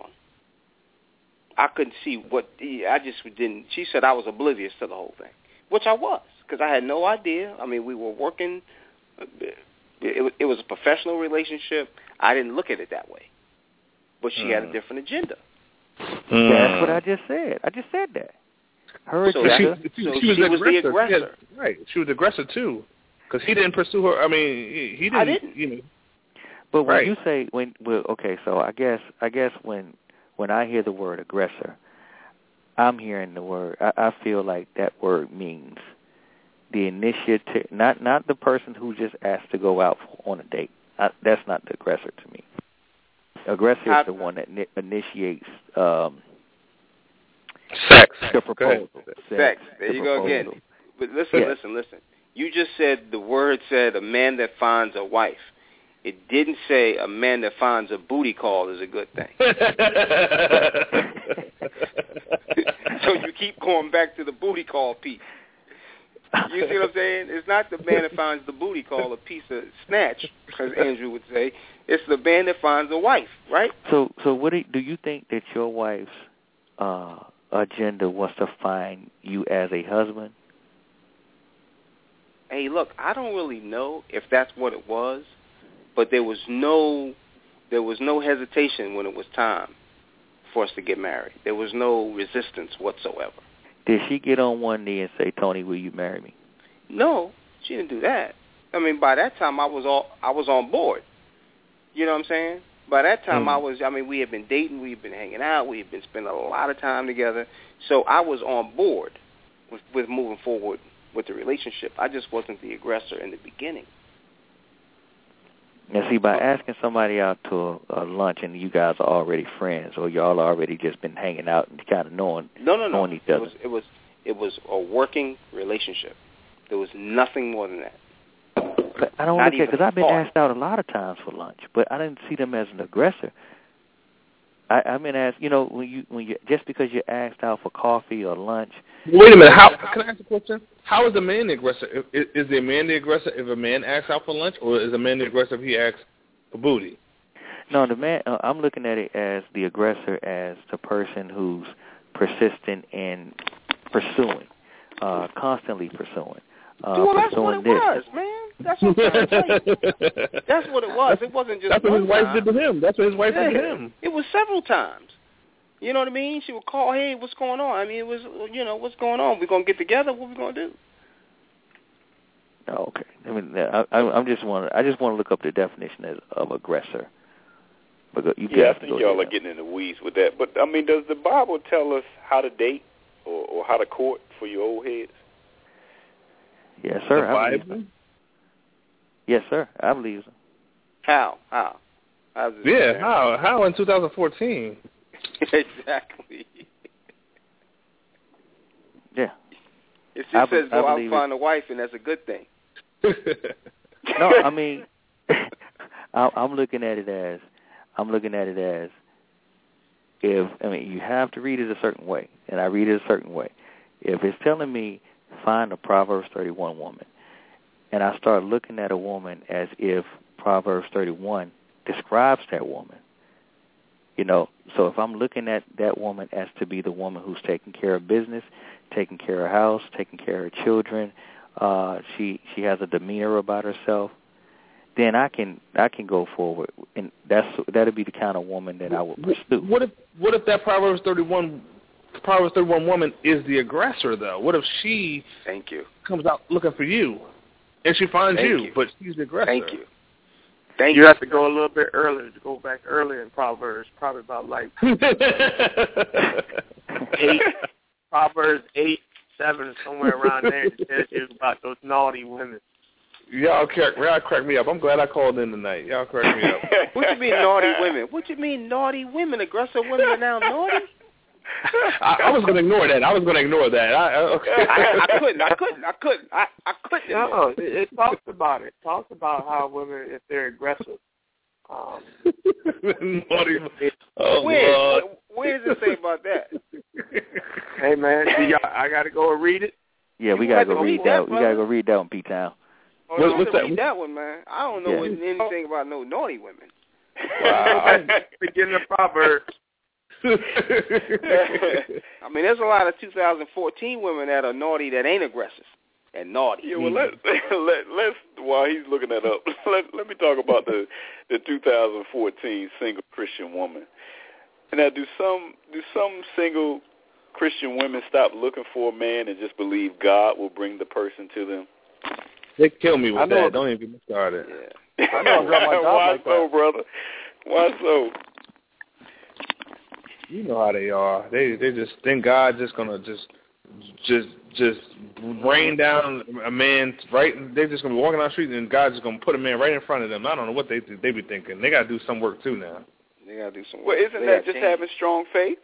I couldn't see what I just didn't. She said I was oblivious to the whole thing, which I was because I had no idea. I mean, we were working. It, it was a professional relationship. I didn't look at it that way, but she mm. had a different agenda. Mm. That's what I just said. I just said that. Her so agenda. She, so she, she was, she was the aggressor. aggressor, had, right? She was the aggressor too, because he didn't pursue her. I mean, he, he didn't. I didn't. You know. But when right. you say when, well, okay, so I guess I guess when when I hear the word aggressor, I'm hearing the word. I, I feel like that word means the initiative, not not the person who just asked to go out on a date. I, that's not the aggressor to me. Aggressor I, is the one that ni- initiates um, sex, the proposal. Sex. sex. There the you proposal. go again. But listen, yeah. listen, listen. You just said the word said a man that finds a wife. It didn't say a man that finds a booty call is a good thing. So you keep going back to the booty call piece. You see what I'm saying? It's not the man that finds the booty call a piece of snatch, as Andrew would say. It's the man that finds a wife, right? So, so what do you, do you think that your wife's uh, agenda was to find you as a husband? Hey, look, I don't really know if that's what it was, but there was no, there was no hesitation when it was time for us to get married. There was no resistance whatsoever. Did she get on one knee and say, "Tony, will you marry me"? No, she didn't do that. I mean, by that time, I was all I was on board. You know what I'm saying? By that time, mm. I was. I mean, we had been dating, we had been hanging out, we had been spending a lot of time together. So I was on board with, with moving forward with the relationship. I just wasn't the aggressor in the beginning. Now, see, by asking somebody out to a, a lunch and you guys are already friends, or y'all already just been hanging out and kind of knowing, no, no, no. knowing each other. It was, it was, it was a working relationship. There was nothing more than that. But I don't Not look at because I've been thought. asked out a lot of times for lunch, but I didn't see them as an aggressor. I, I've been asked, you know, when you when you just because you're asked out for coffee or lunch. Wait a minute. How can I ask a question? How is a man the aggressor? Is, is the man the aggressor if a man asks out for lunch, or is a man the aggressor if he asks for booty? No, the man. Uh, I'm looking at it as the aggressor, as the person who's persistent in pursuing, uh, constantly pursuing. Uh, well, that's pursuing what it this. was, man. That's what I'm trying to tell you. That's what it was. It wasn't just That's what one his wife time. did to him. That's what his wife Yeah, did to him. It was several times. You know what I mean? She would call, hey, what's going on? I mean, it was, you know, what's going on? We're going to get together? What we going to do? Oh, okay. I mean, I, I, I'm just want. I just want to look up the definition of, of aggressor. But you yeah, I think y'all are getting in the weeds with that. But I mean, does the Bible tell us how to date or, or how to court for your old heads? Yes, sir. The I Bible? believe so. Yes, sir. I believe so. How? How? How's it Yeah, there? how? How in two thousand fourteen? Exactly. Yeah. It just I says be- go I out believe and find a wife, and that's a good thing. No, I mean, I, I'm looking at it as, I'm looking at it as, if I mean, you have to read it a certain way, and I read it a certain way. If it's telling me find a Proverbs thirty-one woman, and I start looking at a woman as if Proverbs thirty-one describes that woman, you know, so if I'm looking at that woman as to be the woman who's taking care of business, taking care of house, taking care of children, uh, she she has a demeanor about herself, then I can I can go forward, and that's that'll be the kind of woman that I would pursue. What if what if that Proverbs thirty-one Proverbs thirty-one woman is the aggressor though? What if she Thank you. comes out looking for you, and she finds Thank you, you. but she's the aggressor? Thank you. Thank you you. have to go a little bit earlier, to go back earlier in Proverbs, probably about like eight, Proverbs eight, seven, somewhere around there. It tells you about those naughty women. Y'all crack, y'all crack me up. I'm glad I called in tonight. Y'all crack me up. What you mean naughty women? What you mean naughty women? Aggressive women are now naughty? I, I was going to ignore that. I was going to ignore that. I, I, okay. I, I couldn't. I couldn't. I couldn't. I, I couldn't. No, it, it talks about it. It talks about how women, if they're aggressive. Um, Naughty. Oh, where? Lord. Where does it say about that? Hey, man, do y'all, I got to go and read it? Yeah, we You gotta have to go read read that. that, We gotta go read that one, P-Town. Oh, What- you have what's to that? read that one, man. I don't know Yeah. anything about no naughty women. Wow. Beginning of Proverbs. I mean, there's a lot of two thousand fourteen women that are naughty that ain't aggressive and naughty. Yeah, well, let let let's while he's looking that up, let let me talk about the the two thousand fourteen single Christian woman. And now, do some do some single Christian women stop looking for a man and just believe God will bring the person to them? They kill me with I know that. it- Don't even get me started. Yeah. I know I got my job Why like so, that. brother? Why so? You know how they are. They they just think God just gonna just just just rain down a man right. They're just gonna be walking down the street and God's just gonna put a man right in front of them. I don't know what they they be thinking. They gotta do some work too now. They gotta do some Well, work. isn't They that gotta just change. having strong faith?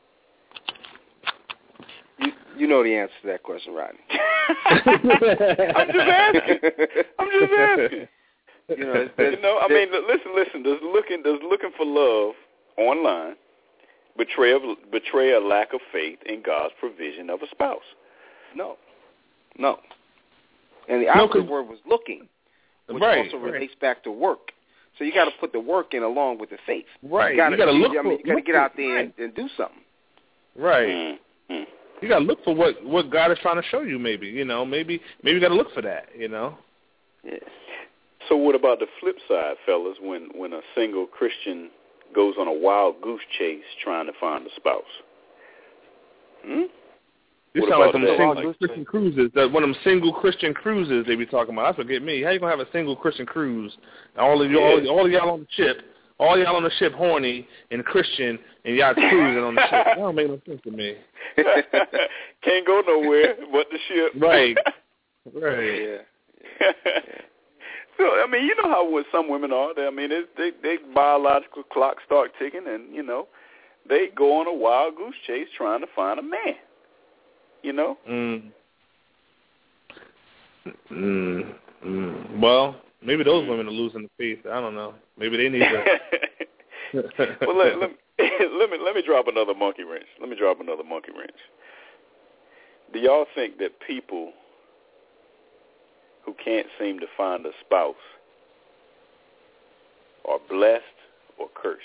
You, you know the answer to that question, Rodney. I'm just asking. I'm just asking. You know, it's, it's, You know, I mean, listen, listen. Does looking does looking for love online betray a, betray a lack of faith in God's provision of a spouse? no, no. And the No, opposite 'cause- word was looking, which Right, also right. relates back to work. So you got to put the work in along with the faith. Right. You got You gotta look I mean, for- you got to look get for- out there right. and, and do something. Right. Mm-hmm. You gotta look for what what God is trying to show you. Maybe you know. Maybe maybe you gotta look for that. You know. Yeah. So what about the flip side, fellas? When when a single Christian goes on a wild goose chase trying to find a spouse? Hmm? You What sound like about them that? single Wild Christian cruises. That one of them single Christian cruises they be talking about. That's what get me. How you gonna have a single Christian cruise? All of you, all, all of y'all on the ship, all y'all on the ship, horny and Christian, and y'all cruising on the ship. That don't make no sense to me. Can't go nowhere but the ship. Right. Right. Yeah. So I mean, you know how what some women are. They, I mean, it's, they they biological clocks start ticking, and you know, they go on a wild goose chase trying to find a man. You know. Mm. Mm. Mm. Well, maybe those women are losing the faith. I don't know. Maybe they need to. well, let, let, me, let me let me drop another monkey wrench. Let me drop another monkey wrench. Do y'all think that people who can't seem to find a spouse are blessed or cursed?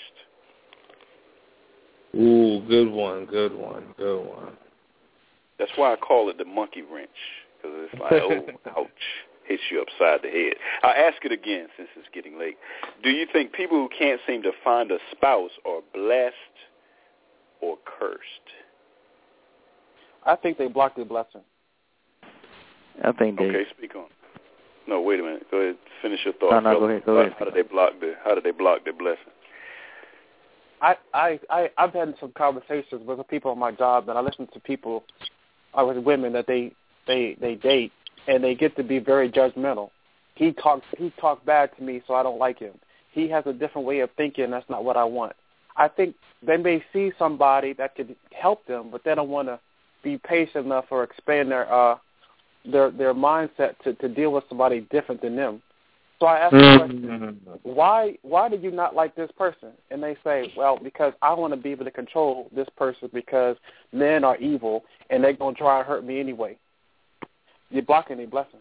Ooh, good one, good one, good one. That's why I call it the monkey wrench, because it's like, oh, ouch, hits you upside the head. I'll ask it again since it's getting late. Do you think people who can't seem to find a spouse are blessed or cursed? I think they block their blessing. I think they... Okay, speak on. No, wait a minute. Go ahead. Finish your thought. No, no, go ahead. Go ahead. How do they block the? How do they block their blessing? I, I, I, I've had some conversations with the people on my job, and I listen to people, uh, with women that they, they, they date, and they get to be very judgmental. He talks, he talks bad to me, so I don't like him. He has a different way of thinking. That's not what I want. I think they may see somebody that could help them, but they don't want to be patient enough or expand their, uh, their, their mindset to, to deal with somebody different than them. So I ask the question, why why do you not like this person? And they say, well, because I want to be able to control this person because men are evil and they're going to try and hurt me anyway. You're blocking their blessing.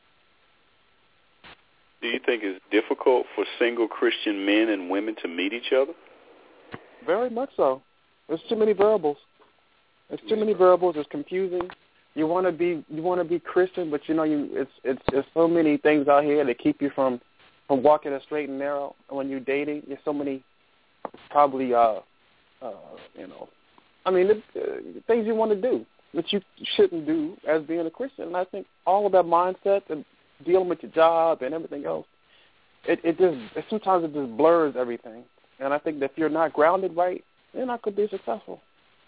Do you think it's difficult for single Christian men and women to meet each other? Very much so. There's too many variables. There's too many variables. It's confusing. You want to be you want to be Christian, but you know you it's it's there's so many things out here that keep you from, from walking a straight and narrow. And when you're dating, there's so many probably uh, uh you know, I mean uh, things you want to do that you shouldn't do as being a Christian. And I think all of that mindset and dealing with your job and everything else, it it just it, sometimes it just blurs everything. And I think that if you're not grounded right, you're not going to be successful.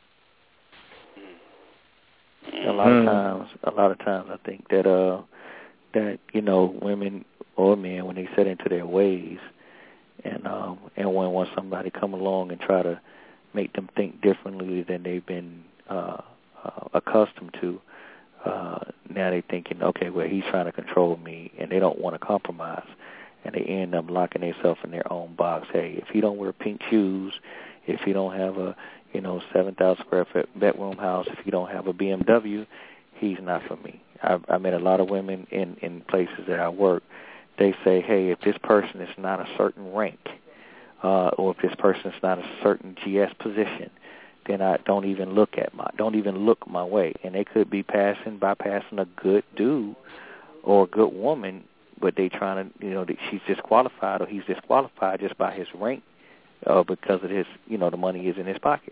A lot of times, a lot of times, I think that uh, that you know, women or men, when they set into their ways, and um, and when when somebody come along and try to make them think differently than they've been uh, uh, accustomed to, uh, now they thinking, okay, well, he's trying to control me, and they don't want to compromise, and they end up locking themselves in their own box. Hey, if he don't wear pink shoes, if he don't have a you know, seven thousand square foot bedroom house, if you don't have a B M W, he's not for me. I've, I met a lot of women in, in places that I work. They say, hey, if this person is not a certain rank, uh, or if this person is not a certain G S position, then I don't even look at my, don't even look my way. And they could be passing, bypassing a good dude or a good woman, but they trying to, you know, that she's disqualified or he's disqualified just by his rank. Uh, because of his, you know, the money is in his pocket.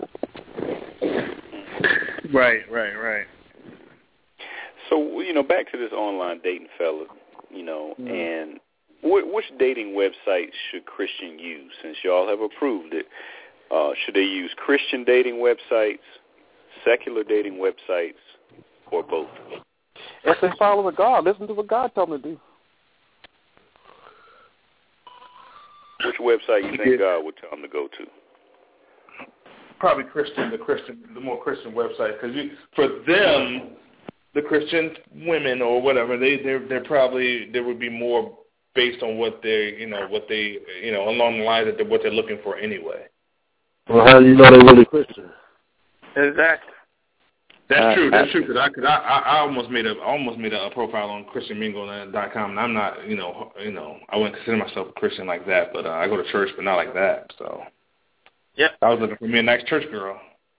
Right, right, right. So, you know, back to this online dating, fella, you know, mm-hmm. and wh- which dating websites should Christian use? Since y'all have approved it, uh, should they use Christian dating websites, secular dating websites, or both? If they follow God, listen to what God told them to do. Which website you think God would tell them to go to? Probably Christian, the Christian, the more Christian website, because for them, the Christian women or whatever, they they're, they're probably there would be more based on what they you know what they you know along the lines of what they're looking for anyway. Well, how do you know they're really Christian? Exactly. That's uh, true. That's true. Because I, cause I, I, I almost made a, I almost made a, a profile on Christian Mingle dot com, and I'm not, you know, you know, I wouldn't consider myself a Christian like that, but uh, I go to church, but not like that. So, yeah, I was looking for me a nice church girl.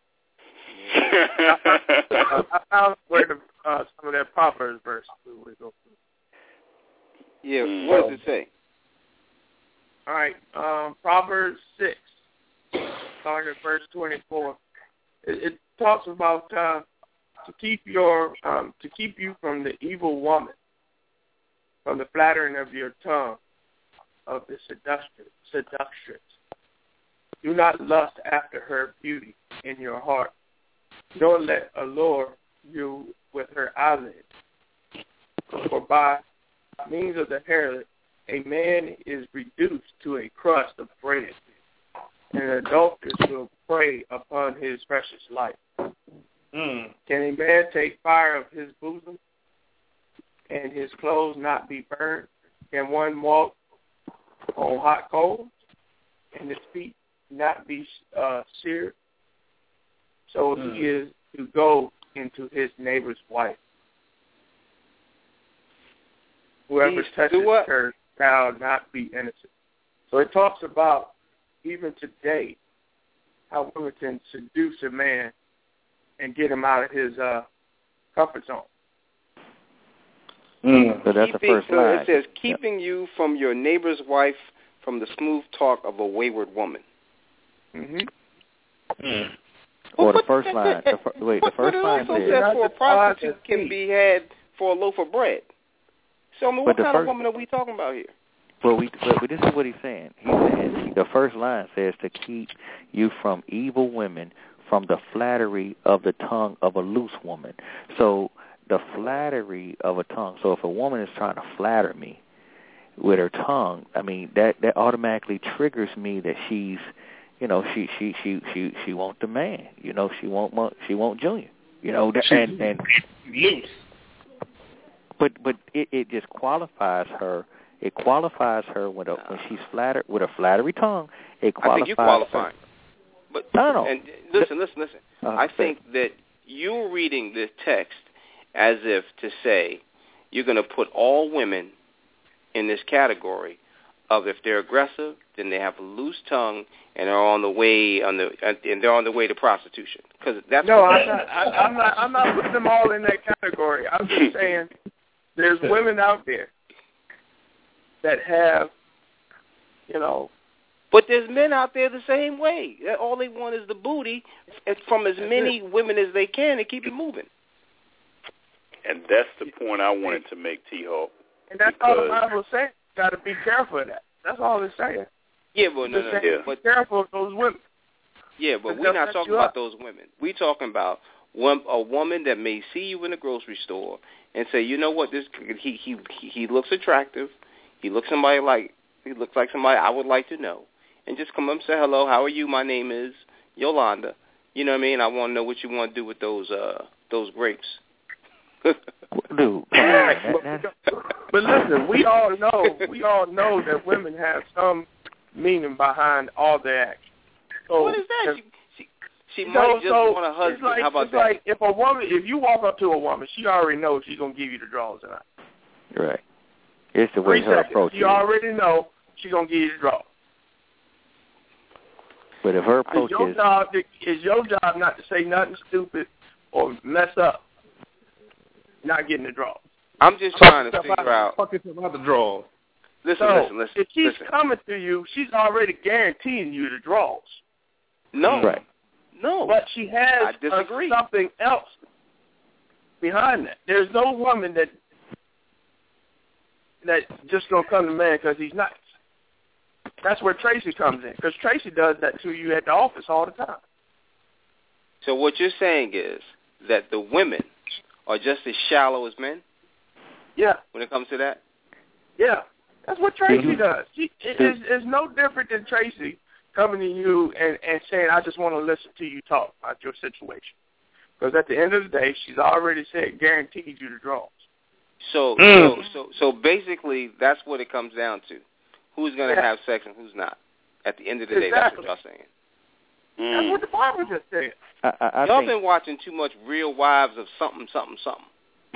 I, I found where the, uh, some of that Proverbs verse we go through. Yeah, what does it say? All right, um, Proverbs six, starting at verse twenty-four. It, it talks about. Uh, To keep your um, to keep you from the evil woman, from the flattering of your tongue, of the seductress. seductress. Do not lust after her beauty in your heart, nor let allure you with her eyelids. For by means of the harlot, a man is reduced to a crust of bread, and an adulteress will prey upon his precious life. Mm. Can a man take fire of his bosom and his clothes not be burned? Can one walk on hot coals and his feet not be uh, seared? So mm. he is to go into his neighbor's wife. Whoever He's touches her shall not be innocent. So it talks about even today, how women can seduce a man and get him out of his uh, comfort zone. Mm. So that's keeping, the first so line. It says, keeping yeah. you from your neighbor's wife, from the smooth talk of a wayward woman. Mm-hmm. Mm. Or the first line. The fir- wait, the first line says, says, for a prostitute can be had for a loaf of bread. So, I mean, what kind first, of woman are we talking about here? Well, we, but this is what he's saying. He's saying the first line says to keep you from evil women, from the flattery of the tongue of a loose woman. So the flattery of a tongue. So if a woman is trying to flatter me with her tongue, I mean, that, that automatically triggers me that she's, you know, she she she she she want the man. You know, she want she want Junior. You know, and and loose. But but it, it just qualifies her. It qualifies her when a, when she's flattered with a flattery tongue. It qualifies. I think you qualify. Her. But I don't know. And listen, listen, listen. Uh, I think that you're reading this text as if to say you're going to put all women in this category of if they're aggressive, then they have a loose tongue and are on the way on the and they're on the way to prostitution. Because that's no, I'm not, I, I'm not. I'm not putting them all in that category. I'm just saying there's women out there that have, you know. But there's men out there the same way. All they want is the booty from as many women as they can to keep it moving. And that's the point I wanted to make, T-Hawk. And that's all the Bible saying. Got to be careful of that. That's all it's saying. Yeah, but no, no, no. Yeah. But be careful of those women. Yeah, but we're not talking about those women. We're talking about one, a woman that may see you in the grocery store and say, you know what, this he he he looks attractive. He looks somebody like he looks like somebody I would like to know, and just come up and say hello. How are you? My name is Yolanda. You know what I mean? I want to know what you want to do with those uh those grapes. Dude, but listen, we all know we all know that women have some meaning behind all their actions. So, what is that? She she, she so, might just so want a husband. It's like, How about it's that? Like if a woman, if you walk up to a woman, she already knows she's gonna give you the draws tonight. Right. It's the way Three her seconds, approach you is. already know she's gonna give you the draws. But if her approach it's your is, job, it's your job not to say nothing stupid or mess up. Not getting the draws. I'm just trying to figure out. Fuck it about the draws. Listen, so, listen, listen. If she's listen. coming to you, she's already guaranteeing you the draws. No, right. no. But she has I disagree. A, something else behind that. There's no woman that that just gonna come to man because he's nice. That's where Tracy comes in, because Tracy does that to you at the office all the time. So what you're saying is that the women are just as shallow as men? Yeah. When it comes to that? Yeah. That's what Tracy mm-hmm. does. She it is it's no different than Tracy coming to you and, and saying, I just want to listen to you talk about your situation. Because at the end of the day, she's already said, guaranteed you the draws. So, mm. so, so, so basically, that's what it comes down to. Who's going to yeah. have sex and who's not? At the end of the exactly. day, that's what y'all saying. Mm. That's what the Bible just said. I, I, I y'all think, been watching too much Real Wives of something, something, something.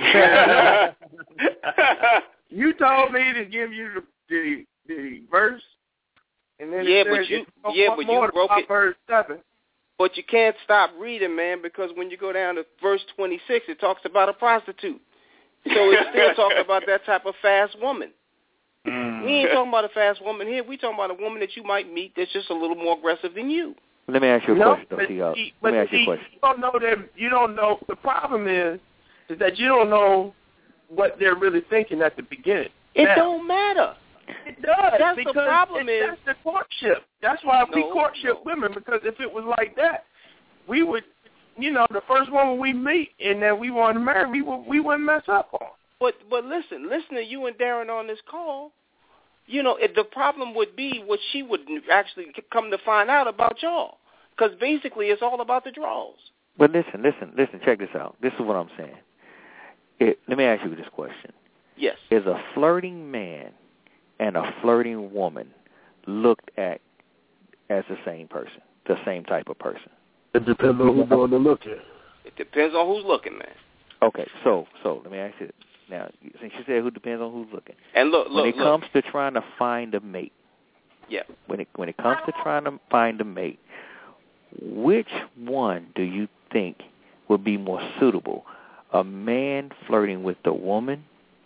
You told me to give you the the, the verse, and then yeah, it but says, you, yeah, but you broke it. Verse seven. But you can't stop reading, man, because when you go down to verse twenty-six, it talks about a prostitute. So it's still talking about that type of fast woman. Mm. We ain't talking about a fast woman here. We talking about a woman that you might meet that's just a little more aggressive than you. Let me ask you a no, question, though, but, T-Hawk. see, Let me but ask you a see, question. You don't know them. You don't know. The problem is, is that you don't know what they're really thinking at the beginning. It now, don't matter. It does. That's because the problem it, is that's the courtship. That's why no, we courtship no. women, because if it was like that, we would, you know, the first woman we meet and then we want to marry, we would, we wouldn't mess up on. But but listen, listen to you and Darren on this call. You know, if the problem would be what she would actually come to find out about y'all, because basically it's all about the draws. But listen, listen, listen. Check this out. This is what I'm saying. It, let me ask you this question. Yes. Is a flirting man and a flirting woman looked at as the same person, the same type of person? It depends on who's going to look at. It depends on who's looking, man. Okay, so so let me ask you now. Since you said who depends on who's looking, and look, look, when it look. comes to trying to find a mate, Yeah. When it when it comes to trying to find a mate, which one do you think would be more suitable? A man flirting with the woman,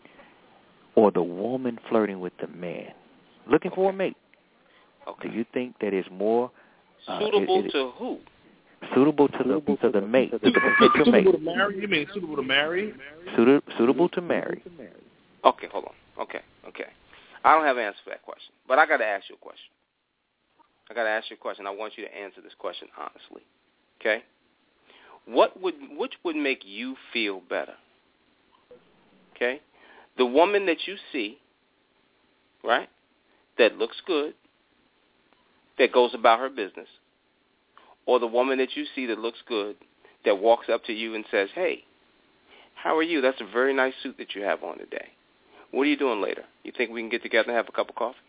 or the woman flirting with the man? Looking okay. for a mate. Okay. Do you think that is more uh, suitable it, it, to who? Suitable to the to the mate, to the potential mate. Suitable to marry? You mean suitable to marry? Suitable, suitable to marry. Okay, hold on. Okay, okay. I don't have an answer for that question, but I got to ask you a question. I got to ask you a question. I want you to answer this question honestly. Okay? What would which would make you feel better? Okay? The woman that you see, right? That looks good, that goes about her business, or the woman that you see that looks good, that walks up to you and says, "Hey, how are you? That's a very nice suit that you have on today. What are you doing later? You think we can get together and have a cup of coffee?"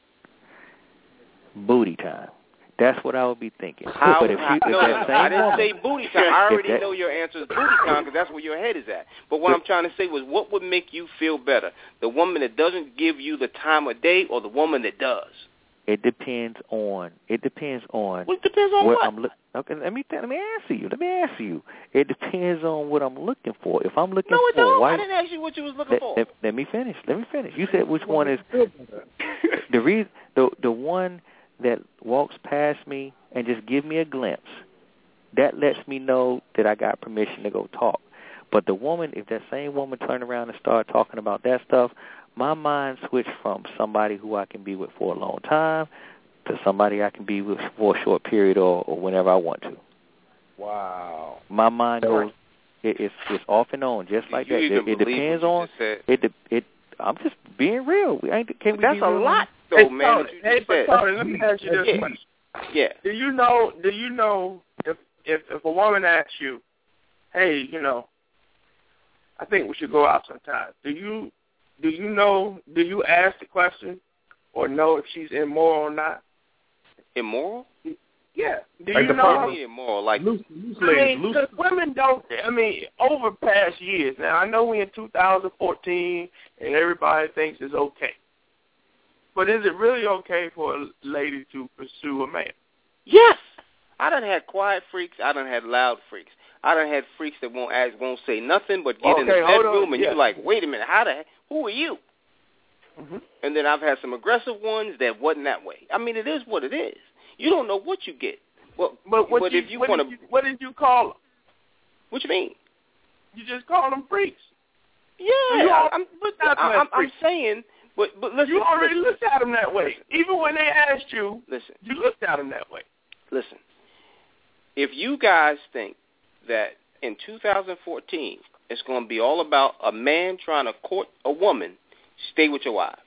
Booty time. That's what I would be thinking. How, but if how, you, if no, that same I didn't woman, say booty time. I already that, know your answer is booty time because that's where your head is at. But what I'm trying to say was, what would make you feel better? The woman that doesn't give you the time of day, or the woman that does? It depends on. It depends on. Well, it depends on what? what? I'm look, okay, let me let me answer you. Let me answer you. It depends on what I'm looking for. If I'm looking no, it for don't. a white, I didn't ask you what you was looking let, for. Let, let me finish. Let me finish. You said which one is the reason. The the one that walks past me and just give me a glimpse. That lets me know that I got permission to go talk. But the woman, if that same woman turned around and started talking about that stuff, my mind switched from somebody who I can be with for a long time to somebody I can be with for a short period or, or whenever I want to. Wow. My mind goes, it, it's it's off and on, just like you that. It, it depends on, it, it, it, I'm just being real. We ain't, can we That's be a real lot, though, hey, man. Tony, hey, but Tony, let me ask you this yeah. question. Yeah. Do you know? Do you know if if if a woman asks you, "Hey, you know, I think we should go out sometime." Do you do you know? Do you ask the question, or know if she's immoral or not? Immoral? Yeah. Do like you the know? Immoral, like loose, loose I ladies, mean, loose. because women don't. I mean, over past years. Now I know we in two thousand fourteen, and everybody thinks it's okay. But is it really okay for a lady to pursue a man? Yes. I done had quiet freaks. I done had loud freaks. I done had freaks that won't ask, won't say nothing, but get okay, in the bedroom and yeah. you're like, wait a minute, how the who are you? Mm-hmm. And then I've had some aggressive ones that wasn't that way. I mean, it is what it is. You don't know what you get. Well, but what but you, if you what want to, what did you call them? What you mean? You just call them freaks. Yeah, you all, I'm, but I, I'm, I'm saying. But, but listen, you already listen. looked at them that way. Even when they asked you, listen, you looked at them that way. Listen, if you guys think that in two thousand fourteen it's going to be all about a man trying to court a woman, stay with your wives,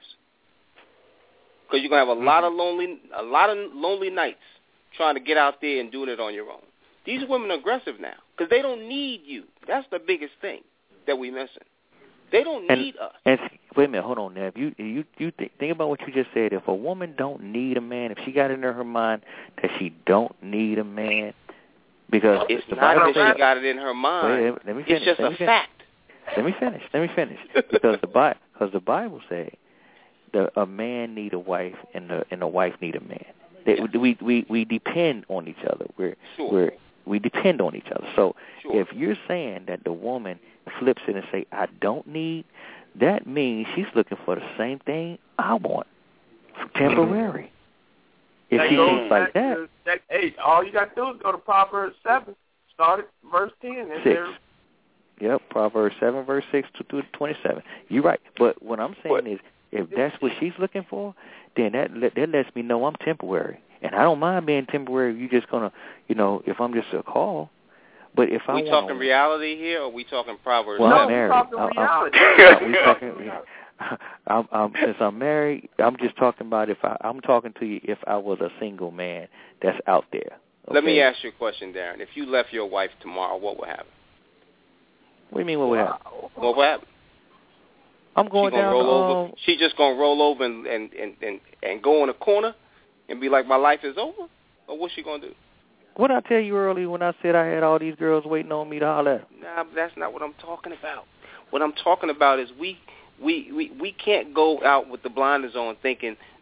because you're going to have a mm-hmm. lot of lonely, a lot of lonely nights trying to get out there and doing it on your own. These women are aggressive now because they don't need you. That's the biggest thing that we're missing. They don't and, need us. And wait a minute, hold on, Nev. You you you think, think about what you just said. If a woman don't need a man, if she got it in her mind that she don't need a man, because it's the not Bible that says, she got it in her mind. Wait, let me finish, it's just let a me finish. fact. Let me finish. Let me finish. Because the Bible, because the Bible says that a man need a wife and the and a wife need a man. That yeah. we we we depend on each other. We're sure. we're we depend on each other. So sure. if you're saying that the woman flips it and say, I don't need, that means she's looking for the same thing I want, temporary. If that she goes thinks like that, to, that, hey, all you got to do is go to Proverbs seven, start at verse ten. And six. Yep, Proverbs seven, verse six to through twenty-seven. You're right. But what I'm saying is, if that's what she's looking for, then that that lets me know I'm temporary. And I don't mind being temporary if you're just going to, you know, if I'm just a call. But if I we want talking to, reality here, or we talking Proverbs? Well, no, I'm married. we're talking I'm, reality. I'm, we talking, I'm, I'm, since I'm married, I'm just talking about if I, I'm talking to you if I was a single man that's out there. Okay? Let me ask you a question, Darren. If you left your wife tomorrow, what would happen? What do you mean what would happen? What would happen? I'm going she gonna down. Roll um, over. She just gonna roll over and, and, and, and, and go in a corner and be like, my life is over? Or what's she gonna do? What did I tell you earlier when I said I had all these girls waiting on me to holler at? Nah, that's not what I'm talking about. What I'm talking about is we we, we, we can't go out with the blinders on thinking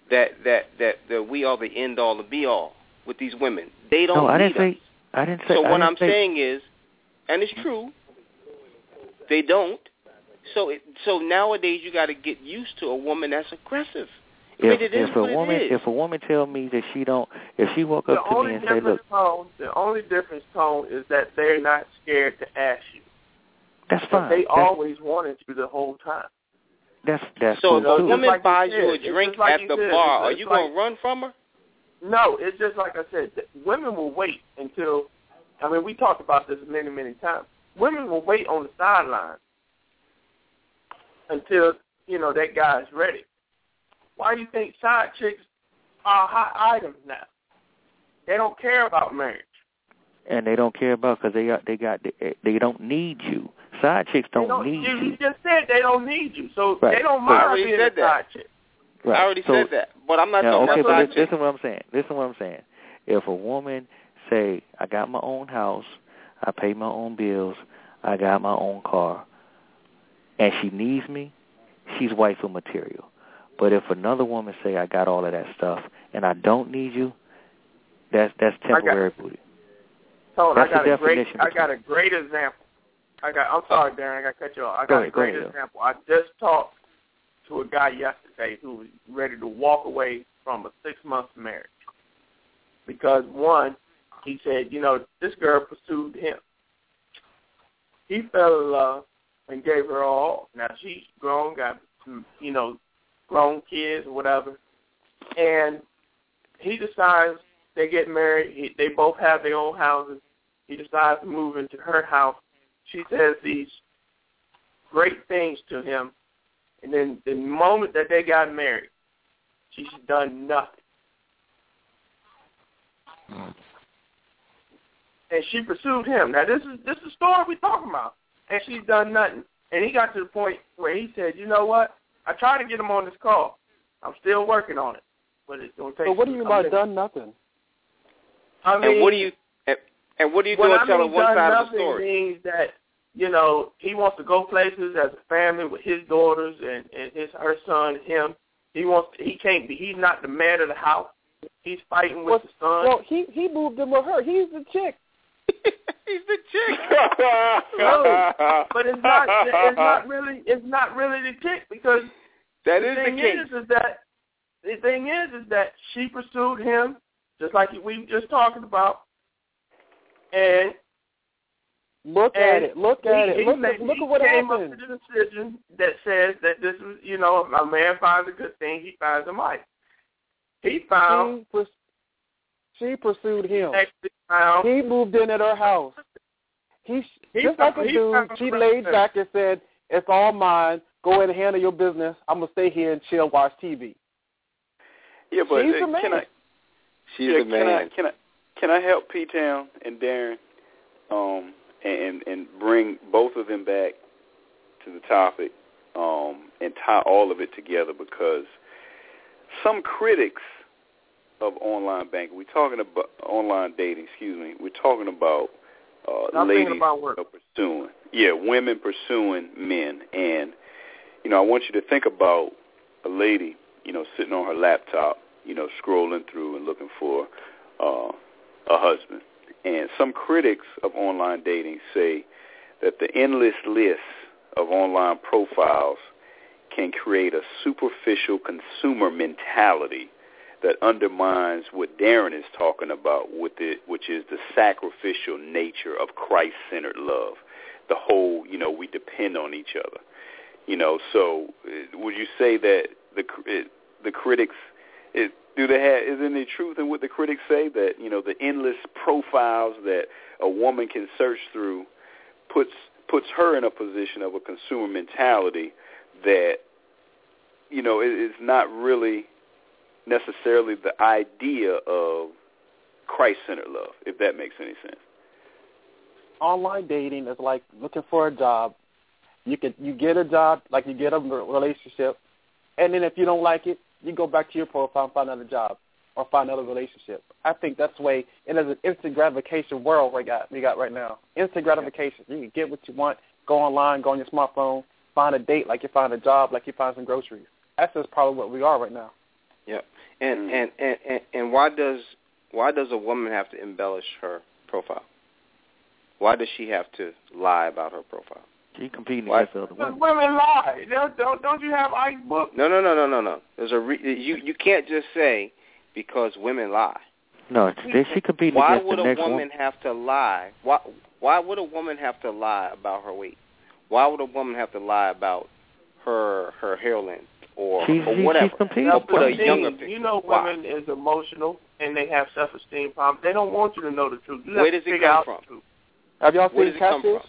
that that that that we are the end all and be all with these women. They don't no, I need didn't us. say. I didn't say. So I what didn't I'm say, saying is, and it's true, they don't. So it, so nowadays you got to get used to a woman that's aggressive. I If, mean, it is if a what woman, it is. if a woman tell me that she don't, if she walk up the to only me and say, difference, "Look," tone, the only difference, tone, is that they're not scared to ask you. that's But fine. they That's, always wanted you the whole time. that's that's so cool if a too. woman like you buys said, you a it's drink just like at you the said, bar, are it's you like- going to run from her? No, it's just like I said. that Women will wait until. I mean, we talked about this many, many times. Women will wait on the sideline until you know that guy's ready. Why do you think side chicks are hot items now? They don't care about marriage. And they don't care about because they got they got they, they don't need you. Side chicks don't, They don't need you. you. You just said they don't need you, so Right. they don't So- I mind already being said a that. side chick. Right. I already so, said that, but I'm not now, talking okay, about but side listen, chicks. listen what I'm saying. Listen what I'm saying. If a woman say, "I got my own house, I pay my own bills, I got my own car," and she needs me, she's wifey material. But if another woman say, "I got all of that stuff and I don't need you," that's that's temporary booty. Tone, That's I got the a great. definition I got a great example. I got. I'm sorry, Darren. I got to cut you off. I Go got ahead, a great go ahead. example. I just talked to a guy yesterday who was ready to walk away from a six month marriage because one, he said, you know, this girl pursued him. He fell in love and gave her all. Now she's grown, got you know, grown kids or whatever, and he decides they get married. He, they both have their own houses. He decides to move into her house. She says these great things to him, and then the moment that they got married, she's done nothing. Mm. And she pursued him. Now this is this is the story we're talking about. And she's done nothing. And he got to the point where he said, you know what? I tried to get him on this call. I'm still working on it. But it's going to take So what do you mean by minutes. done nothing? I mean, And what do you and, and what are you when doing I telling mean one done side of the nothing story? means that, you know, he wants to go places as a family with his daughters and, and his her son, him. He wants to, he can't be he's not the man of the house. He's fighting with Well, the son. well, he he moved in with her. He's the chick. He's the chick. No, but it's not it's not really it's not really the chick because that the is the thing case. is is that the thing is is that she pursued him just like we were just talking about, and Look and at it. Look he, at it. he Look, made, at, look he at what came happened. up to the decision that says that this is, you know, if a man finds a good thing, he finds a wife. He found. She, pers- she pursued him. Actually found. He moved in at her house. He, He just found- like a he dude, found she the laid right back and said, "It's all mine. Go ahead and handle your business. I'm gonna stay here and chill, watch T V." Yeah, but She's uh, the man. can I? She's yeah, the man. Can I, can I? Can I help P Town and Darren, um, and and bring both of them back to the topic, um, and tie all of it together because some critics of online banking, we're talking about online dating. Excuse me, we're talking about uh, I'm ladies thinking about work. pursuing, yeah, women pursuing men, and you know, I want you to think about a lady, you know, sitting on her laptop, you know, scrolling through and looking for uh, a husband. And some critics of online dating say that the endless list of online profiles can create a superficial consumer mentality that undermines what Darren is talking about, with it, which is the sacrificial nature of Christ-centered love. The whole, you know, we depend on each other. You know, so uh, would you say that the it, the critics, it, do they have, is there any truth in what the critics say, that, you know, the endless profiles that a woman can search through puts puts her in a position of a consumer mentality that, you know, it, it's not really necessarily the idea of Christ-centered love, if that makes any sense? Online dating is like looking for a job. You can you get a job, like you get a relationship, and then if you don't like it, you go back to your profile and find another job or find another relationship. I think that's the way it is an instant gratification world we got we got right now. Instant gratification. You can get what you want, go online, go on your smartphone, find a date like you find a job, like you find some groceries. That's just probably what we are right now. Yep. And, Mm. and, and, and, and why does why does a woman have to embellish her profile? Why does she have to lie about her profile? She competing Why? against other women. Women lie. Don't, don't don't you have Ike book? No, no, no, no, no, no. There's a re- you you can't just say because women lie. No, they, she competing Why against would the a next woman one. have to lie? Why why would a woman have to lie about her weight? Why would a woman have to lie about her her hair length or, She's, or she's, whatever? she's competing. Or put a Self-esteem. younger picture. You know, Why? women is emotional and they have self-esteem problems. They don't want you to know the truth. You Where have does to it figure come out from? the truth. Have y'all Where seen does it come Catfish? from?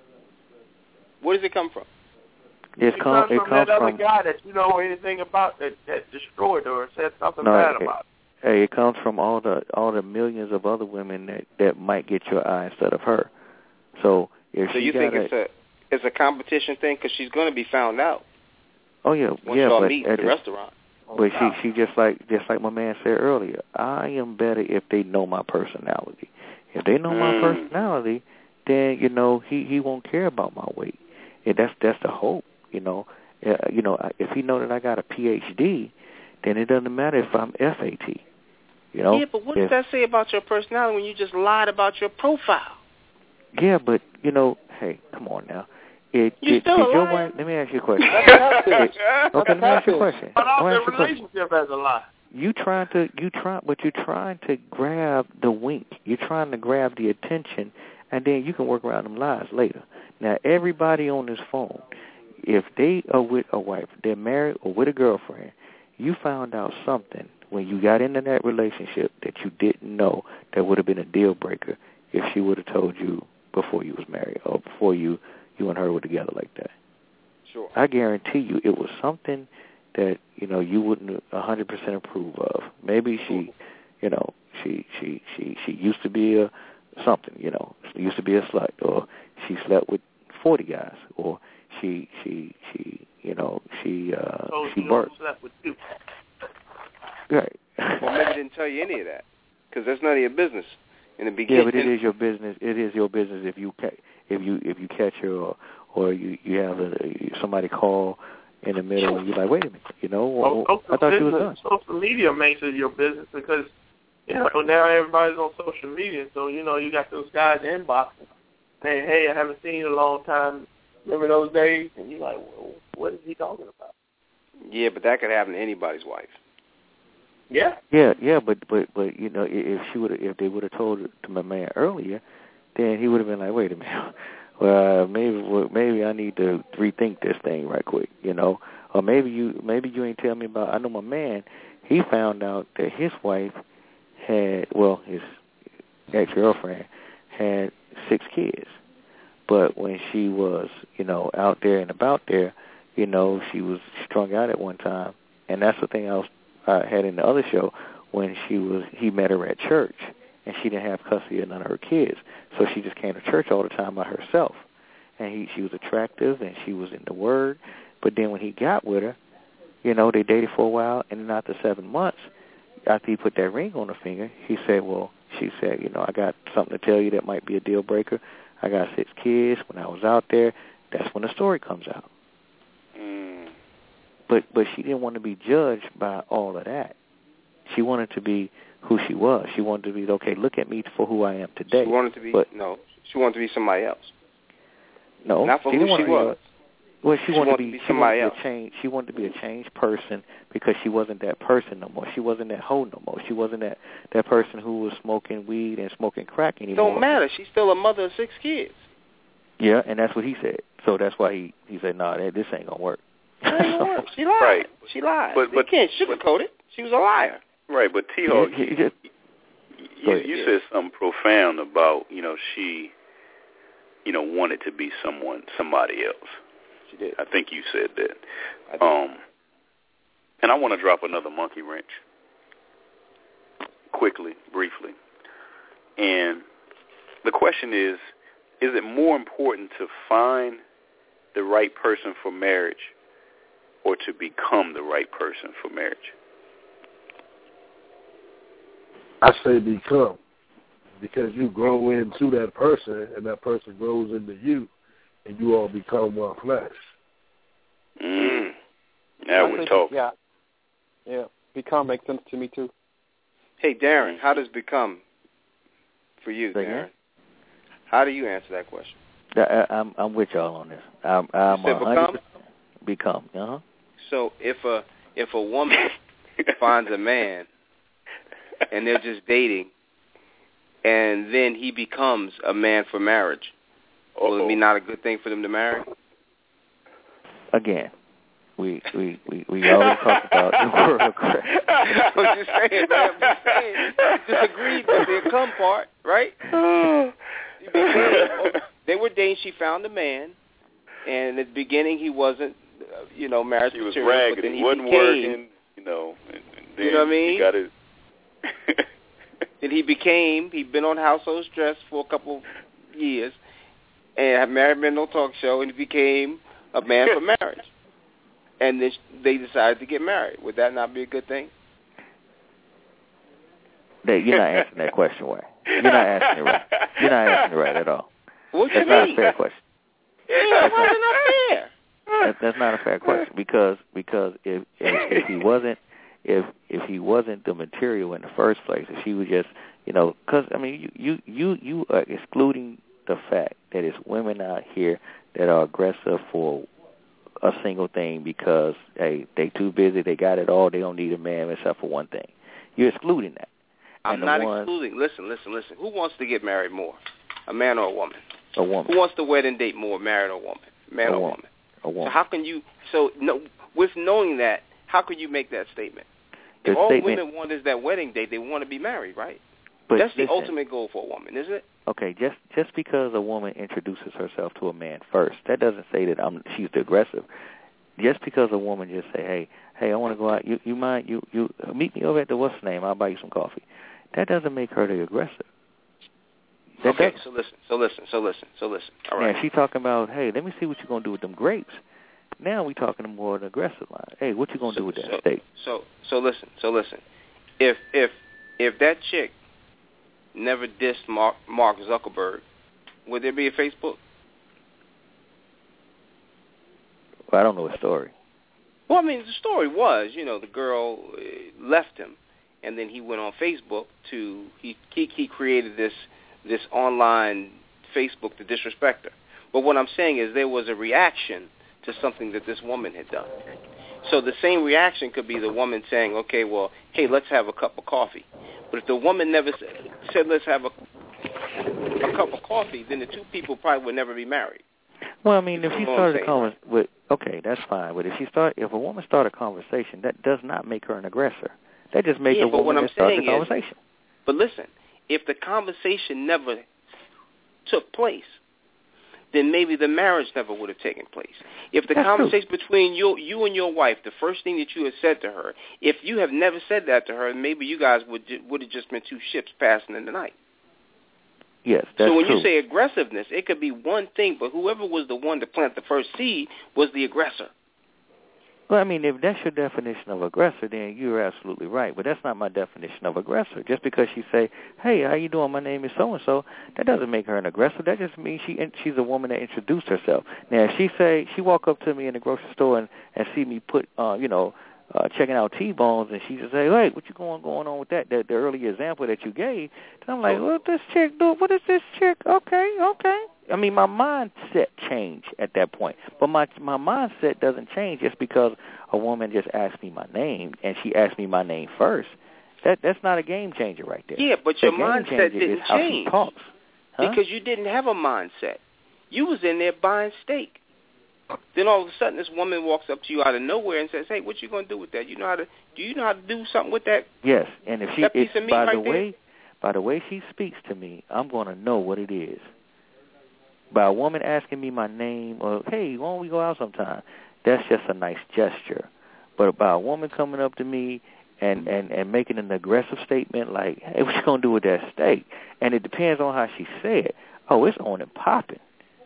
Where does it come from? It's It come, comes it from comes that other from guy that you know anything about that, that destroyed her or said something No, bad it- about. hey, it comes from all the all the millions of other women that that might get your eye instead of her. So if So she you got think a, it's a it's a competition thing because she's going to be found out oh yeah, once yeah, y'all but meet at at the the- restaurant. But she she just like just like my man said earlier, I am better if they know my personality. If they know my Mm. personality, then you know he he won't care about my weight. And that's that's the hope, you know. Uh, you know, if he know that I got a P H D, then it doesn't matter if I'm F A T. You know. Yeah, but what if, does that say about your personality when you just lied about your profile? Yeah, but you know, hey, come on now. It, You did, still did a your liar? wife? Let me ask you a question. That's okay, That's let me ask you a catfish. question. But Let me also ask you a question. relationship as a lie. You trying to you try, but you're trying to grab the wink. You're trying to grab the attention, and then you can work around them lies later. Now, everybody on this phone, if they are with a wife, they're married or with a girlfriend, you found out something when you got into that relationship that you didn't know that would have been a deal breaker if she would have told you before you was married or before you you and her were together like that. Sure. I guarantee you it was something that, you know, you wouldn't a hundred percent approve of. Maybe she, you know, she she she she used to be a something, you know, used to be a slut, or she slept with forty guys, or she she she you know she uh So she you burnt. don't slept with you. Right. Well, maybe didn't tell you any of that because that's none of your business in the beginning. Yeah, but it is your business. It is your business if you ca- if you if you catch her or or you you have a, somebody call in the middle and you're like, wait a minute, you know, well, Social I thought business, you was done. Social media makes it your business because you know now everybody's on social media, so you know you got those guys inboxing saying, "Hey, I haven't seen you in a long time. Remember those days?" And you're like, well, "What is he talking about?" Yeah, but that could happen to anybody's wife. Yeah. Yeah, yeah, but but but you know, i- if she would if they would have told it to my man earlier, then he would have been like, wait a minute, well maybe well, maybe I need to rethink this thing right quick, you know, or maybe you maybe you ain't tell me about. I know my man, he found out that his wife had well his ex girlfriend had six kids, but when she was you know out there and about there, you know she was strung out at one time, and that's the thing I was. I had in the other show when she was he met her at church and she didn't have custody of none of her kids, so she just came to church all the time by herself. And he she was attractive and she was in the Word, but then when he got with her, you know they dated for a while, and then after seven months, after he put that ring on her finger, he said, "Well," she said, "You know, I got something to tell you that might be a deal breaker. I got six kids. When I was out there, that's when the story comes out." Mm. But but she didn't want to be judged by all of that. She wanted to be who she was. She wanted to be, okay, look at me for who I am today. She wanted to be but, no. She wanted to be somebody else. No, not for she who didn't she want to was. Be, well, she, she wanted, wanted to be, to be she somebody wanted to else. be a change. She wanted to be a changed person because she wasn't that person no more. She wasn't that hoe no more. She wasn't that that person who was smoking weed and smoking crack anymore. Don't matter. She's still a mother of six kids. Yeah, and that's what he said. So that's why he he said, "No, nah, this ain't gonna work." She lied. Right. She lied. But- you but- can't sugarcoat it. She was a liar. Right, but T-Hawk, He- he you, just- you, ahead. you said something profound about, you know, she, you know, wanted to be someone, somebody else. She did. I think you said that. I did. Um, and I want to drop another monkey wrench quickly, briefly. And the question is, is it more important to find the right person for marriage or to become the right person for marriage? I say become, because you grow into that person and that person grows into you, and you all become one flesh. Mm. Now I we're think- talking. Yeah, yeah. become makes sense to me too. Hey, Darren, how does become for you, Say Darren? again? How do you answer that question? I, I'm I'm with y'all on this. I'm I'm You said become? become. Uh huh. So if a if a woman finds a man and they're just dating, and then he becomes a man for marriage, Uh-oh. will it be not a good thing for them to marry? Again, we we we, we already talked about the word aggressive. I'm just saying, man. I'm just saying. You just agreed with the come part, right? He became, they were dating. She found a man, and at the beginning he wasn't, uh, you know, marriage he was material. ragged. But then he he wasn't became, working, you know. And, and then you know what I mean? He got his. Then he became. He'd been on Household Stress for a couple years, and had married men on talk show, and he became a man for marriage. And then they decided to get married. Would that not be a good thing? That you're not answering that question right. You're not asking it right. You're not asking it right at all. What that's you not mean? a fair question. Yeah, why is it not fair? That, that's not a fair question because because if, if if he wasn't if if he wasn't the material in the first place, if he was just you know because I mean you you you you are excluding the fact that it's women out here that are aggressive for a single thing because hey they too busy, they got it all, they don't need a man except for one thing. You're excluding that. I'm and not ones, excluding. Listen, listen, listen. Who wants to get married more, a man or a woman? A woman. Who wants to wedding date more, married or woman? Man a or woman. woman? A woman. So how can you? So no, with knowing that, how can you make that statement? The if all statement, women want is that wedding date, they want to be married, right? But that's the listen, ultimate goal for a woman, isn't it? Okay, just just because a woman introduces herself to a man first, that doesn't say that I'm she's the aggressive. Just because a woman just say, hey, hey, I want to go out. You you mind you you meet me over at the what's name? I'll buy you some coffee. That doesn't make her the aggressive. That okay, doesn't. so listen, so listen, so listen, so listen. All right. Now, she talking about, hey, let me see what you're going to do with them grapes. Now we talking more of an aggressive line. Hey, what you going to so, do with that so, steak? So, so listen, so listen. If if if that chick never dissed Mark, Mark Zuckerberg, would there be a Facebook? Well, I don't know the story. Well, I mean, the story was, you know, the girl uh, left him, and then he went on Facebook to he he, he created this this online Facebook to disrespect her. But what I'm saying is there was a reaction to something that this woman had done. So the same reaction could be the woman saying, okay, well, hey, let's have a cup of coffee. But if the woman never said, said let's have a, a cup of coffee, then the two people probably would never be married. Well, I mean, you if she started a conversation, with, okay, that's fine. But if she start, if a woman start a conversation, that does not make her an aggressor. That just makes yeah, a woman that start the is, conversation. But listen, if the conversation never took place, then maybe the marriage never would have taken place. If the That's conversation true. between you, you and your wife, the first thing that you had said to her, if you have never said that to her, maybe you guys would would have just been two ships passing in the night. Yes, that's So when true. you say aggressiveness, it could be one thing, but whoever was the one to plant the first seed was the aggressor. Well, I mean, if that's your definition of aggressor, then you're absolutely right. But that's not my definition of aggressor. Just because she say, hey, how you doing? My name is so-and-so, that doesn't make her an aggressor. That just means she she's a woman that introduced herself. Now, if she say, she walk up to me in the grocery store and, and see me put, uh, you know, uh, checking out T-bones, and she just say, hey, what you going going on with that? The, the earlier example that you gave, then I'm like, what this chick do? What is this chick? Okay, okay. I mean, my mindset changed at that point. But my my mindset doesn't change just because a woman just asked me my name and she asked me my name first. That That's not a game changer right there. Yeah, but the your mindset didn't how change. She talks. Huh? Because you didn't have a mindset. You was in there buying steak. Then all of a sudden this woman walks up to you out of nowhere and says, hey, what you going to do with that? You know how to, do you know how to do something with that? Yes, and if she, that piece if, of meat by right the way, there? by the way she speaks to me, I'm going to know what it is. By a woman asking me my name or, hey, why don't we go out sometime? That's just a nice gesture. But by a woman coming up to me and, and, and making an aggressive statement like, hey, what you going to do with that steak? And it depends on how she said it. Oh, it's on and popping.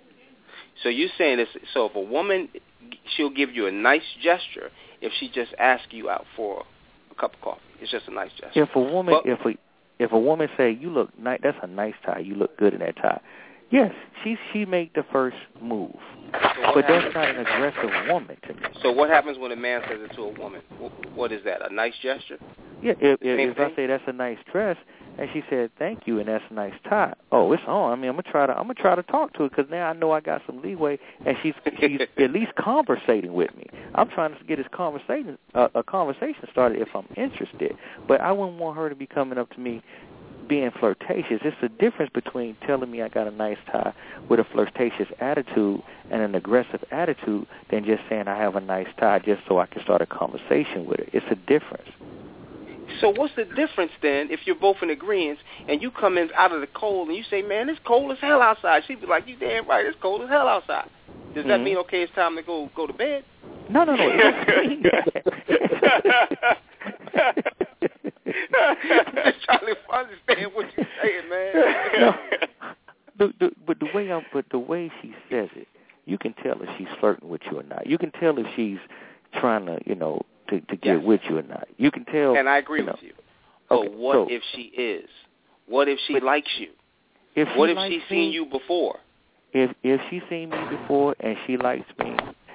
So you're saying this, so if a woman, she'll give you a nice gesture if she just asks you out for a cup of coffee. It's just a nice gesture. If a woman, but, if a, if a woman say, you look nice, that's a nice tie, you look good in that tie. Yes, she she made the first move, so but that's not an aggressive woman to me. So what happens when a man says it to a woman? What is that? A nice gesture? Yeah, if, if, if I say that's a nice dress, and she said thank you, and that's a nice tie. Oh, it's on. I mean, I'm gonna try to I'm gonna try to talk to her because now I know I got some leeway, and she's she's at least conversating with me. I'm trying to get this conversation uh, a conversation started if I'm interested, but I wouldn't want her to be coming up to me being flirtatious. It's the difference between telling me I got a nice tie with a flirtatious attitude and an aggressive attitude than just saying I have a nice tie just so I can start a conversation with her. It's a difference. So what's the difference then if you're both in agreement and you come in out of the cold and you say, man, it's cold as hell outside? She'd be like, you damn right, it's cold as hell outside. Does that mm-hmm. mean, okay, it's time to go go to bed? No, no, no. I'm just trying to understand what you're saying, man. No, the, the, but the way I'm, but the way she says it, you can tell if she's flirting with you or not. You can tell if she's trying to, you know, to, to get yes. with you or not. You can tell. And I agree you know, with you. But okay, what so, if she is? What if she but, likes you? If what she if likes she's me, seen you before? If if she's seen me before and she likes me,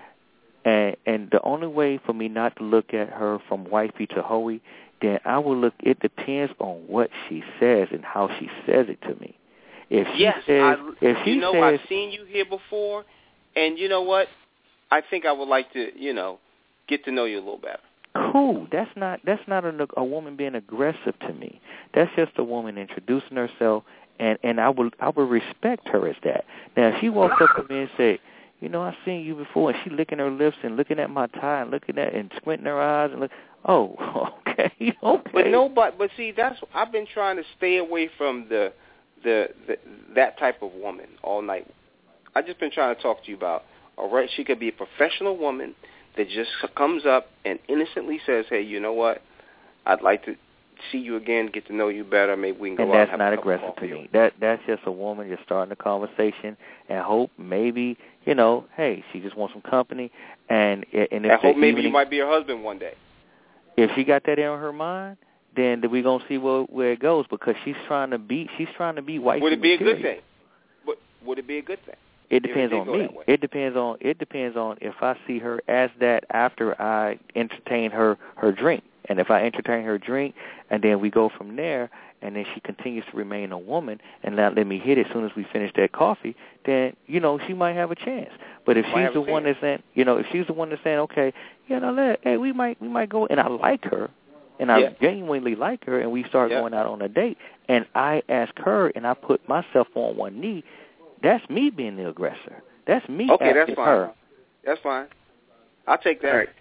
and and the only way for me not to look at her from wifey to hoey, then I will look. It depends on what she says and how she says it to me. If she yes, says, I, if she you know, says, I've seen you here before, and you know what? I think I would like to, you know, get to know you a little better. Cool. That's not that's not a, a woman being aggressive to me. That's just a woman introducing herself, and and I will I will respect her as that. Now, if she walks up to me and say, you know, I've seen you before, and she licking her lips and looking at my tie and looking at and squinting her eyes and look, oh, okay, okay. But no, but but see, that's I've been trying to stay away from the the, the that type of woman all night. I've just been trying to talk to you about. All right, she could be a professional woman that just comes up and innocently says, hey, you know what? I'd like to see you again, get to know you better. Maybe we can go and out and that's have not a cup aggressive of coffee. to me. That that's just a woman just starting a conversation and hope maybe, you know, hey, she just wants some company. And and if I hope maybe evening, you might be her husband one day. If she got that in her mind, then we're going to see where, where it goes because she's trying to be she's trying to be white. Would it be material. a good thing? Would, would it be a good thing? It depends on me. It depends on it depends on if I see her as that after I entertain her her drink, and if I entertain her drink, and then we go from there, and then she continues to remain a woman and not let me hit it as soon as we finish that coffee, then you know she might have a chance. But if she's the one that's saying, you know, if she's the one that's saying, okay, you know, let, hey, we might we might go, and I like her, and I yeah. genuinely like her, and we start yeah. going out on a date, and I ask her, and I put myself on one knee. That's me being the aggressor. That's me okay, asking that's fine. her. That's fine. I'll take that. Right.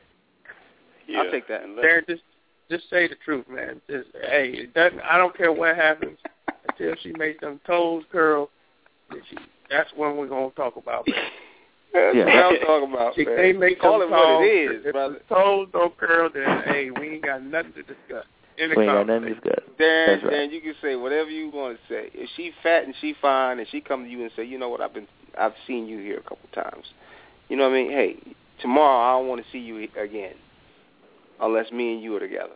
Yeah. I'll take that. Darren, just just say the truth, man. Just hey, it doesn't, I don't care what happens until she makes them toes curl. She, that's when we're gonna talk about, man. That's yeah. what I'm talking about. She man. can't make Call them it what toes. it is, if brother. the toes don't curl, then hey, we ain't got nothing to discuss. In the we ain't got nothing to discuss. Darren, That's right. Darren, you can say whatever you want to say. If she fat and she fine, and she come to you and say, you know what, I've been, I've seen you here a couple times. You know what I mean? Hey, tomorrow I don't want to see you again, unless me and you are together.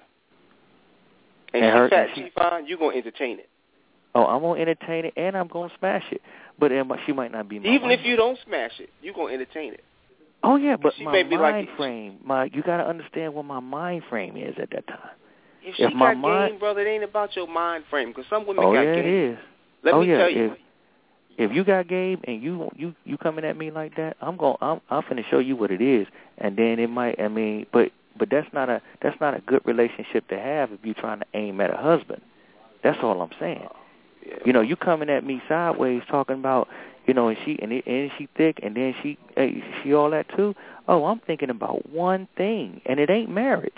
And, and she her, fat, and she, she fine, you gonna entertain it. Oh, I'm gonna entertain it, and I'm gonna smash it. But it, she might not be my even wife. if you don't smash it, you gonna entertain it. Oh yeah, but she my may be mind like, frame, my you got to understand what my mind frame is at that time. If she if my got mind, game, brother, it ain't about your mind frame. Because some women oh, got yeah, game. it is. Let oh me yeah, tell you. if if you got game and you you you coming at me like that, I'm going I'm I'm finna show you what it is, and then it might. I mean, but but that's not a that's not a good relationship to have if you're trying to aim at a husband. That's all I'm saying. Yeah. You know, you coming at me sideways talking about, you know, and she and, it, and she thick, and then she hey, she all that too. Oh, I'm thinking about one thing, and it ain't marriage.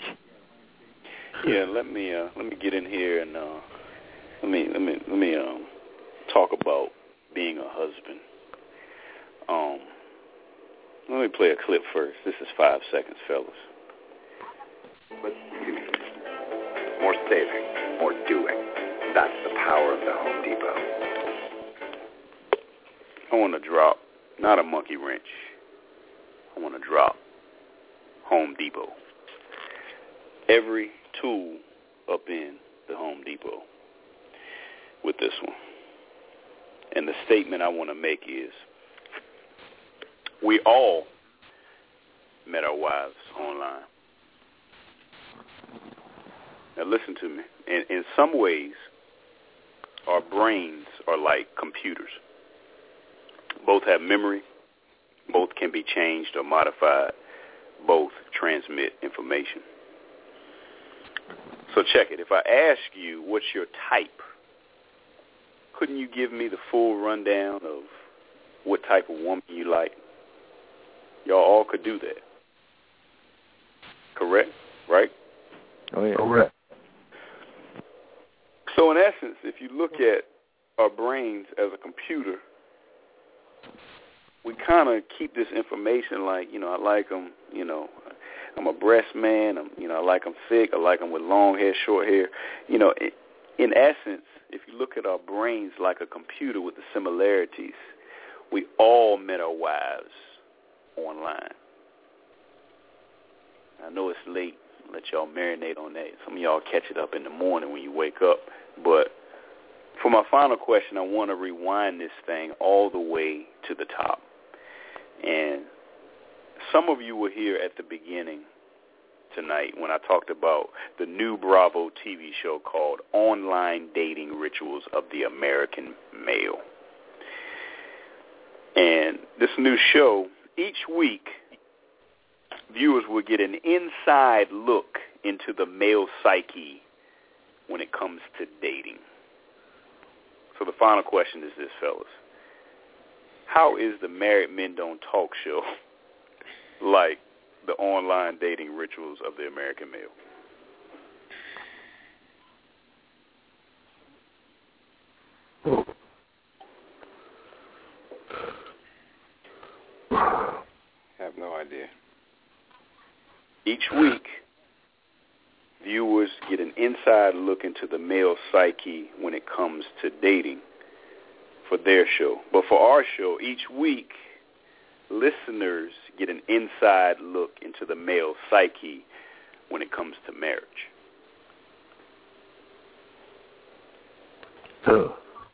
Yeah, let me uh, let me get in here and uh, let me let me let me um, talk about being a husband. Um, let me play a clip first. This is five seconds, fellas. But more saving, more doing. That's the power of the Home Depot. I want to drop, not a monkey wrench. I want to drop Home Depot. Every tool up in the Home Depot with this one. And the statement I want to make is, we all met our wives online. Now listen to me. In, in some ways, our brains are like computers. Both have memory. Both can be changed or modified. Both transmit information. So check it. If I ask you, what's your type? Couldn't you give me the full rundown of what type of woman you like? Y'all all could do that. Correct? Right? Oh, yeah. Correct. So in essence, if you look at our brains as a computer, we kind of keep this information like, you know, I like them, you know, I'm a breast man, I'm, you know, I like them thick, I like them with long hair, short hair. You know, in, in essence, if you look at our brains like a computer with the similarities, we all met our wives online. I know it's late. Let y'all marinate on that. Some of y'all catch it up in the morning when you wake up. But for my final question, I want to rewind this thing all the way to the top. And some of you were here at the beginning tonight when I talked about the new Bravo T V show called Online Dating Rituals of the American Male. And this new show, each week, viewers will get an inside look into the male psyche when it comes to dating. So the final question is this, fellas. How is the Married Men Don't Talk show like the online dating rituals of the American male? I have no idea. Each week, viewers get an inside look into the male psyche when it comes to dating for their show. But for our show, each week, listeners get an inside look into the male psyche when it comes to marriage. Huh.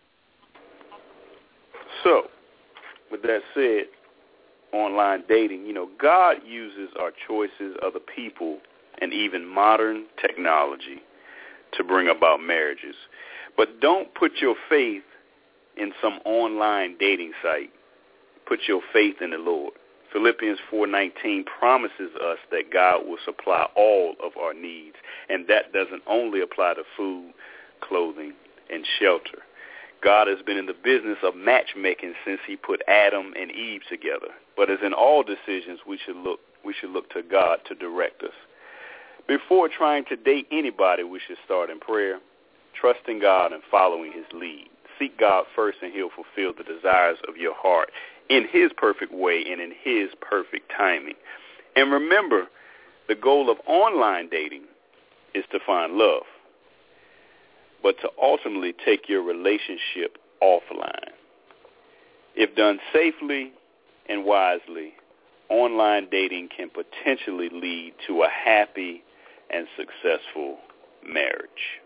So, with that said, online dating, you know, God uses our choices, other people, and even modern technology to bring about marriages. But don't put your faith in some online dating site. Put your faith in the Lord. Philippians four nineteen promises us that God will supply all of our needs, and that doesn't only apply to food, clothing, and shelter. God has been in the business of matchmaking since he put Adam and Eve together. But as in all decisions, we should look we should look to God to direct us. Before trying to date anybody, we should start in prayer, trusting God and following his lead. Seek God first, and he'll fulfill the desires of your heart in his perfect way and in his perfect timing. And remember, the goal of online dating is to find love, but to ultimately take your relationship offline. If done safely and wisely, online dating can potentially lead to a happy and successful marriage.